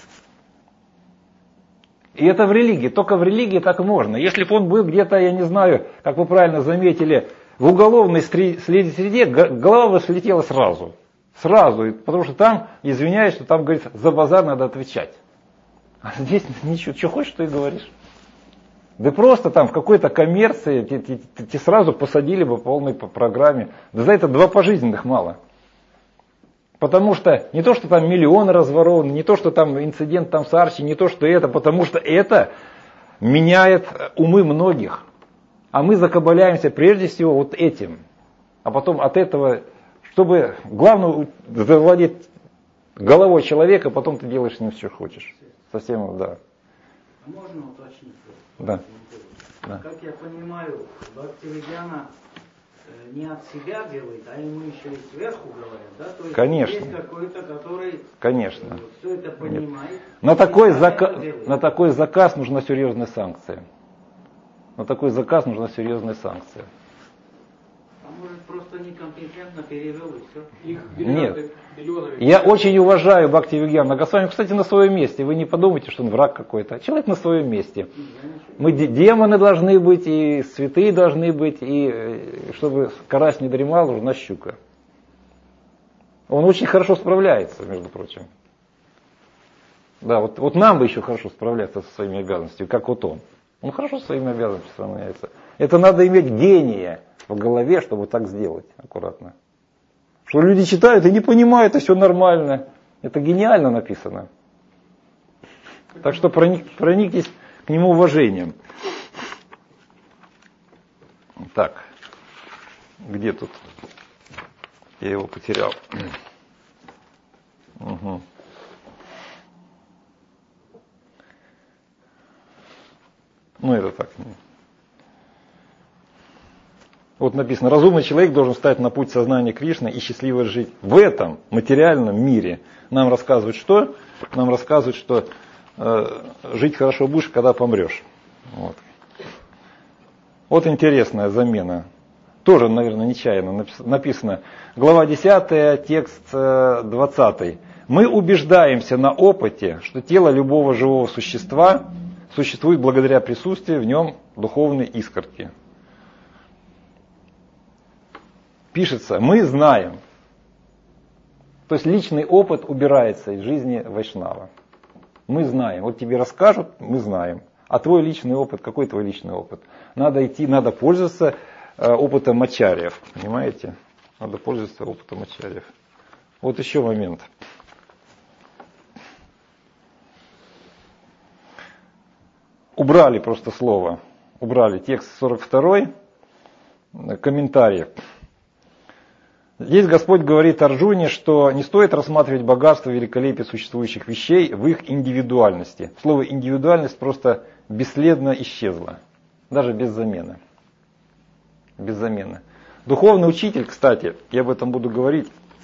И это в религии, только в религии так можно. Если бы он был где-то, я не знаю, как вы правильно заметили, в уголовной среде, голова бы слетела сразу. Сразу, потому что там, извиняюсь, что там, говорится, за базар надо отвечать. А здесь ничего, что хочешь, что и говоришь. Да просто там в какой-то коммерции тебе сразу посадили бы по полной программе. Да за это два пожизненных мало. Потому что не то, что там миллионы разворованы, не то, что там инцидент там с Арчи, не то, что это, потому что это меняет умы многих. А мы закабаляемся прежде всего вот этим. А потом от этого, чтобы главное завладеть головой человека, потом ты делаешь с ним что хочешь. Совсем, да. Можно уточнить? Да. Да. Как я понимаю, Бхактивидяна не от себя делает, а ему еще и сверху говорят, да? То есть конечно. Есть какой-то, который конечно. все это понимает. На такой, зака... на такой заказ нужна серьезная санкция. На такой заказ нужна серьезная санкция. А может просто некомпетентно перевел и все? Их Нет. миллионами. Я очень уважаю Бхактивидяну Госвами. Кстати, на своем месте. Вы не подумайте, что он враг какой-то. Человек на своем месте. Мы демоны должны быть, и святые должны быть, и чтобы карась не дремал, нужна щука. Он очень хорошо справляется, между прочим. Да, вот, вот нам бы еще хорошо справляться со своими обязанностями, как вот он. Он хорошо со своими обязанностями справляется. Это надо иметь гения в голове, чтобы так сделать аккуратно. Что люди читают и не понимают, это все нормально. Это гениально написано. Так что проник, проникнитесь к нему уважением. Так, где тут? Я его потерял. Угу. Ну, это так. Вот написано, разумный человек должен встать на путь сознания Кришны и счастливо жить в этом материальном мире. Нам рассказывают что? Нам рассказывают, что э, жить хорошо будешь, когда помрешь. Вот. Вот интересная замена. Тоже, наверное, нечаянно написано. Глава десятая, текст двадцатый. Мы убеждаемся на опыте, что тело любого живого существа существует благодаря присутствию в нем духовной искорки. Пишется, мы знаем. То есть личный опыт убирается из жизни вайшнава. Мы знаем. Вот тебе расскажут, мы знаем. А твой личный опыт, какой твой личный опыт? Надо идти, надо пользоваться опытом ачарьев. Понимаете? Надо пользоваться опытом ачарьев. Вот еще момент. Убрали просто слово. Убрали текст сорок второй. Комментарий. Здесь Господь говорит Арджуне, что не стоит рассматривать богатство и великолепие существующих вещей в их индивидуальности. Слово индивидуальность просто бесследно исчезло. Даже без замены. Без замены. Духовный учитель, кстати, я об этом буду говорить,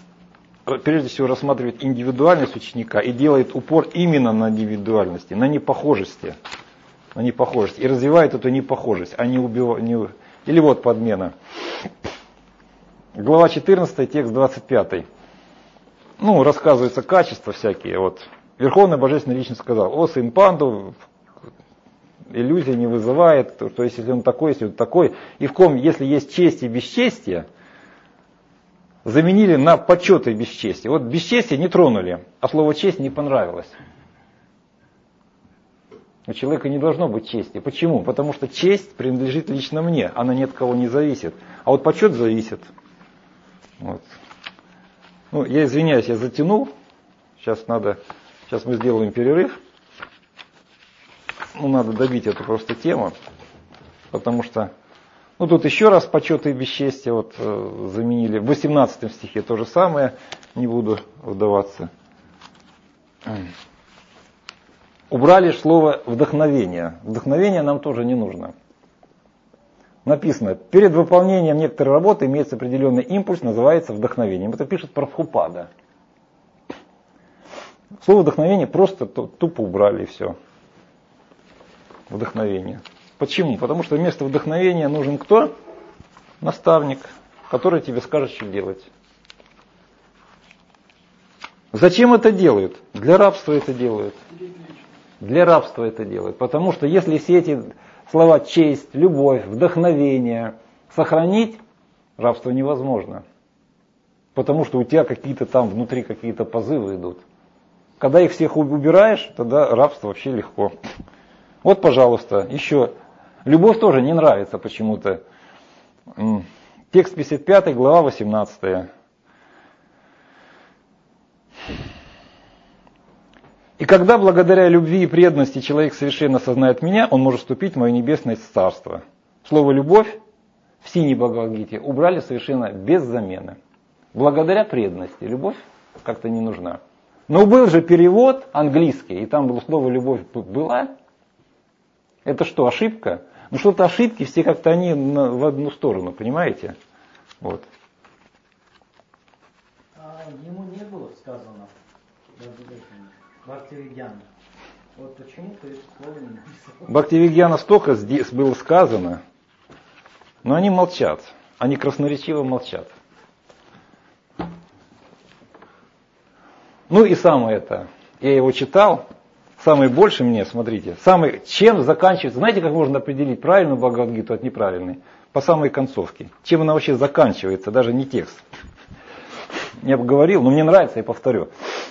прежде всего рассматривает индивидуальность ученика и делает упор именно на индивидуальности, на непохожести. На непохожесть. И развивает эту непохожесть, а не убивает. Не... Или вот подмена. Глава четырнадцатая, текст двадцать пятый. Ну, рассказываются качества всякие. Вот. Верховная Божественная Личность сказал: о, сын Панду, иллюзия не вызывает, то, то есть если он такой, если он такой, и в ком, если есть честь и бесчестие, заменили на почет и бесчестие. Вот бесчестие не тронули, а слово честь не понравилось. У человека не должно быть чести. Почему? Потому что честь принадлежит лично мне, она ни от кого не зависит. А вот почет зависит. Вот. Ну, я извиняюсь, я затянул. Сейчас надо, сейчас мы сделаем перерыв. Ну, надо добить эту просто тему, потому что, ну, тут еще раз почет и бесчестие вот э, заменили. В восемнадцатом стихе то же самое, не буду вдаваться. Убрали слово вдохновение. Вдохновение нам тоже не нужно. Написано: перед выполнением некоторой работы имеется определенный импульс, называется вдохновением. Это пишет Прабхупада. Слово вдохновение просто тупо убрали и все. Вдохновение. Почему? Потому что вместо вдохновения нужен кто? Наставник, который тебе скажет, что делать. Зачем это делают? Для рабства это делают. Для рабства это делают. Потому что если все эти слова честь, любовь, вдохновение сохранить, рабство невозможно. Потому что у тебя какие-то там внутри какие-то позывы идут. Когда их всех убираешь, тогда рабство вообще легко. Вот, пожалуйста, еще. Любовь тоже не нравится почему-то. Текст пятьдесят пятый, глава восемнадцатая. И когда благодаря любви и преданности человек совершенно осознает меня, он может вступить в мое небесное царство. Слово «любовь» в синей Бхагавад-гите убрали совершенно без замены. Благодаря преданности. Любовь как-то не нужна. Но был же перевод английский, и там было слово «любовь» была. Это что, ошибка? Ну что-то ошибки, все как-то они на, в одну сторону, понимаете? Вот. А ему не было сказано Бхактивигьяна. Вот почему-то это слово не написано. Бхактивигьяна столько здесь было сказано, но они молчат. Они красноречиво молчат. Ну и самое это, я его читал, самый больше мне, смотрите, самый, чем заканчивается, знаете, как можно определить правильную Бхагавад-гиту от неправильной? По самой концовке. Чем она вообще заканчивается, даже не текст. Я бы говорил, но мне нравится, я повторю.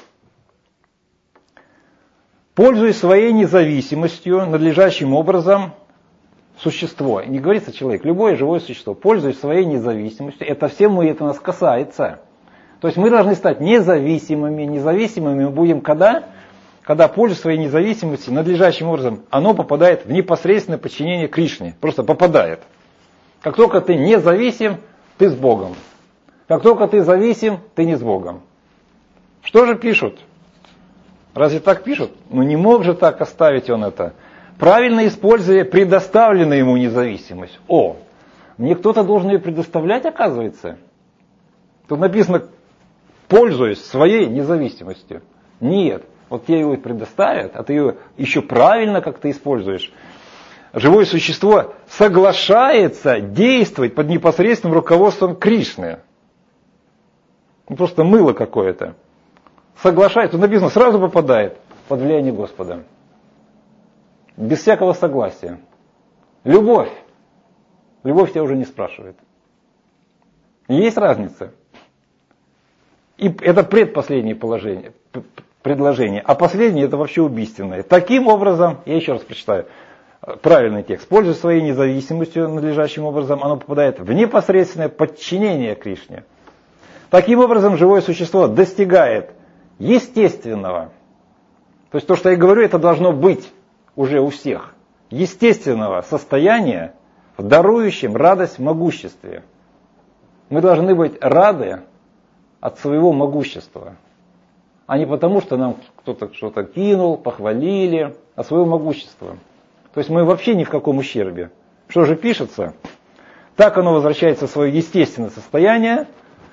Пользуясь своей независимостью, надлежащим образом, существо, не говорится человек, любое живое существо, пользуясь своей независимостью, это всем мы, это нас касается. То есть мы должны стать независимыми. Независимыми мы будем когда? Когда, пользуясь своей независимостью, надлежащим образом, оно попадает в непосредственное подчинение Кришне. Просто попадает. Как только ты независим, ты с Богом. Как только ты зависим, ты не с Богом. Что же пишут? Разве так пишут? Ну не мог же так оставить он это. Правильно используя предоставленную ему независимость. О, мне кто-то должен ее предоставлять, оказывается. Тут написано, пользуясь своей независимостью. Нет, вот тебе его предоставят, а ты ее еще правильно как-то используешь. Живое существо соглашается действовать под непосредственным руководством Кришны. Ну, просто мыло какое-то. Соглашается, тут написано, сразу попадает под влияние Господа. Без всякого согласия. Любовь. Любовь тебя уже не спрашивает. Есть разница. И это предпоследнее положение, предложение. А последнее это вообще убийственное. Таким образом, я еще раз прочитаю правильный текст. Пользуясь своей независимостью надлежащим образом, оно попадает в непосредственное подчинение Кришне. Таким образом, живое существо достигает естественного. То есть то, что я говорю, это должно быть уже у всех. Естественного состояния в дарующем радость в могуществе. Мы должны быть рады от своего могущества. А не потому, что нам кто-то что-то кинул, похвалили, а своего могущества. То есть мы вообще ни в каком ущербе. Что же пишется? Так оно возвращается в свое естественное состояние,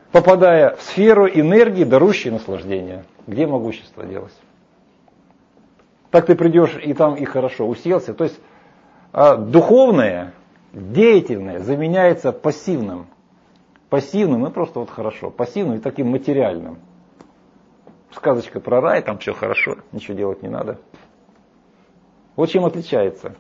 попадая в сферу энергии, дарующей наслаждение. Где могущество делось? Так ты придешь и там и хорошо уселся. То есть а, духовное, деятельное заменяется пассивным. Пассивным, ну просто вот хорошо. Пассивным и таким материальным. Сказочка про рай, там все хорошо, ничего делать не надо. Вот чем отличается.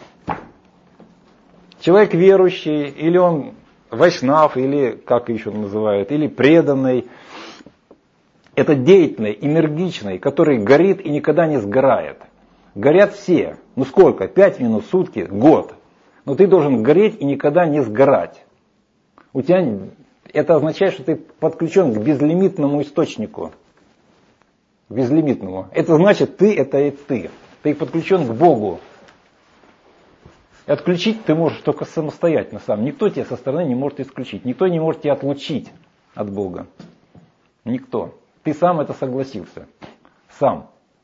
Человек верующий, или он вайшнав, или как еще называют, или преданный. Это деятельный, энергичный, который горит и никогда не сгорает. Горят все. Ну сколько? Пять минут, сутки, год. Но ты должен гореть и никогда не сгорать. У тебя это означает, что ты подключен к безлимитному источнику. Безлимитному. Это значит, ты это и ты. Ты подключен к Богу. И отключить ты можешь только самостоятельно сам. Никто тебя со стороны не может исключить. Никто не может тебя отлучить от Бога. Никто. Ты сам это согласился. Сам.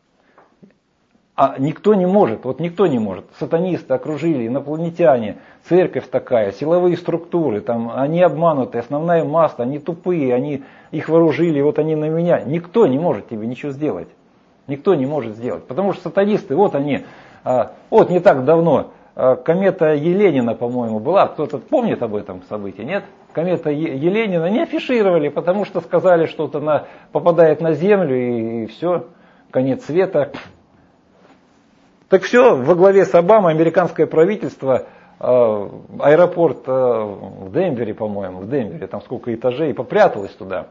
А никто не может. Вот никто не может. Сатанисты окружили, инопланетяне, церковь такая, силовые структуры. Там, они обмануты, основная масса, они тупые, они их вооружили, вот они на меня. Никто не может тебе ничего сделать. Никто не может сделать. Потому что сатанисты, вот они, вот не так давно, комета Еленина, по-моему, была. Кто-то помнит об этом событии, нет? Комета Еленина не афишировали, потому что сказали, что она попадает на Землю и, и все, конец света. Так все, во главе с Обамой американское правительство, э, аэропорт э, в Денвере, по-моему, в Денвере, там сколько этажей, попряталось туда.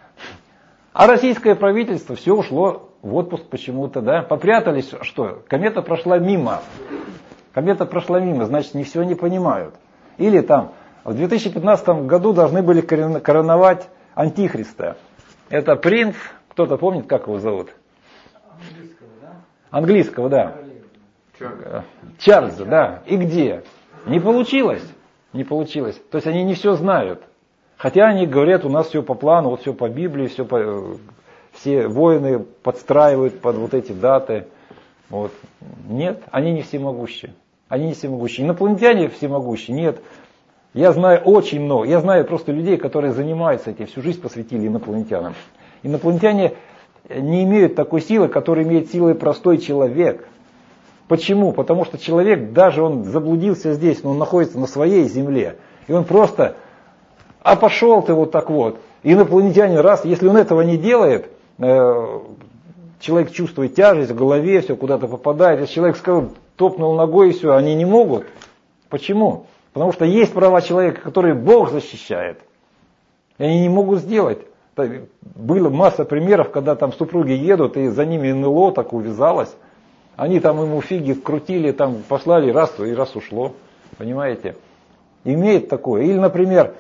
А российское правительство все ушло в отпуск почему-то, да, попрятались, что комета прошла мимо. Комета прошла мимо, значит, не все не понимают. Или там, в две тысячи пятнадцатом году должны были короновать Антихриста. Это принц, кто-то помнит, как его зовут? Английского, да? Английского, да. Чарльз. Чарльза, да. И где? Не получилось. Не получилось. То есть они не все знают. Хотя они говорят, у нас все по плану, вот все по Библии, все, по, все воины подстраивают под вот эти даты. Вот. Нет, они не всемогущие. Они не всемогущие. Инопланетяне всемогущие? Нет. Я знаю очень много. Я знаю просто людей, которые занимаются этим, всю жизнь посвятили инопланетянам. Инопланетяне не имеют такой силы, которую имеет силы простой человек. Почему? Потому что человек, даже он заблудился здесь, но он находится на своей земле. И он просто, а пошел ты вот так вот. Инопланетянин раз, если он этого не делает, э, человек чувствует тяжесть в голове, все куда-то попадает. Если человек сказал, топнул ногой и все, они не могут. Почему? Потому что есть права человека, которые Бог защищает. И они не могут сделать. Была масса примеров, когда там супруги едут, и за ними эн эл о так увязалось. Они там ему фиги вкрутили, там послали, раз, и раз ушло. Понимаете? Имеет такое. Или, например,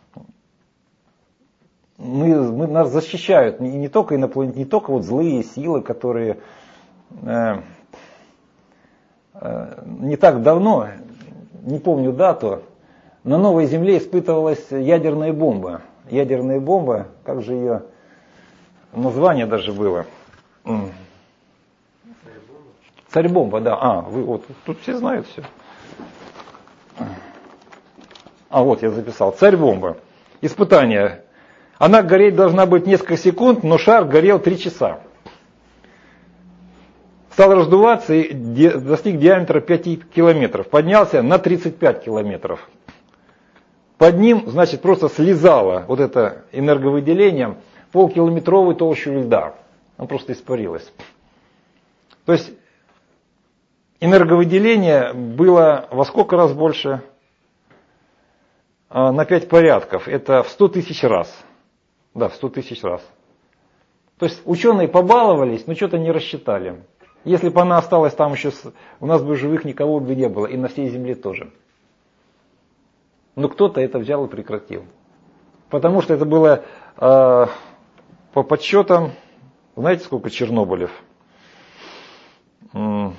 мы, мы, нас защищают не, не только инопланетяне, не только вот злые силы, которые э, э, не так давно, не помню дату, на Новой Земле испытывалась ядерная бомба. Ядерная бомба, как же ее название даже было? Царь-бомба, да. А, вы вот тут все знают все. А вот я записал. Царь-бомба. Испытание. Она гореть должна быть несколько секунд, но шар горел три часа. Стал раздуваться и достиг диаметра пяти километров. Поднялся на тридцать пять километров. Под ним, значит, просто слезало вот это энерговыделением полкилометровую толщу льда. Она просто испарилась. То есть энерговыделение было во сколько раз больше? На пять порядков. Это в сто тысяч раз. Да, в сто тысяч раз. То есть ученые побаловались, но что-то не рассчитали. Если бы она осталась там еще, у нас бы живых никого бы не было, и на всей Земле тоже. Но кто-то это взял и прекратил. Потому что это было э, по подсчетам, знаете, сколько Чернобылев? Ну,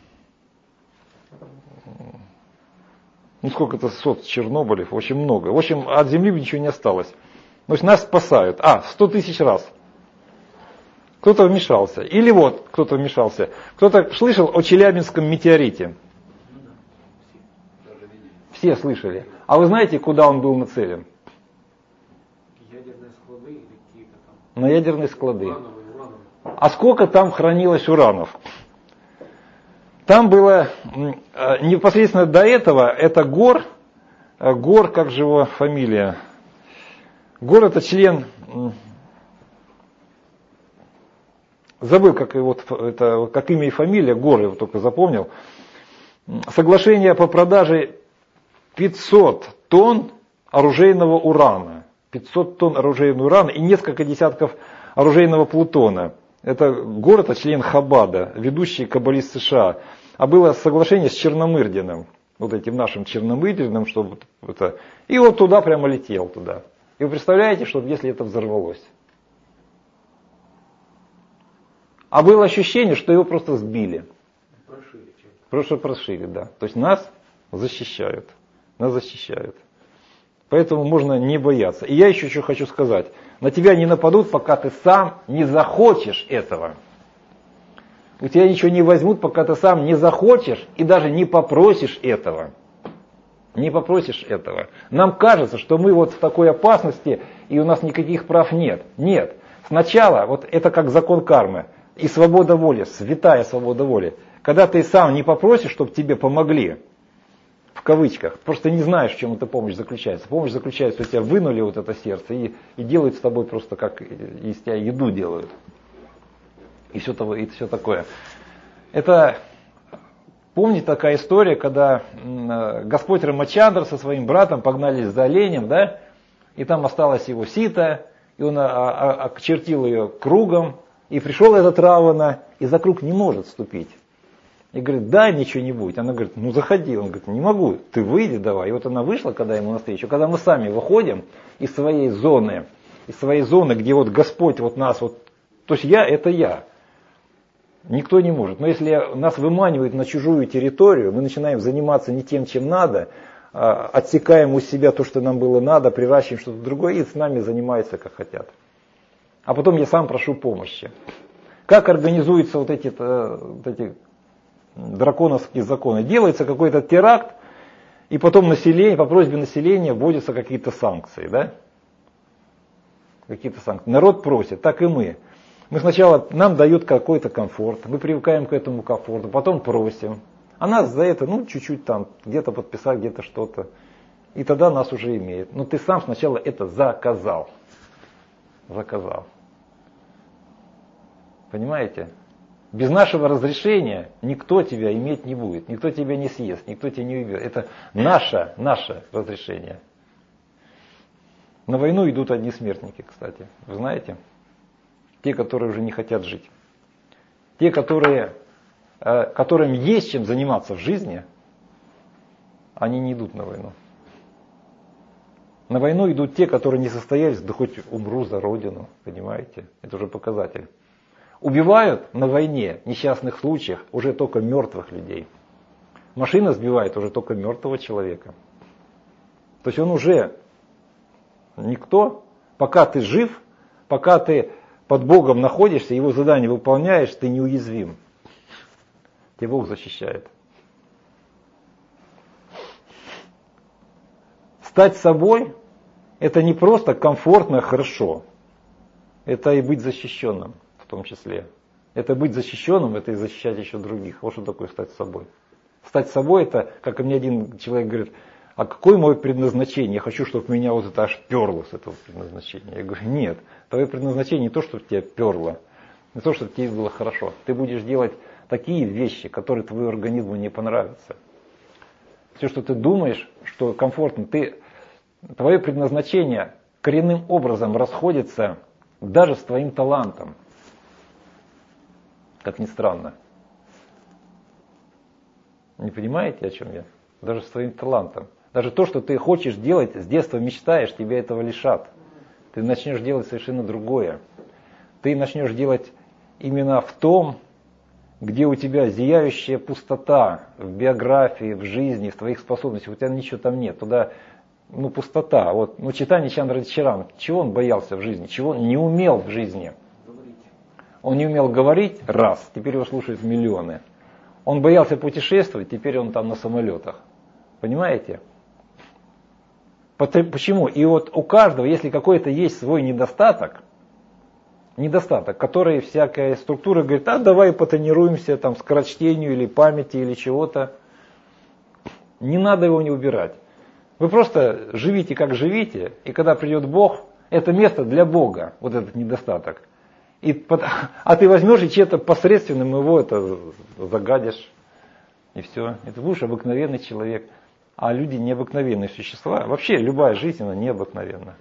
сколько-то сот Чернобылев, очень много. В общем, от Земли ничего не осталось. То есть нас спасают. А, сто тысяч раз. Кто-то вмешался. Или вот, кто-то вмешался. Кто-то слышал о Челябинском метеорите? Все слышали. А вы знаете, куда он был нацелен? Ядерное на ядерные склады. Урановый, урановый. А сколько там хранилось уранов? Там было непосредственно до этого, это Гор, Гор, как же его фамилия? Гор это член, забыл, как, его, это, как имя и фамилия, Гор, я его только запомнил. Соглашение по продаже пятьсот тонн оружейного урана. пятьсот тонн оружейного урана и несколько десятков оружейного плутона. Это город, а член Хабада, ведущий каббалист США. А было соглашение с Черномырдиным, вот этим нашим Черномырдиным, чтобы это... И вот туда прямо летел туда. И вы представляете, что если это взорвалось? А было ощущение, что его просто сбили. Прошили чем-то. Просто прошили, да. То есть нас защищают. Нас защищают. Поэтому можно не бояться. И я еще что хочу сказать. На тебя не нападут, пока ты сам не захочешь этого. У тебя ничего не возьмут, пока ты сам не захочешь и даже не попросишь этого. Не попросишь этого. Нам кажется, что мы вот в такой опасности и у нас никаких прав нет. Нет. Сначала, вот это как закон кармы и свобода воли, святая свобода воли. Когда ты сам не попросишь, чтобы тебе помогли, в кавычках, просто не знаешь, в чем эта помощь заключается. Помощь заключается, у тебя вынули вот это сердце и, и делают с тобой просто как из тебя еду делают. И все, того, и все такое. Это, помните такая история, когда Господь Рамачандра со своим братом погнались за оленем, да, и там осталась его сита, и он очертил ее кругом, и пришел этот Равана, и за круг не может ступить. И говорит, дай мне что-нибудь. Она говорит, ну заходи. Он говорит, не могу, ты выйди давай. И вот она вышла, когда ему навстречу. Когда мы сами выходим из своей зоны, из своей зоны, где вот Господь вот нас, вот, то есть я это я. Никто не может. Но если нас выманивают на чужую территорию, мы начинаем заниматься не тем, чем надо, отсекаем у себя то, что нам было надо, приращиваем что-то другое, и с нами занимаются как хотят. А потом я сам прошу помощи. Как организуются вот эти, вот эти драконовские законы? Делается какой-то теракт, и потом население, по просьбе населения вводятся какие-то санкции. Да? Какие-то санкции. Народ просит, так и мы. Мы сначала, нам дают какой-то комфорт, мы привыкаем к этому комфорту, потом просим. А нас за это, ну, чуть-чуть там, где-то подписать, где-то что-то. И тогда нас уже имеют. Но ты сам сначала это заказал. Заказал. Понимаете? Без нашего разрешения никто тебя иметь не будет, никто тебя не съест, никто тебя не убьет. Это наше, наше разрешение. На войну идут одни смертники, кстати. Вы знаете? Те, которые уже не хотят жить. Те, которые, которым есть чем заниматься в жизни, они не идут на войну. На войну идут те, которые не состоялись, да хоть умру за родину, понимаете? Это уже показатель. Убивают на войне, в несчастных случаях, уже только мертвых людей. Машина сбивает уже только мертвого человека. То есть он уже никто, пока ты жив, пока ты под Богом находишься, его задание выполняешь, ты неуязвим. Тебя Бог защищает. Стать собой – это не просто комфортно, хорошо. Это и быть защищенным в том числе. Это быть защищенным, это и защищать еще других. Вот что такое стать собой. Стать собой – это, как мне один человек говорит, а какое мое предназначение? Я хочу, чтобы меня вот это аж перло с этого предназначения. Я говорю, нет, твое предназначение не то, чтобы тебя перло, не то, чтобы тебе было хорошо. Ты будешь делать такие вещи, которые твоему организму не понравятся. Все, что ты думаешь, что комфортно, ты, твое предназначение коренным образом расходится даже с твоим талантом. Как ни странно. Не понимаете, о чем я? Даже с твоим талантом. Даже то, что ты хочешь делать, с детства мечтаешь, тебя этого лишат. Ты начнешь делать совершенно другое. Ты начнешь делать именно в том, где у тебя зияющая пустота в биографии, в жизни, в твоих способностях. У тебя ничего там нет. Туда, ну, пустота. Вот, ну, Чайтанья Чандра-Чаран, чего он боялся в жизни? Чего он не умел в жизни? Он не умел говорить, раз, теперь его слушают миллионы. Он боялся путешествовать, теперь он там на самолетах. Понимаете? Почему? И вот у каждого, если какой-то есть свой недостаток, Недостаток, который всякая структура говорит, а давай потренируемся там скорочтению или памяти или чего-то. Не надо его не убирать. Вы просто живите как живите, и когда придет Бог, это место для Бога, вот этот недостаток. И, а ты возьмешь и чьим-то посредственным его это загадишь. И все. И ты будешь обыкновенный человек. А люди необыкновенные существа. Вообще любая жизнь, она необыкновенна.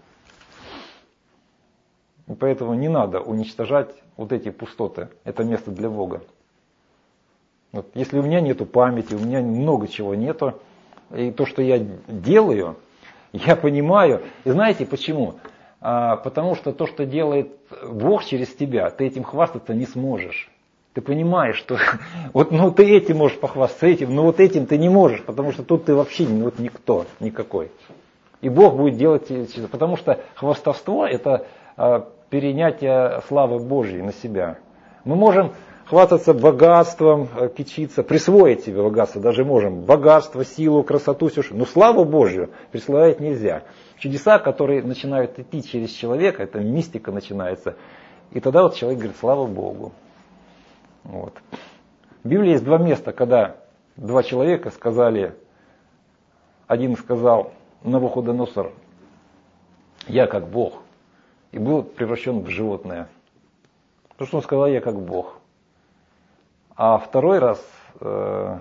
И поэтому не надо уничтожать вот эти пустоты. Это место для Бога. Вот, если у меня нету памяти, у меня много чего нету, и то, что я делаю, я понимаю. И знаете почему? А, потому что то, что делает Бог через тебя, ты этим хвастаться не сможешь. Ты понимаешь, что вот ну ты этим можешь похвастаться, этим, но вот этим ты не можешь, потому что тут ты вообще вот никто, никакой. И Бог будет делать, потому что хвастовство это а, перенятие славы Божьей на себя. Мы можем хвастаться богатством, кичиться, присвоить себе богатство, даже можем. Богатство, силу, красоту, все что. Но славу Божью присваивать нельзя. Чудеса, которые начинают идти через человека, это мистика начинается. И тогда вот человек говорит, слава Богу. Вот. В Библии есть два места, когда два человека сказали, один сказал, Навуходоносор, я как Бог, и был превращен в животное. Потому что он сказал, я как Бог. А второй раз э,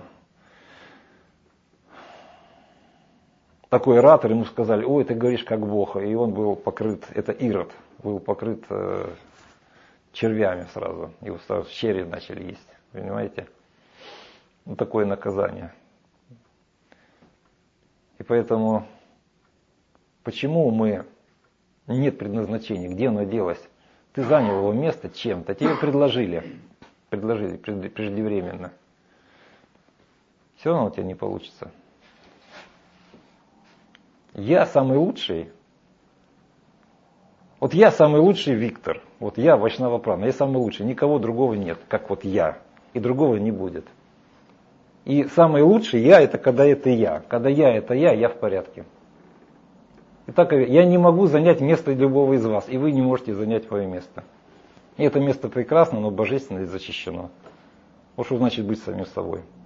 такой оратор, ему сказали, ой, ты говоришь как Бог. И он был покрыт, это Ирод, был покрыт э, червями сразу. Его сразу черви начали есть. Понимаете? Вот такое наказание. И поэтому, почему мы, нет предназначения, где оно делось? Ты занял его место чем-то, тебе предложили. Предложили преждевременно. Все равно у тебя не получится. Я самый лучший. Вот я самый лучший Виктор. Вот я Вайшнава Прана. Я самый лучший. Никого другого нет, как вот я. И другого не будет. И самый лучший я это когда это я. Когда я это я, я в порядке. Итак, я не могу занять место любого из вас. И вы не можете занять мое место. И это место прекрасно, но божественно и защищено. Вот что значит быть самим собой.